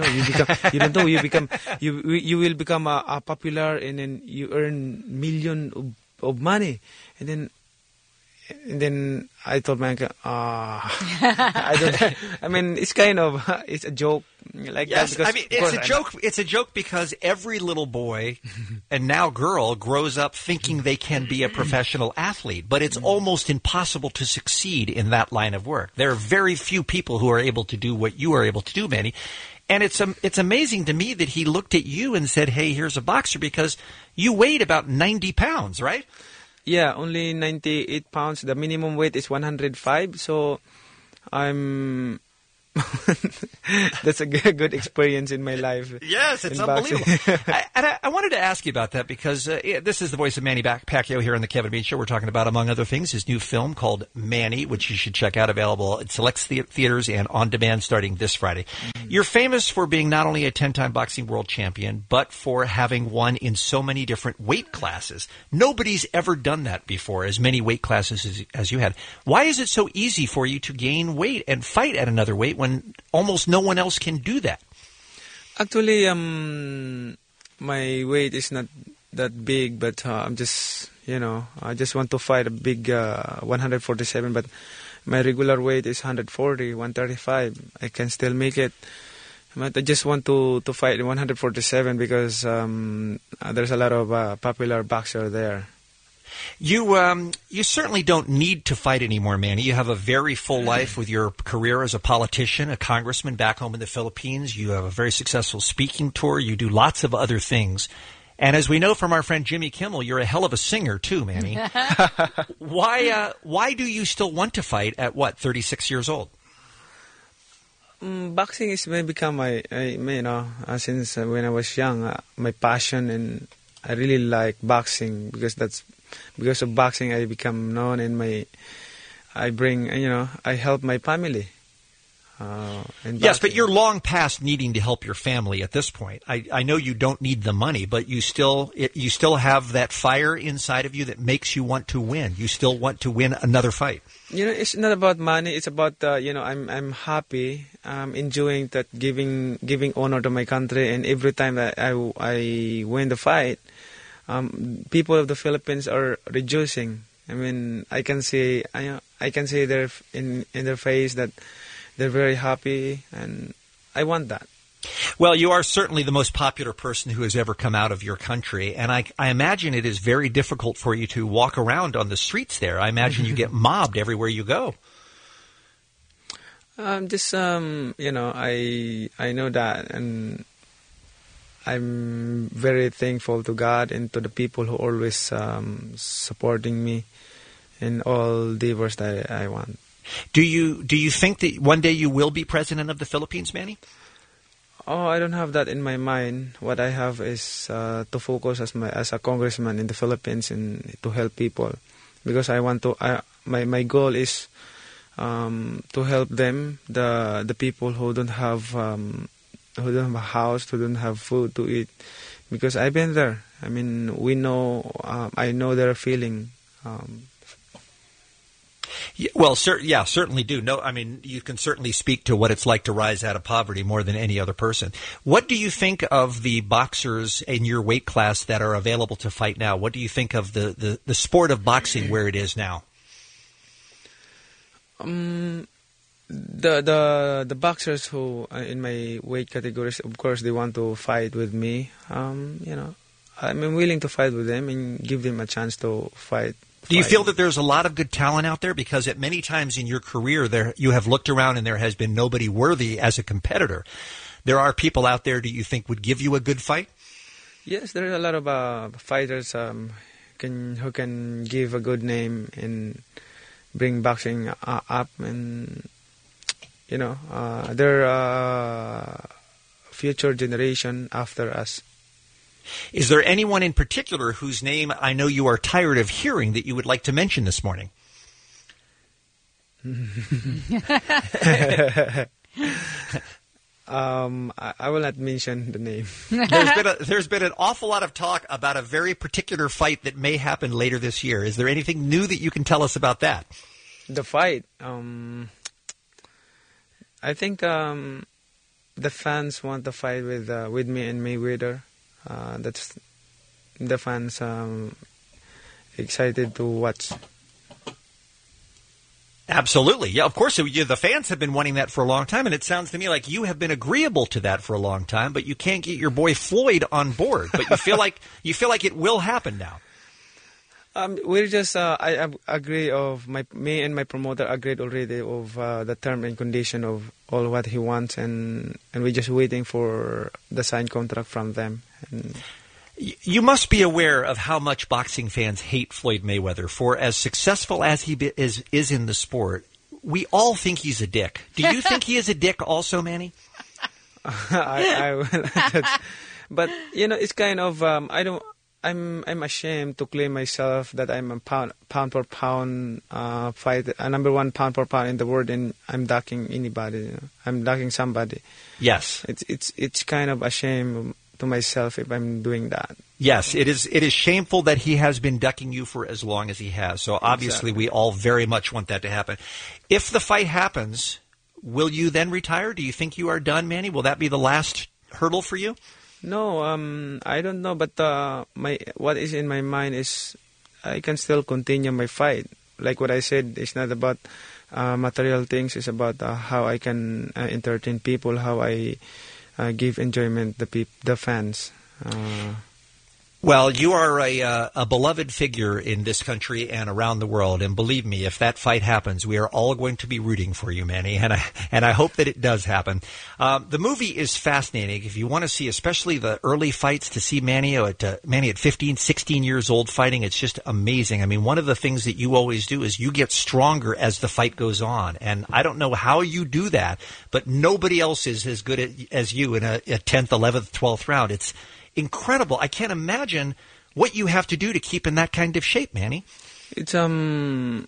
will become a popular, and then you earn million of money, and then I told my uncle, I don't. I mean, it's kind of it's a joke like yes, that. Because I mean, it's a joke. It's a joke because every little boy and now girl grows up thinking they can be a professional athlete, but it's almost impossible to succeed in that line of work. There are very few people who are able to do what you are able to do, Manny. And it's amazing to me that he looked at you and said, "Hey, here's a boxer," because you weighed about 90 pounds, right? Yeah, only 98 pounds. The minimum weight is 105. So I'm that's a good experience in my life. Yes, it's unbelievable. I wanted to ask you about that because this is the voice of Manny Pacquiao here on the Kevin Bean Show. We're talking about, among other things, his new film called Manny, which you should check out, available at select theaters and on demand starting this Friday. You're famous for being not only a 10-time boxing world champion, but for having won in so many different weight classes. Nobody's ever done that before, as many weight classes as you had. Why is it so easy for you to gain weight and fight at another weight when almost no one else can do that? Actually, my weight is not that big, but I'm just, I just want to fight a big 147, but my regular weight is 140, 135. I can still make it. But I just want to fight in 147 because there's a lot of popular boxer there. You certainly don't need to fight anymore, Manny. You have a very full life with your career as a politician, a congressman back home in the Philippines. You have a very successful speaking tour. You do lots of other things. And as we know from our friend Jimmy Kimmel, you're a hell of a singer too, Manny. Why do you still want to fight at, 36 years old? Boxing is become since when I was young, my passion, and I really like boxing because of boxing I become known, and I help my family. Yes, but you're long past needing to help your family at this point. I know you don't need the money, but you still have that fire inside of you that makes you want to win. You still want to win another fight. It's not about money. It's about I'm happy. I'm enjoying that, giving honor to my country, and every time that I win the fight, people of the Philippines are rejoicing. I mean, I can see their in their face that they're very happy, and I want that. Well, you are certainly the most popular person who has ever come out of your country, and I imagine it is very difficult for you to walk around on the streets there. I imagine you get mobbed everywhere you go. I know that, and I'm very thankful to God and to the people who always supporting me in all the endeavors that I want. Do you think that one day you will be president of the Philippines, Manny? Oh, I don't have that in my mind. What I have is to focus as a congressman in the Philippines and to help people, because I want to. My goal is to help them, the people who don't have a house, who don't have food to eat, because I've been there. I mean, I know their feeling. Well, certainly do. No, I mean, you can certainly speak to what it's like to rise out of poverty more than any other person. What do you think of the boxers in your weight class that are available to fight now? What do you think of the sport of boxing where it is now? The boxers who in my weight categories, of course, they want to fight with me. I'm willing to fight with them and give them a chance to fight. Do you feel that there's a lot of good talent out there? Because at many times in your career, you have looked around and there has been nobody worthy as a competitor. There are people out there, do you think, would give you a good fight? Yes, there are a lot of fighters who can give a good name and bring boxing up. And, they're future generation after us. Is there anyone in particular whose name I know you are tired of hearing that you would like to mention this morning? I will not mention the name. There's been an awful lot of talk about a very particular fight that may happen later this year. Is there anything new that you can tell us about that? The fight, I think the fans want to fight with me and Mayweather. That's the fans excited to watch. Absolutely. Yeah, of course. The fans have been wanting that for a long time, and it sounds to me like you have been agreeable to that for a long time, but you can't get your boy Floyd on board. But you feel like it will happen now. We're just I agree of me and my promoter agreed already of the term and condition of all what he wants, and we're just waiting for the signed contract from them. And you must be aware of how much boxing fans hate Floyd Mayweather. For as successful as he is in the sport, we all think he's a dick. Do you think he is a dick also, Manny? But it's kind of I'm ashamed to claim myself that I'm a pound for pound fighter, number one pound for pound in the world, and I'm ducking anybody. I'm ducking somebody. Yes, it's kind of a shame to myself if I'm doing that. Yes, it is. It is shameful that he has been ducking you for as long as he has. So obviously, Exactly. we all very much want that to happen. If the fight happens, will you then retire? Do you think you are done, Manny? Will that be the last hurdle for you? No, I don't know, but what is in my mind is I can still continue my fight. Like what I said, it's not about material things. It's about how I can entertain people, how I give enjoyment the fans. Well, you are a beloved figure in this country and around the world, and believe me, if that fight happens, we are all going to be rooting for you, Manny, and I hope that it does happen. The movie is fascinating. If you want to see, especially the early fights, to see Manny at 15, 16 years old fighting, it's just amazing. I mean, one of the things that you always do is you get stronger as the fight goes on, and I don't know how you do that, but nobody else is as good as you in a 10th, 11th, 12th round. It's incredible. I can't imagine what you have to do to keep in that kind of shape, Manny. It's a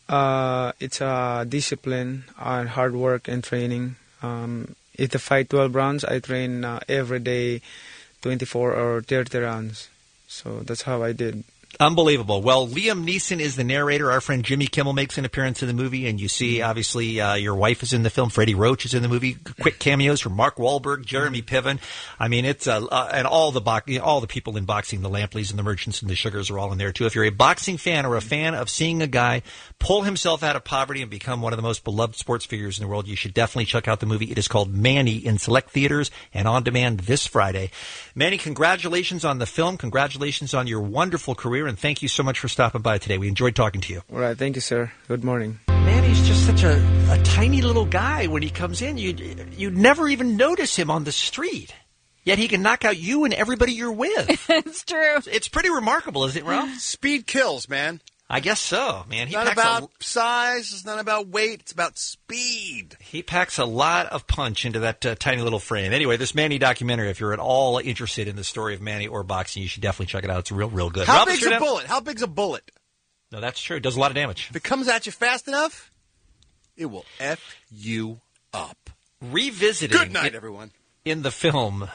discipline and hard work and training. If I fight 12 rounds, I train every day 24 or 30 rounds. So that's how I did. Unbelievable. Well, Liam Neeson is the narrator. Our friend Jimmy Kimmel makes an appearance in the movie, and you see, obviously, your wife is in the film. Freddie Roach is in the movie. Quick cameos from Mark Wahlberg, Jeremy Piven. I mean, it's and all the people in boxing, the Lampleys and the Merchants and the Sugars are all in there too. If you're a boxing fan or a fan of seeing a guy pull himself out of poverty and become one of the most beloved sports figures in the world, you should definitely check out the movie. It is called Manny, in select theaters and on demand this Friday. Manny, congratulations on the film. Congratulations on your wonderful career. And thank you so much for stopping by today. We enjoyed talking to you. All right. Thank you, sir. Good morning. Manny's just such a tiny little guy when he comes in. You'd never even notice him on the street. Yet he can knock out you and everybody you're with. It's true. It's pretty remarkable, isn't it, Ralph? Speed kills, man. I guess so, man. It's not about size. It's not about weight. It's about speed. He packs a lot of punch into that tiny little frame. Anyway, this Manny documentary, if you're at all interested in the story of Manny or boxing, you should definitely check it out. It's real good. How big's a bullet? How big's a bullet? No, that's true. It does a lot of damage. If it comes at you fast enough, it will F you up. Revisiting. Good night, everyone. In the film,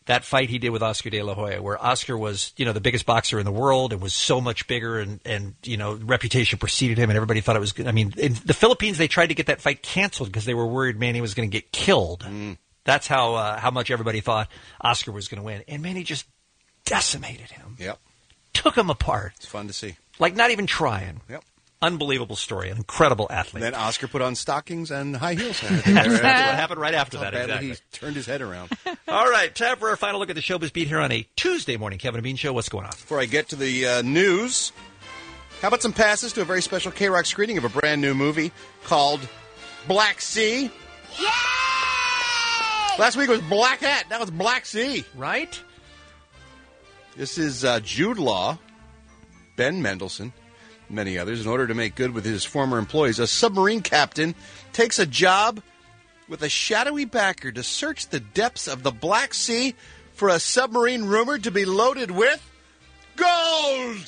that fight he did with Oscar De La Hoya, where Oscar was, the biggest boxer in the world and was so much bigger and reputation preceded him and everybody thought it was good. I mean, in the Philippines, they tried to get that fight canceled because they were worried Manny was going to get killed. That's how much everybody thought Oscar was going to win. And Manny just decimated him. Yep. Took him apart. It's fun to see. Like not even trying. Yep. Unbelievable story. An incredible athlete. Then Oscar put on stockings and high heels. That's what happened right after that. Exactly. He turned his head around. All right, time for our final look at the Showbiz Beat here on a Tuesday morning. Kevin and Bean Show, what's going on? Before I get to the news, how about some passes to a very special K-Rock screening of a brand new movie called Black Sea? Yay! Last week was Black Hat. Now it's Black Sea. Right? This is Jude Law, Ben Mendelsohn, many others. In order to make good with his former employees, a submarine captain takes a job with a shadowy backer to search the depths of the Black Sea for a submarine rumored to be loaded with gold.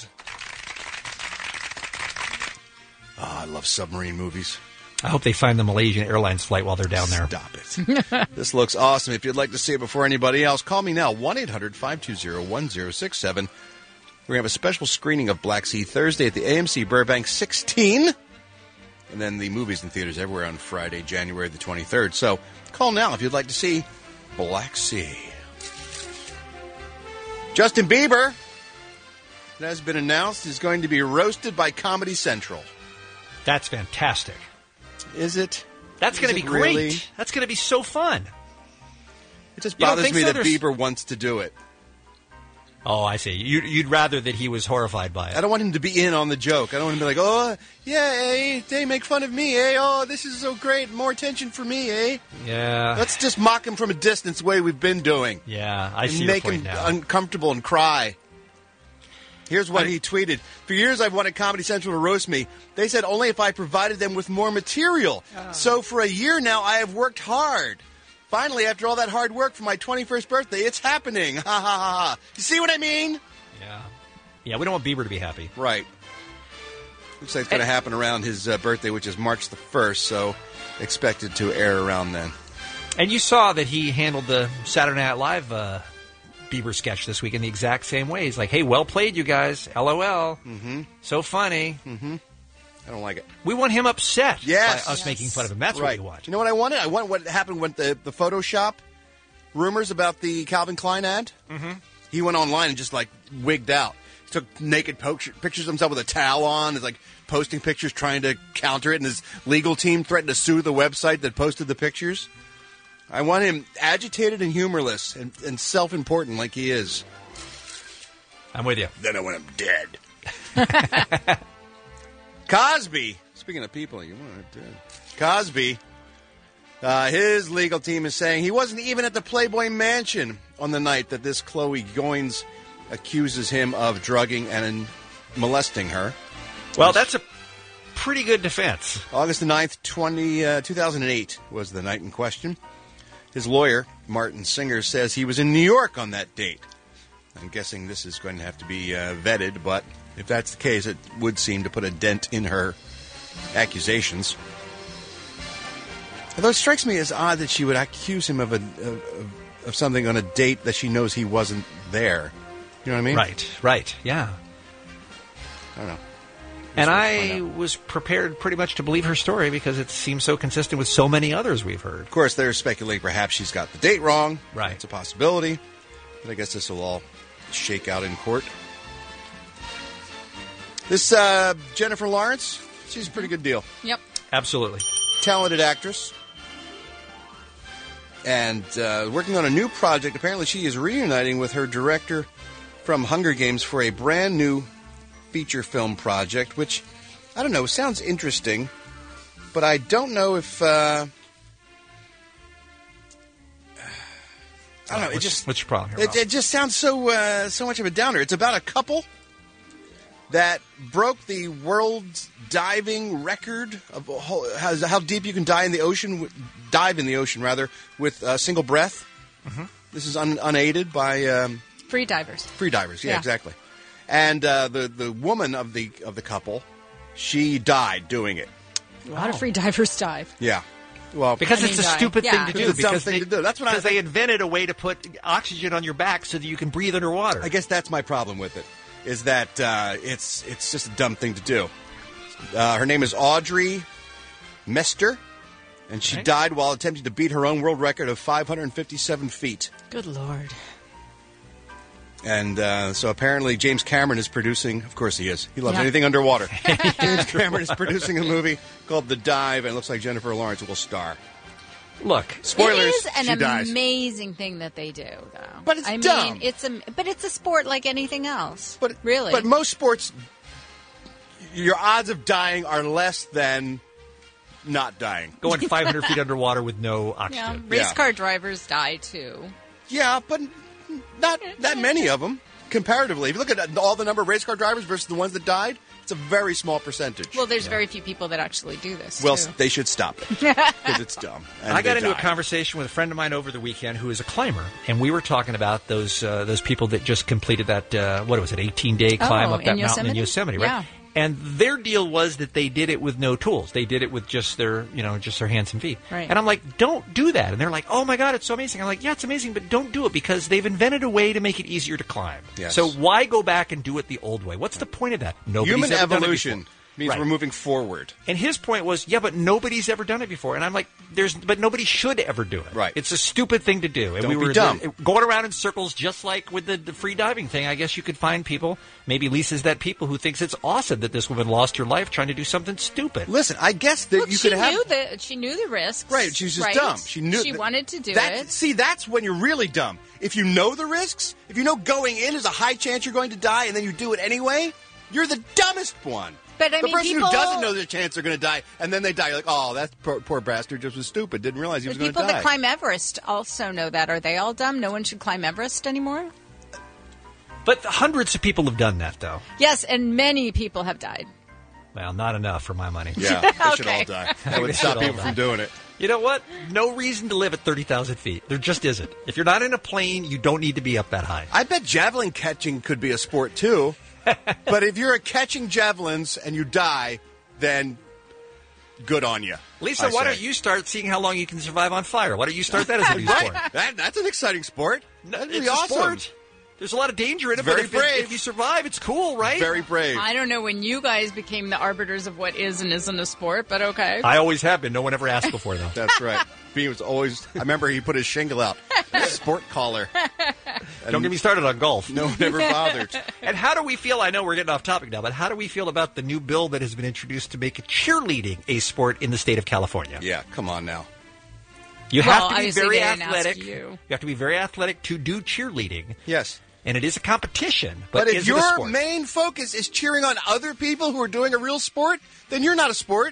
Oh, I love submarine movies. I hope they find the Malaysian Airlines flight while they're down there. Stop it. This looks awesome. If you'd like to see it before anybody else, call me now, 1-800-520-1067. We're going to have a special screening of Black Sea Thursday at the AMC Burbank 16. And then the movie's in theaters everywhere on Friday, January the 23rd. So call now if you'd like to see Black Sea. Justin Bieber, it has been announced, is going to be roasted by Comedy Central. That's fantastic. Is it? That's going to be great. Really? That's going to be so fun. It just bothers me that Bieber wants to do it. Oh, I see. You'd rather that he was horrified by it. I don't want him to be in on the joke. I don't want him to be like, oh, yeah, they make fun of me, oh, this is so great, more attention for me, Yeah. Let's just mock him from a distance the way we've been doing. Yeah, I see your point now. Make him uncomfortable and cry. Here's what he tweeted. For years, I've wanted Comedy Central to roast me. They said only if I provided them with more material. So for a year now, I have worked hard. Finally, after all that hard work for my 21st birthday, it's happening. Ha ha ha ha. You see what I mean? Yeah, we don't want Bieber to be happy. Right. Looks like it's going to happen around his birthday, which is March the 1st, so expected to air around then. And you saw that he handled the Saturday Night Live Bieber sketch this week in the exact same way. He's like, hey, well played, you guys. LOL. Mm-hmm. So funny. Mm-hmm. I don't like it. We want him upset by us Yes. making fun of him. That's what we want. You know what I wanted? I want what happened with the Photoshop rumors about the Calvin Klein ad. Mm-hmm. He went online and just, wigged out. He took naked pictures of himself with a towel on. Is posting pictures trying to counter it, and his legal team threatened to sue the website that posted the pictures. I want him agitated and humorless and self-important like he is. I'm with you. Then I want him dead. Cosby. Speaking of people, you want him dead. Cosby. His legal team is saying he wasn't even at the Playboy Mansion on the night that this Chloe Goins accuses him of drugging and molesting her. Well, that's a pretty good defense. August the 9th, 2008 was the night in question. His lawyer, Martin Singer, says he was in New York on that date. I'm guessing this is going to have to be vetted, but if that's the case, it would seem to put a dent in her accusations. Although it strikes me as odd that she would accuse him of something on a date that she knows he wasn't there. You know what I mean? Right, yeah. I don't know. And I was prepared pretty much to believe her story because it seems so consistent with so many others we've heard. Of course, they're speculating perhaps she's got the date wrong. Right. It's a possibility. But I guess this will all shake out in court. This Jennifer Lawrence, she's a pretty good deal. Yep. Absolutely. Talented actress. And working on a new project. Apparently she is reuniting with her director from Hunger Games for a brand new feature film project, which, I don't know, sounds interesting, but I don't know if... I don't know. What's your problem here, Rob? It just sounds so much of a downer. It's about a couple that broke the world's diving record of how deep you can dive in the ocean, with a single breath. Mm-hmm. This is unaided by Free divers. Free divers. Yeah, exactly. And the woman of the couple, she died doing it. A lot of free divers dive. Yeah. Well, because it's a stupid thing to do. It's a dumb thing to do. That's what because they invented a way to put oxygen on your back so that you can breathe underwater. I guess that's my problem with it, is that it's just a dumb thing to do. Her name is Audrey Mester, and she died while attempting to beat her own world record of 557 feet. Good Lord. And so apparently James Cameron is producing, of course he is, he loves anything underwater. James Cameron is producing a movie called The Dive, and it looks like Jennifer Lawrence will star. Look, spoilers, it is she an dies. amazing thing that they do, though. But it's I dumb. mean, but it's a sport like anything else. But really, But most sports, your odds of dying are less than not dying. Going 500 feet underwater with no oxygen. Race car drivers die, too. Yeah, but not that many of them, comparatively. If you look at all the number of race car drivers versus the ones that died, it's a very small percentage. Well, there's very few people that actually do this, Well, too. they should stop it, because it's dumb. And I got they into die. a conversation with a friend of mine over the weekend who is a climber, and we were talking about those people that just completed that 18-day climb up that mountain in Yosemite, right? Yeah. And their deal was that they did it with no tools. They did it with just their hands and feet. Right. And I'm like, don't do that. And they're like, oh my God, it's so amazing. I'm like, yeah, it's amazing, but don't do it because they've invented a way to make it easier to climb. Yes. So why go back and do it the old way? What's the point of that? Nobody's Human ever done it evolution before. means Right. we're moving forward. And his point was, yeah, but nobody's ever done it before. And I'm like, but nobody should ever do it. Right. It's a stupid thing to do. And Don't we be were dumb. Going around in circles, just like with the free diving thing. I guess you could find people, maybe Lisa's that people who thinks it's awesome that this woman lost her life trying to do something stupid. Listen, I guess that Look, you she could have... she knew the risks. Right, she's just right? dumb. She knew She wanted to do that, it. See, that's when you're really dumb. If you know the risks, if you know going in is a high chance you're going to die, and then you do it anyway, you're the dumbest one. But I the mean, person people, who doesn't know there's a chance they're going to die, and then they die, you're like, oh, that poor bastard just was stupid, didn't realize he was going to people die. that climb Everest also know that. Are they all dumb? No one should climb Everest anymore? But hundreds of people have done that, though. Yes, and many people have died. Well, not enough for my money. Yeah, they should Okay. all die. That They would should stop all people die. from doing it. You know what? No reason to live at 30,000 feet. There just isn't. If you're not in a plane, you don't need to be up that high. I bet javelin catching could be a sport, too. But if you're catching javelins and you die, then good on you. Lisa, why don't you start seeing how long you can survive on fire? Why don't you start that as a new sport? That's an exciting sport. That'd be It's a awesome. sport. There's a lot of danger in it, Very but brave. if you survive, it's cool, right? Very brave. I don't know when you guys became the arbiters of what is and isn't a sport, but okay. I always have been. No one ever asked before, though. That's right. Bean was always... I remember he put his shingle out. Sport collar. Don't get me started on golf. No, never bothered. And how do we feel? I know we're getting off topic now, but how do we feel about the new bill that has been introduced to make cheerleading a sport in the state of California? Yeah, come on now. You Well, have to be obviously very they didn't ask athletic. you. have to be very athletic to do cheerleading. Yes. And it is a competition, But but if is it a your sport? main focus is cheering on other people who are doing a real sport, then you're not a sport.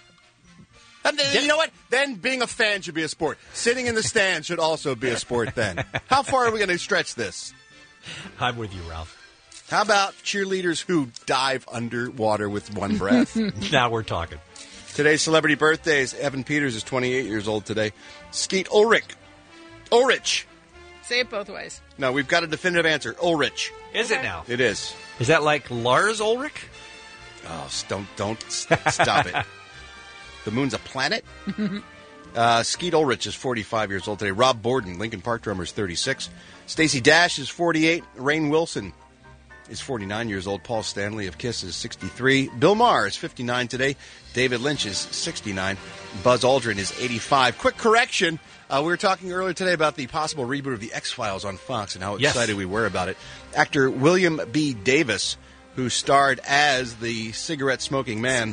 And then, you know what? Then being a fan should be a sport. Sitting in the stands should also be a sport then. How far are we going to stretch this? I'm with you, Ralph. How about cheerleaders who dive underwater with one breath? Now we're talking. Today's celebrity birthdays. Evan Peters is 28 years old today. Skeet Ulrich. Say it both ways. No, we've got a definitive answer. Ulrich. Is it now? It is. Is that like Lars Ulrich? Oh, don't stop it. The moon's a planet? Skeet Ulrich is 45 years old today. Rob Borden, Lincoln Park drummer, is 36. Stacey Dash is 48. Rainn Wilson is 49 years old. Paul Stanley of Kiss is 63. Bill Maher is 59 today. David Lynch is 69. Buzz Aldrin is 85. Quick correction. We were talking earlier today about the possible reboot of The X-Files on Fox and how Yes. excited we were about it. Actor William B. Davis, who starred as the cigarette-smoking man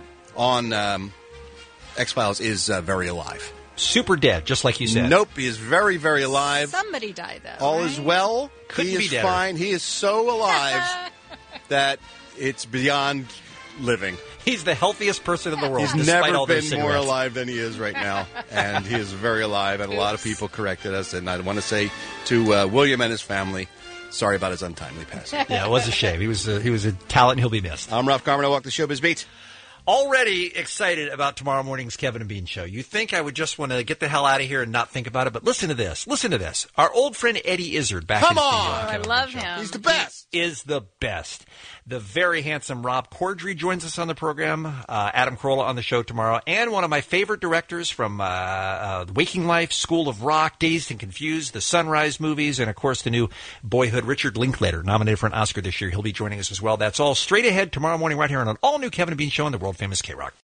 on X-Files, is very alive. Super dead, just like you said. Nope, he is very, very alive. Somebody died, though. All right? is well. Couldn't he be is deader. fine. He is so alive that it's beyond living. He's the healthiest person in the world. He's despite never all those been more cigarettes. alive than he is right now, and he is very alive. And a lot of people corrected us, and I want to say to William and his family, sorry about his untimely passing. Yeah, it was a shame. He was a talent, and he'll be missed. I'm Ralph Garman. I walk the showbiz beat. Already excited about tomorrow morning's Kevin and Bean show. You think I would just want to get the hell out of here and not think about it, but listen to this. Listen to this. Our old friend Eddie Izzard back Come in studio. on! on the I Kevin love and Bean Show. him. He's the best. Is the best. The very handsome Rob Corddry joins us on the program. Adam Carolla on the show tomorrow. And one of my favorite directors from Waking Life, School of Rock, Dazed and Confused, the Sunrise movies, and, of course, the new Boyhood, Richard Linklater, nominated for an Oscar this year. He'll be joining us as well. That's all straight ahead tomorrow morning right here on an all-new Kevin and Bean Show on the world-famous K-Rock.